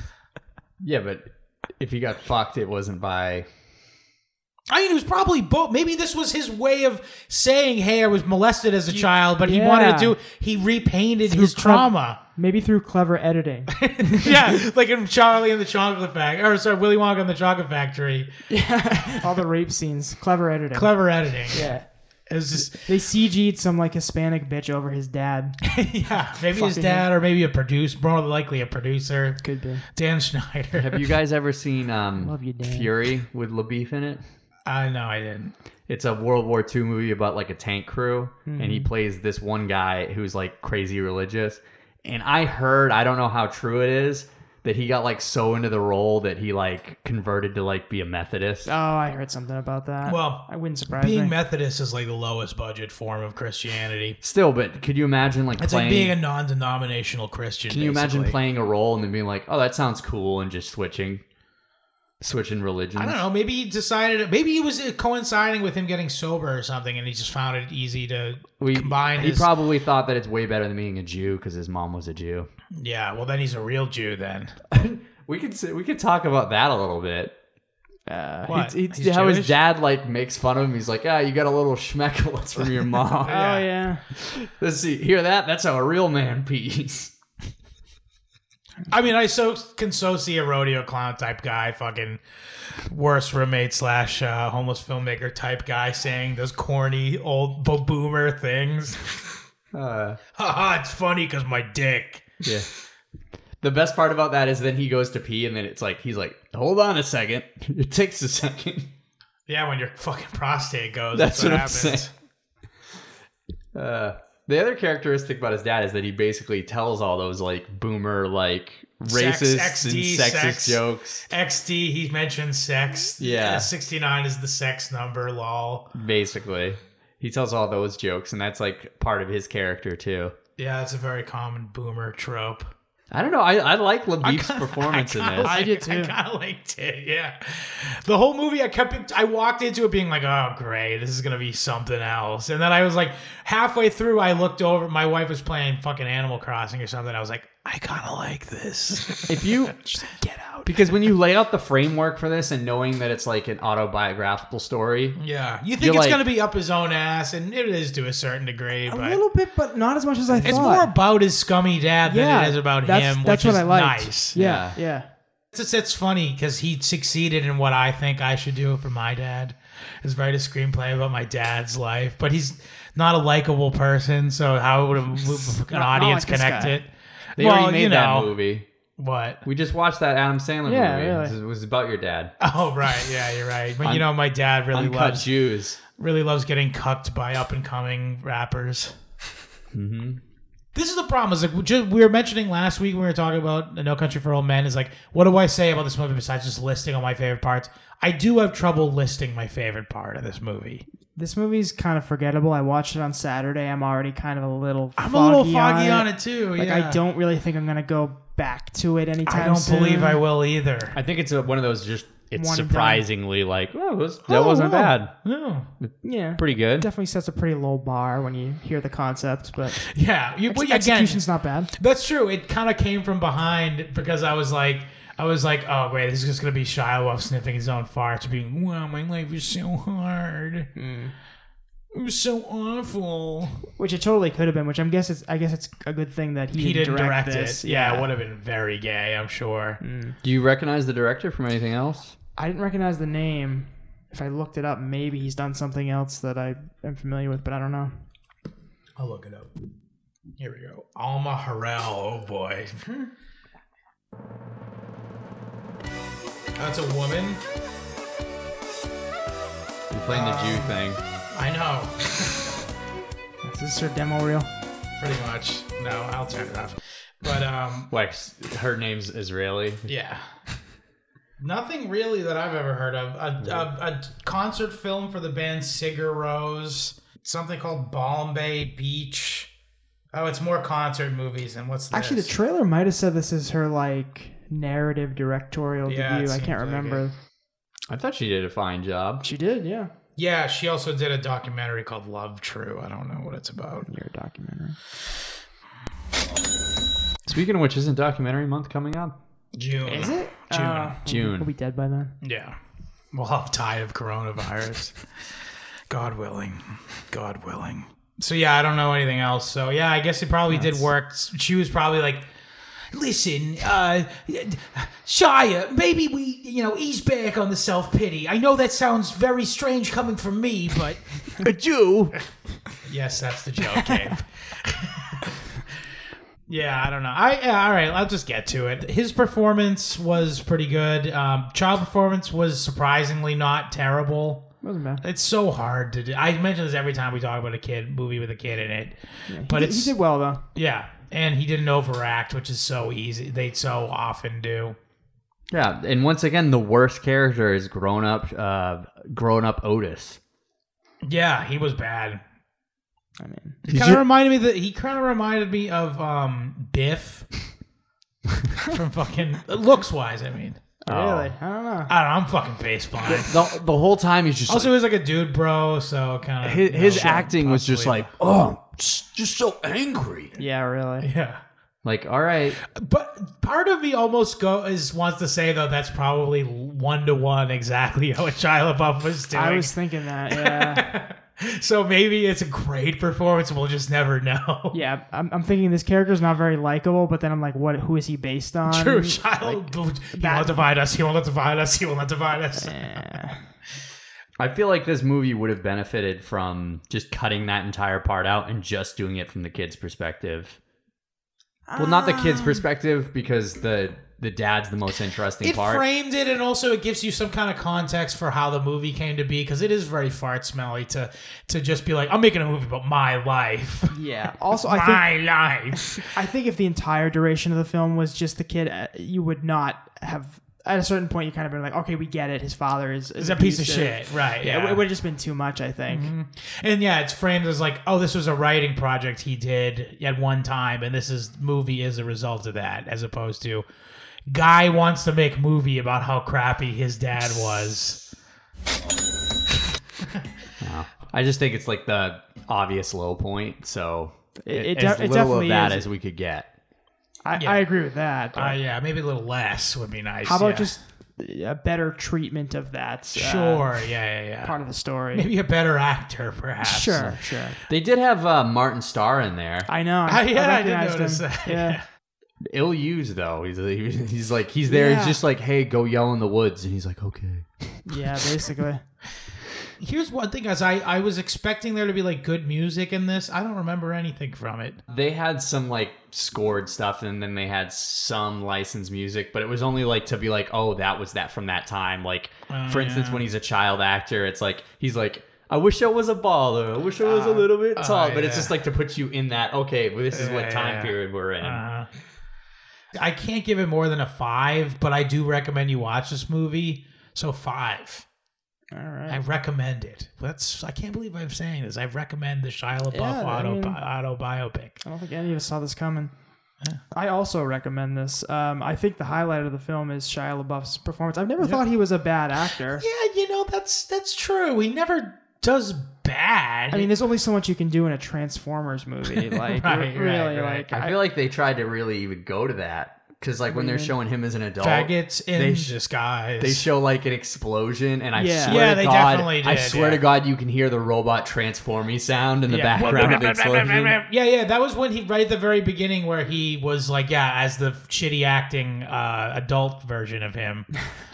Speaker 3: Yeah, but if he got fucked, it wasn't by.
Speaker 2: I mean, it was probably both. Maybe this was his way of saying, hey, I was molested as a child, but he
Speaker 4: yeah.
Speaker 2: wanted to do, he repainted his
Speaker 4: clev-
Speaker 2: trauma.
Speaker 4: Maybe through clever editing.
Speaker 2: Yeah, like in Charlie and the Chocolate Factory, or sorry, Willy Wonka and the Chocolate Factory.
Speaker 4: Yeah. All the rape scenes. Clever editing.
Speaker 2: Clever editing.
Speaker 4: Yeah.
Speaker 2: It was just,
Speaker 4: They C G'd some like Hispanic bitch over his dad.
Speaker 2: yeah, maybe his
Speaker 4: Fucking
Speaker 2: dad or maybe a producer, more likely a producer.
Speaker 4: Could be.
Speaker 2: Dan Schneider.
Speaker 3: Have you guys ever seen um,
Speaker 4: Love you, Dan.
Speaker 3: Fury with LaBeouf in it?
Speaker 2: I know, I didn't.
Speaker 3: It's a World War Two movie about like a tank crew, and he plays this one guy who's like crazy religious. And I heard, I don't know how true it is, that he got like so into the role that he like converted to like be a Methodist.
Speaker 4: Oh, I heard something about that.
Speaker 2: Well,
Speaker 4: I wouldn't surprise
Speaker 2: Being
Speaker 4: me.
Speaker 2: Methodist is like the lowest budget form of Christianity.
Speaker 3: Still, but could you imagine like
Speaker 2: It's
Speaker 3: playing?
Speaker 2: like being a non-denominational Christian.
Speaker 3: can you imagine
Speaker 2: basically.
Speaker 3: playing a role and then being like, oh, that sounds cool, and just switching, switching religions?
Speaker 2: I don't know. Maybe he decided. Maybe it was coinciding with him getting sober or something, and he just found it easy to
Speaker 3: We,
Speaker 2: combine.
Speaker 3: he
Speaker 2: his,
Speaker 3: probably thought that it's way better than being a Jew because his mom was a Jew.
Speaker 2: Yeah. Well, then he's a real Jew. Then
Speaker 3: We could say- we could talk about that a little bit.
Speaker 4: Uh,
Speaker 2: What?
Speaker 3: He- he-
Speaker 2: He's
Speaker 3: how
Speaker 2: Jewish?
Speaker 3: his dad like makes fun of him. He's like, ah, you got a little schmeckle. It's from your mom.
Speaker 4: oh, yeah.
Speaker 3: Let's see. Hear that? That's how a real man pees.
Speaker 2: I mean, I so can so see a rodeo clown type guy, fucking worst roommate slash uh, homeless filmmaker type guy saying those corny old bo- boomer things.
Speaker 3: Uh,
Speaker 2: Haha, it's funny because my dick.
Speaker 3: yeah. The best part about that is then he goes to pee and then it's like, he's like, hold on a second. It takes a second.
Speaker 2: Yeah, when your fucking prostate goes.
Speaker 3: That's,
Speaker 2: That's,
Speaker 3: what,
Speaker 2: what,
Speaker 3: I'm
Speaker 2: happens.
Speaker 3: saying. Uh, the other characteristic about his dad is that he basically tells all those like boomer, like
Speaker 2: Sex,
Speaker 3: racist
Speaker 2: X
Speaker 3: and
Speaker 2: D,
Speaker 3: sexist
Speaker 2: sex.
Speaker 3: jokes.
Speaker 2: X D, he mentions sex.
Speaker 3: Yeah.
Speaker 2: sixty-nine is the sex number, lol.
Speaker 3: Basically. He tells all those jokes and that's like part of his character too.
Speaker 2: Yeah, that's a very common boomer trope.
Speaker 3: I don't know. I, I like LaBeef's performance in
Speaker 2: kinda
Speaker 3: this.
Speaker 2: Like,
Speaker 4: I did too.
Speaker 2: I kind of liked it, yeah. The whole movie, I kept, I walked into it being like, oh, great, this is going to be something else. And then I was like, halfway through, I looked over, my wife was playing fucking Animal Crossing or something. I was like, I kind of like this.
Speaker 3: If you
Speaker 2: She's like, get out.
Speaker 3: because when you lay out the framework for this and knowing that it's like an autobiographical story,
Speaker 2: Yeah. You think
Speaker 3: You're
Speaker 2: it's
Speaker 3: like-
Speaker 2: going to be up his own ass, and it is to a certain degree,
Speaker 4: A
Speaker 2: but
Speaker 4: little bit, but not as much as I thought.
Speaker 2: it's more about his scummy dad than
Speaker 4: yeah,
Speaker 2: it is about
Speaker 4: that's,
Speaker 2: him,
Speaker 4: That's
Speaker 2: which
Speaker 4: what
Speaker 2: is
Speaker 4: I liked.
Speaker 2: nice.
Speaker 4: Yeah, yeah.
Speaker 2: It's, it's funny because he succeeded in what I think I should do for my dad. Is write a screenplay about my dad's life, but he's not a likable person. So how would a, an
Speaker 4: not
Speaker 2: audience
Speaker 4: like this
Speaker 2: connect
Speaker 4: guy.
Speaker 2: it?
Speaker 3: they
Speaker 2: Well,
Speaker 3: already made
Speaker 2: you
Speaker 3: that
Speaker 2: know.
Speaker 3: movie.
Speaker 2: What?
Speaker 3: We just watched that Adam Sandler
Speaker 4: Yeah,
Speaker 3: movie.
Speaker 4: really.
Speaker 3: It was- It was about your dad.
Speaker 2: Oh right, yeah, you're right. But
Speaker 3: Un-
Speaker 2: you know, my dad really
Speaker 3: Uncut
Speaker 2: loves
Speaker 3: Jews.
Speaker 2: really loves getting cucked by up and coming rappers.
Speaker 3: Mm-hmm.
Speaker 2: This is the problem. Is like we ju- we were mentioning last week when we were talking about No Country for Old Men. Is like, what do I say about this movie besides just listing all my favorite parts? I do have trouble listing my favorite part of this movie.
Speaker 4: This movie's kind of forgettable. I watched it on Saturday. I'm already kind of a little
Speaker 2: I'm
Speaker 4: foggy
Speaker 2: a little foggy
Speaker 4: on
Speaker 2: on
Speaker 4: it.
Speaker 2: it, too.
Speaker 4: Like,
Speaker 2: yeah.
Speaker 4: I don't really think I'm going to go back to it anytime
Speaker 2: I don't
Speaker 4: soon.
Speaker 2: believe I will either.
Speaker 3: I think it's a, one of those just, it's
Speaker 4: One and
Speaker 3: surprisingly like, oh, this, that
Speaker 2: Oh,
Speaker 3: wasn't
Speaker 2: wow.
Speaker 3: bad.
Speaker 2: No.
Speaker 4: Yeah.
Speaker 3: Pretty good.
Speaker 4: Definitely sets a pretty low bar when you hear the concept, but
Speaker 2: Yeah. You,
Speaker 4: ex-
Speaker 2: well, again,
Speaker 4: execution's not bad.
Speaker 2: that's true. It kind of came from behind because I was like, I was like, oh, great, this is just going to be Shia LaBeouf sniffing his own farts, being, wow, my life is so hard. It was so awful.
Speaker 4: Which it totally could have been. Which I'm guess it's. I guess it's a good thing that he,
Speaker 2: He didn't direct,
Speaker 4: this.
Speaker 2: it. Yeah, it would have been very gay, I'm sure.
Speaker 3: Do you recognize the director from anything else?
Speaker 4: I didn't recognize the name. If I looked it up, maybe he's done something else that I am familiar with, but I don't know.
Speaker 2: I'll look it up. Here we go. Alma Harrell. Oh, boy. That's a woman.
Speaker 3: You're playing the Jew thing.
Speaker 2: I know.
Speaker 4: Is this her demo reel?
Speaker 2: Pretty much. No, I'll turn it off. But, um,
Speaker 3: Like, her name's Israeli.
Speaker 2: yeah. Nothing really that I've ever heard of. A, a, a concert film for the band Sigur Rós. Something called Bombay Beach. Oh, it's more concert movies. And what's this?
Speaker 4: Actually, the trailer might have said this is her like narrative directorial
Speaker 2: Yeah, it
Speaker 4: debut. I
Speaker 2: seems
Speaker 4: can't
Speaker 2: like
Speaker 4: remember.
Speaker 2: it.
Speaker 3: I thought she did a fine job.
Speaker 4: She did, yeah.
Speaker 2: Yeah, she also did a documentary called Love True. I don't know what it's about.
Speaker 4: Your documentary.
Speaker 3: Speaking of which, isn't documentary month coming up?
Speaker 2: June.
Speaker 4: Is it?
Speaker 2: June.
Speaker 4: Uh,
Speaker 3: June.
Speaker 4: We'll be dead by then.
Speaker 2: Yeah. We'll have died of coronavirus. God willing. God willing. So, yeah, I don't know anything else. So, yeah, I guess it probably did work. She was probably like, listen, uh, Shia, maybe we, you know, ease back on the self-pity. I know that sounds very strange coming from me, but...
Speaker 3: A Jew?
Speaker 2: Yes, that's the joke, Gabe. Yeah, I don't know. I yeah, all right. I'll just get to it. His performance was pretty good. Um, child performance was surprisingly not terrible.
Speaker 4: Wasn't bad.
Speaker 2: It's so hard to do. I mention this every time we talk about a kid movie with a kid in it. But
Speaker 4: he,
Speaker 2: it's
Speaker 4: he did well though.
Speaker 2: yeah, and he didn't overact, which is so easy. They so often do.
Speaker 3: Yeah, and once again, the worst character is grown up, uh, grown up Otis.
Speaker 2: Yeah, he was bad.
Speaker 4: I mean,
Speaker 2: He kind of reminded me that he kind of reminded me of um, Biff from fucking looks wise. I mean,
Speaker 4: really? I don't know.
Speaker 2: I don't know. I'm fucking face blind.
Speaker 3: The, the whole time he's just
Speaker 2: Also,
Speaker 3: like,
Speaker 2: he was like a dude, bro. So kind of
Speaker 3: his, his acting was just like, oh, just, just so angry.
Speaker 4: Yeah, really.
Speaker 2: yeah.
Speaker 3: Like, all right,
Speaker 2: But part of me almost go is wants to say though that's probably one to one exactly how Shia LaBeouf was doing.
Speaker 4: I was thinking that. Yeah.
Speaker 2: So maybe it's a great performance. We'll just never know.
Speaker 4: Yeah, I'm, I'm thinking this character's not very likable, but then I'm like, what? Who is he based on?
Speaker 2: True, Shia. Like, he
Speaker 4: that-
Speaker 2: won't divide us. He won't divide us. He will not divide us.
Speaker 4: Eh.
Speaker 3: I feel like this movie would have benefited from just cutting that entire part out and just doing it from the kid's perspective. Well, not the kid's perspective, because the the dad's the most interesting
Speaker 2: It
Speaker 3: part.
Speaker 2: framed it, and also it gives you some kind of context for how the movie came to be, because it is very fart smelly to to just be like, I'm making a movie about my life.
Speaker 4: Yeah. Also, I
Speaker 2: my
Speaker 4: think
Speaker 2: life.
Speaker 4: I think if the entire duration of the film was just the kid, uh, you would not have. At a certain point, you kind of been like, okay, we get it. His father is, is
Speaker 2: It's a piece of
Speaker 4: abusive.
Speaker 2: shit, right?
Speaker 4: Yeah,
Speaker 2: Yeah,
Speaker 4: it would have just been too much, I think.
Speaker 2: Mm-hmm. And yeah, it's framed as like, oh, this was a writing project he did at one time, and this is movie is a result of that, as opposed to guy wants to make movie about how crappy his dad was.
Speaker 3: No. I just think it's like the obvious low point, so
Speaker 4: It-
Speaker 3: it,
Speaker 4: it
Speaker 3: as
Speaker 4: de- it
Speaker 3: little
Speaker 4: definitely
Speaker 3: of that
Speaker 4: is.
Speaker 3: as we could get.
Speaker 4: I,
Speaker 2: Yeah.
Speaker 4: I agree with that. but
Speaker 2: Uh, yeah, maybe a little less would be nice.
Speaker 4: how about
Speaker 2: yeah.
Speaker 4: just a better treatment of that uh,
Speaker 2: sure? Yeah, yeah, yeah.
Speaker 4: part of the story?
Speaker 2: Maybe a better actor, perhaps.
Speaker 4: Sure, sure.
Speaker 3: They did have uh, Martin Starr in there.
Speaker 4: I know.
Speaker 2: Ah, yeah, I did
Speaker 4: recognized
Speaker 2: notice
Speaker 4: him.
Speaker 2: that.
Speaker 4: Yeah.
Speaker 3: Ill used though. He's he's like he's there.
Speaker 4: Yeah.
Speaker 3: He's just like, hey, go yell in the woods, and he's like, okay.
Speaker 4: Yeah, basically.
Speaker 2: Here's one thing, guys. I, I was expecting there to be like good music in this. I don't remember anything from it.
Speaker 3: They had some like scored stuff, and then they had some licensed music, but it was only like to be like, oh, that was that from that time. Like,
Speaker 2: Oh,
Speaker 3: for instance,
Speaker 2: yeah.
Speaker 3: when he's a child actor, it's like he's like, I wish I was a baller. I wish I was a little bit tall. But it's
Speaker 2: yeah.
Speaker 3: just like to put you in that. Okay, well, this is
Speaker 2: Yeah,
Speaker 3: what time
Speaker 2: yeah.
Speaker 3: period we're in.
Speaker 2: Uh, I can't give it more than a five, but I do recommend you watch this movie. So five.
Speaker 4: All right.
Speaker 2: I recommend it. That's I can't believe I'm saying this. I recommend the Shia LaBeouf
Speaker 4: Yeah, I
Speaker 2: auto
Speaker 4: mean-
Speaker 2: auto biopic.
Speaker 4: I don't think any of us saw this coming. I also recommend this. Um, I think the highlight of the film is Shia LaBeouf's performance. I've never thought he was a bad actor.
Speaker 2: Yeah, you know that's that's true. He never does bad.
Speaker 4: I mean, there's only so much you can do in a Transformers movie. Like,
Speaker 2: Right,
Speaker 4: re- really,
Speaker 2: right, right.
Speaker 4: like
Speaker 3: I feel like they tried to really even go to that because, like, when they're showing him as an adult,
Speaker 2: faggots in
Speaker 3: they sh-
Speaker 2: disguise.
Speaker 3: they show like an explosion, and I
Speaker 4: Yeah.
Speaker 3: swear
Speaker 2: Yeah,
Speaker 3: to
Speaker 2: they
Speaker 3: God,
Speaker 2: definitely
Speaker 3: I
Speaker 2: did,
Speaker 3: swear
Speaker 2: yeah.
Speaker 3: to God, you can hear the robot transforming sound in the
Speaker 2: Yeah.
Speaker 3: background of the explosion.
Speaker 2: Yeah, yeah, that was when he right at the very beginning where he was like, yeah, as the shitty acting uh, adult version of him.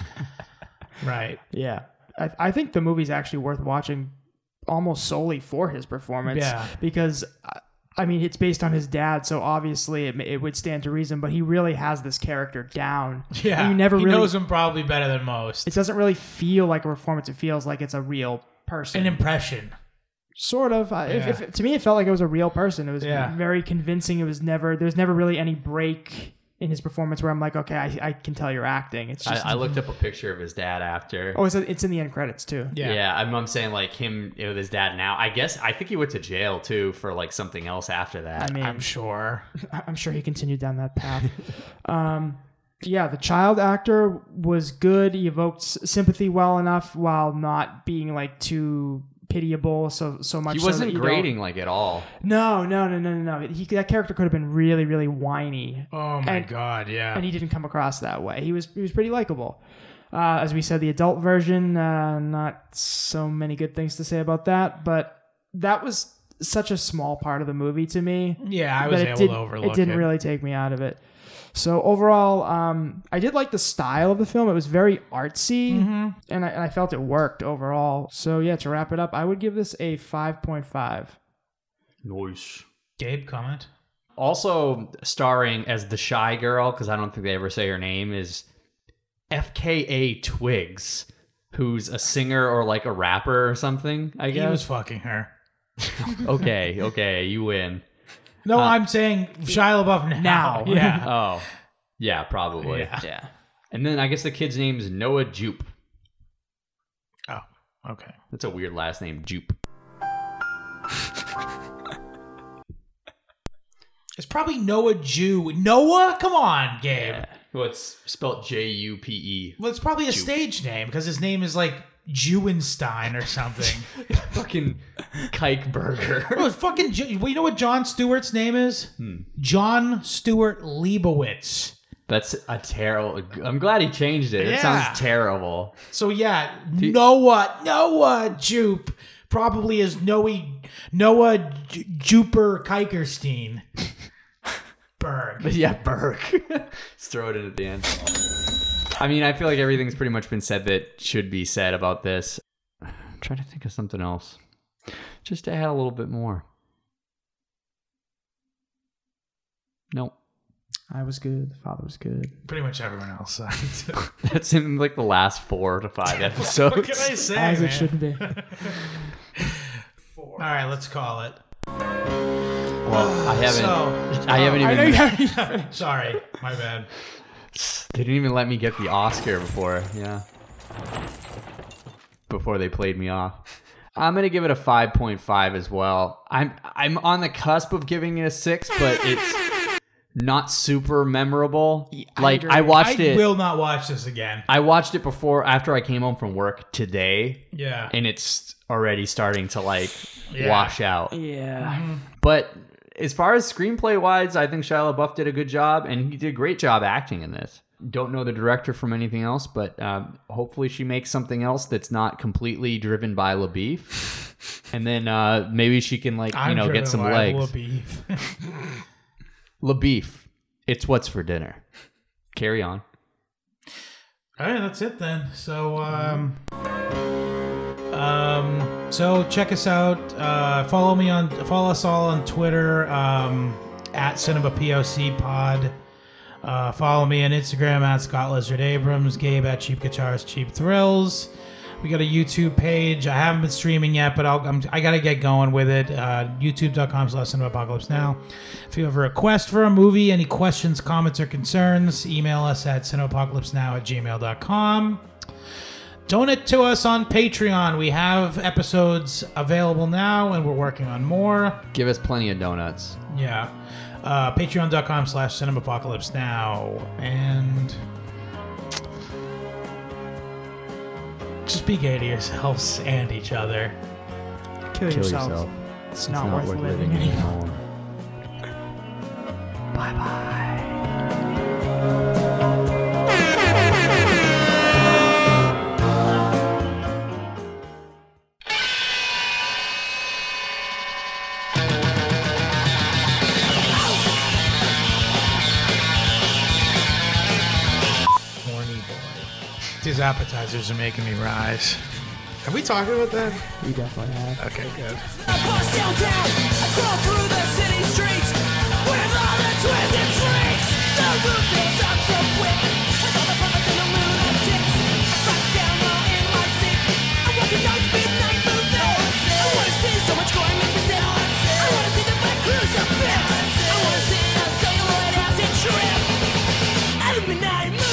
Speaker 2: Right.
Speaker 4: yeah. I, I think the movie's actually worth watching almost solely for his performance.
Speaker 2: Yeah.
Speaker 4: Because, uh, I mean, it's based on his dad, so obviously it, it would stand to reason, but he really has this character down.
Speaker 2: Yeah.
Speaker 4: And you never
Speaker 2: he
Speaker 4: really,
Speaker 2: knows him probably better than most.
Speaker 4: it doesn't really feel like a performance. It feels like it's a real person.
Speaker 2: An impression.
Speaker 4: Sort of. Uh,
Speaker 2: Yeah.
Speaker 4: if, if, to me, it felt like it was a real person. It was
Speaker 2: Yeah.
Speaker 4: very convincing. It was never, there's never really any break in his performance where I'm like, okay, I, I can tell you're acting. It's just,
Speaker 3: I, I looked up a picture of his dad after.
Speaker 4: oh, it's, it's in the end credits too.
Speaker 2: Yeah.
Speaker 3: Yeah, I'm, I'm saying like him with his dad now. I guess I think he went to jail too for like something else after that.
Speaker 4: I mean,
Speaker 2: I'm sure.
Speaker 4: I'm sure he continued down that path. um, yeah, the child actor was good. He evoked s- sympathy well enough while not being like too pitiable. So so much.
Speaker 3: he
Speaker 4: so
Speaker 3: wasn't
Speaker 4: that you
Speaker 3: grading like at all.
Speaker 4: Don't, no, no, no, no, no, no. He, that character could have been really, really whiny,
Speaker 2: Oh my
Speaker 4: And-
Speaker 2: god, yeah.
Speaker 4: and he didn't come across that way. He was he was pretty likable. Uh, as we said, the adult version, uh, not so many good things to say about that, but that was such a small part of the movie to me.
Speaker 2: yeah, I was
Speaker 4: that
Speaker 2: able
Speaker 4: it, did,
Speaker 2: to overlook
Speaker 4: it didn't really take me out of it. So overall, um, I did like the style of the film. It was very artsy,
Speaker 2: Mm-hmm.
Speaker 4: and, I, and I felt it worked overall. So yeah, to wrap it up, I would give this a five point five.
Speaker 3: Nice.
Speaker 2: Gabe, comment?
Speaker 3: Also starring as the shy girl, because I don't think they ever say her name, is F K A Twigs, who's a singer or like a rapper or something, I
Speaker 2: He
Speaker 3: guess.
Speaker 2: was fucking her.
Speaker 3: okay, okay, you win.
Speaker 2: No,
Speaker 3: Uh,
Speaker 2: I'm saying Shia LaBeouf now.
Speaker 4: Now.
Speaker 2: Yeah.
Speaker 3: Oh, yeah, probably.
Speaker 2: Yeah.
Speaker 4: Yeah.
Speaker 3: And then I guess the kid's name's Noah Jupe.
Speaker 2: Oh, okay.
Speaker 3: That's a weird last name, Jupe.
Speaker 2: It's probably Noah Jew. Noah? Come on, Gabe.
Speaker 3: Well, it's spelled J U P E.
Speaker 2: Well, it's probably a stage name because his name is like Jewenstein or something.
Speaker 3: Fucking Kike Burger.
Speaker 2: Oh, it's fucking. J- well, you know what John Stewart's name is?
Speaker 3: Hmm.
Speaker 2: John Stewart Leibowitz.
Speaker 3: That's a terrible. I'm glad he changed it. It
Speaker 2: Yeah.
Speaker 3: sounds terrible.
Speaker 2: So yeah, Noah Noah Jupe probably is Noah Noah J- Juper Kikerstein. Berg.
Speaker 3: But yeah, Burke. Just throw it in at the end. I mean, I feel like everything's pretty much been said that should be said about this. trying to think of something else. Just to add a little bit more. Nope.
Speaker 4: I was good. The father was good.
Speaker 2: Pretty much everyone else.
Speaker 3: That's in like the last four to five episodes.
Speaker 2: What can I say,
Speaker 4: As
Speaker 2: man?
Speaker 4: it should be.
Speaker 2: All right, let's call it.
Speaker 3: Well, I haven't.
Speaker 2: So,
Speaker 3: I haven't
Speaker 4: I
Speaker 3: even.
Speaker 4: know you haven't.
Speaker 2: Sorry, my bad.
Speaker 3: They didn't even let me get the Oscar before. Yeah. Before they played me off. I'm gonna give it a five point five as well. I'm I'm on the cusp of giving it a six, but it's not super memorable.
Speaker 4: I
Speaker 3: Like
Speaker 4: agree.
Speaker 3: I watched
Speaker 2: I
Speaker 3: it.
Speaker 2: will not watch this again.
Speaker 3: I watched it before after I came home from work today,
Speaker 2: Yeah.
Speaker 3: and it's already starting to like
Speaker 2: Yeah.
Speaker 3: wash out.
Speaker 4: Yeah.
Speaker 3: But as far as screenplay wise, I think Shia LaBeouf did a good job, and he did a great job acting in this. Don't know the director from anything else, but um, hopefully she makes something else that's not completely driven by LaBeouf. And then uh, maybe she can like
Speaker 2: I'm
Speaker 3: you know
Speaker 2: driven
Speaker 3: get some
Speaker 2: by
Speaker 3: legs.
Speaker 2: beef.
Speaker 3: LaBeouf, it's what's for dinner. Carry on.
Speaker 2: All right, that's it then. So, um, um, so check us out. Uh, follow me on, follow us all on Twitter um, at Cinema P O C Pod. Uh, follow me on Instagram at Scott Lizard Abrams. Gabe at Cheap Guitars, Cheap Thrills. We got a YouTube page. I haven't been streaming yet, but I'll, I'm, I got to get going with it. Uh, YouTube.com slash Cinemapocalypse Now. If you have a request for a movie, any questions, comments, or concerns, email us at cinemapocalypsenow at gmail dot com. Donate to us on Patreon. We have episodes available now, and we're working on more.
Speaker 3: Give us plenty of donuts.
Speaker 2: Yeah. Uh, Patreon.com slash Cinemapocalypse Now. And just be gay to yourselves and each other.
Speaker 4: Kill,
Speaker 3: Kill
Speaker 4: yourself.
Speaker 3: yourself.
Speaker 4: It's, not, worth, living, anymore.
Speaker 3: Bye bye.
Speaker 2: Horny boy. These appetizers are making me rise. Have we talked about that?
Speaker 4: We definitely have.
Speaker 2: Okay, good.
Speaker 9: I bust downtown, I crawl through the city streets with all the twisted freaks. The roof fills up so quick, with all the puppets and the lunatics. I box down low in my seat. I walk a night midnight movie. I wanna see so much gore make me sick. I wanna see the black crucifix. I wanna see a celluloid acid trip. Every midnight movie.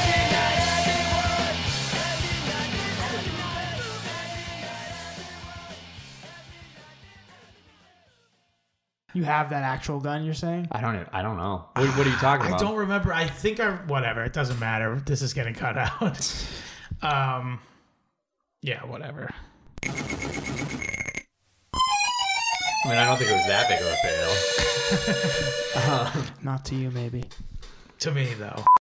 Speaker 4: You have that actual gun, you're saying?
Speaker 3: I don't. Even, I don't know. What, what are you talking
Speaker 2: I
Speaker 3: about?
Speaker 2: don't remember. I think I whatever. It doesn't matter. This is getting cut out. um, yeah, whatever.
Speaker 3: I mean, I don't think it was that big of a fail.
Speaker 4: Not to you, maybe.
Speaker 2: To me, though.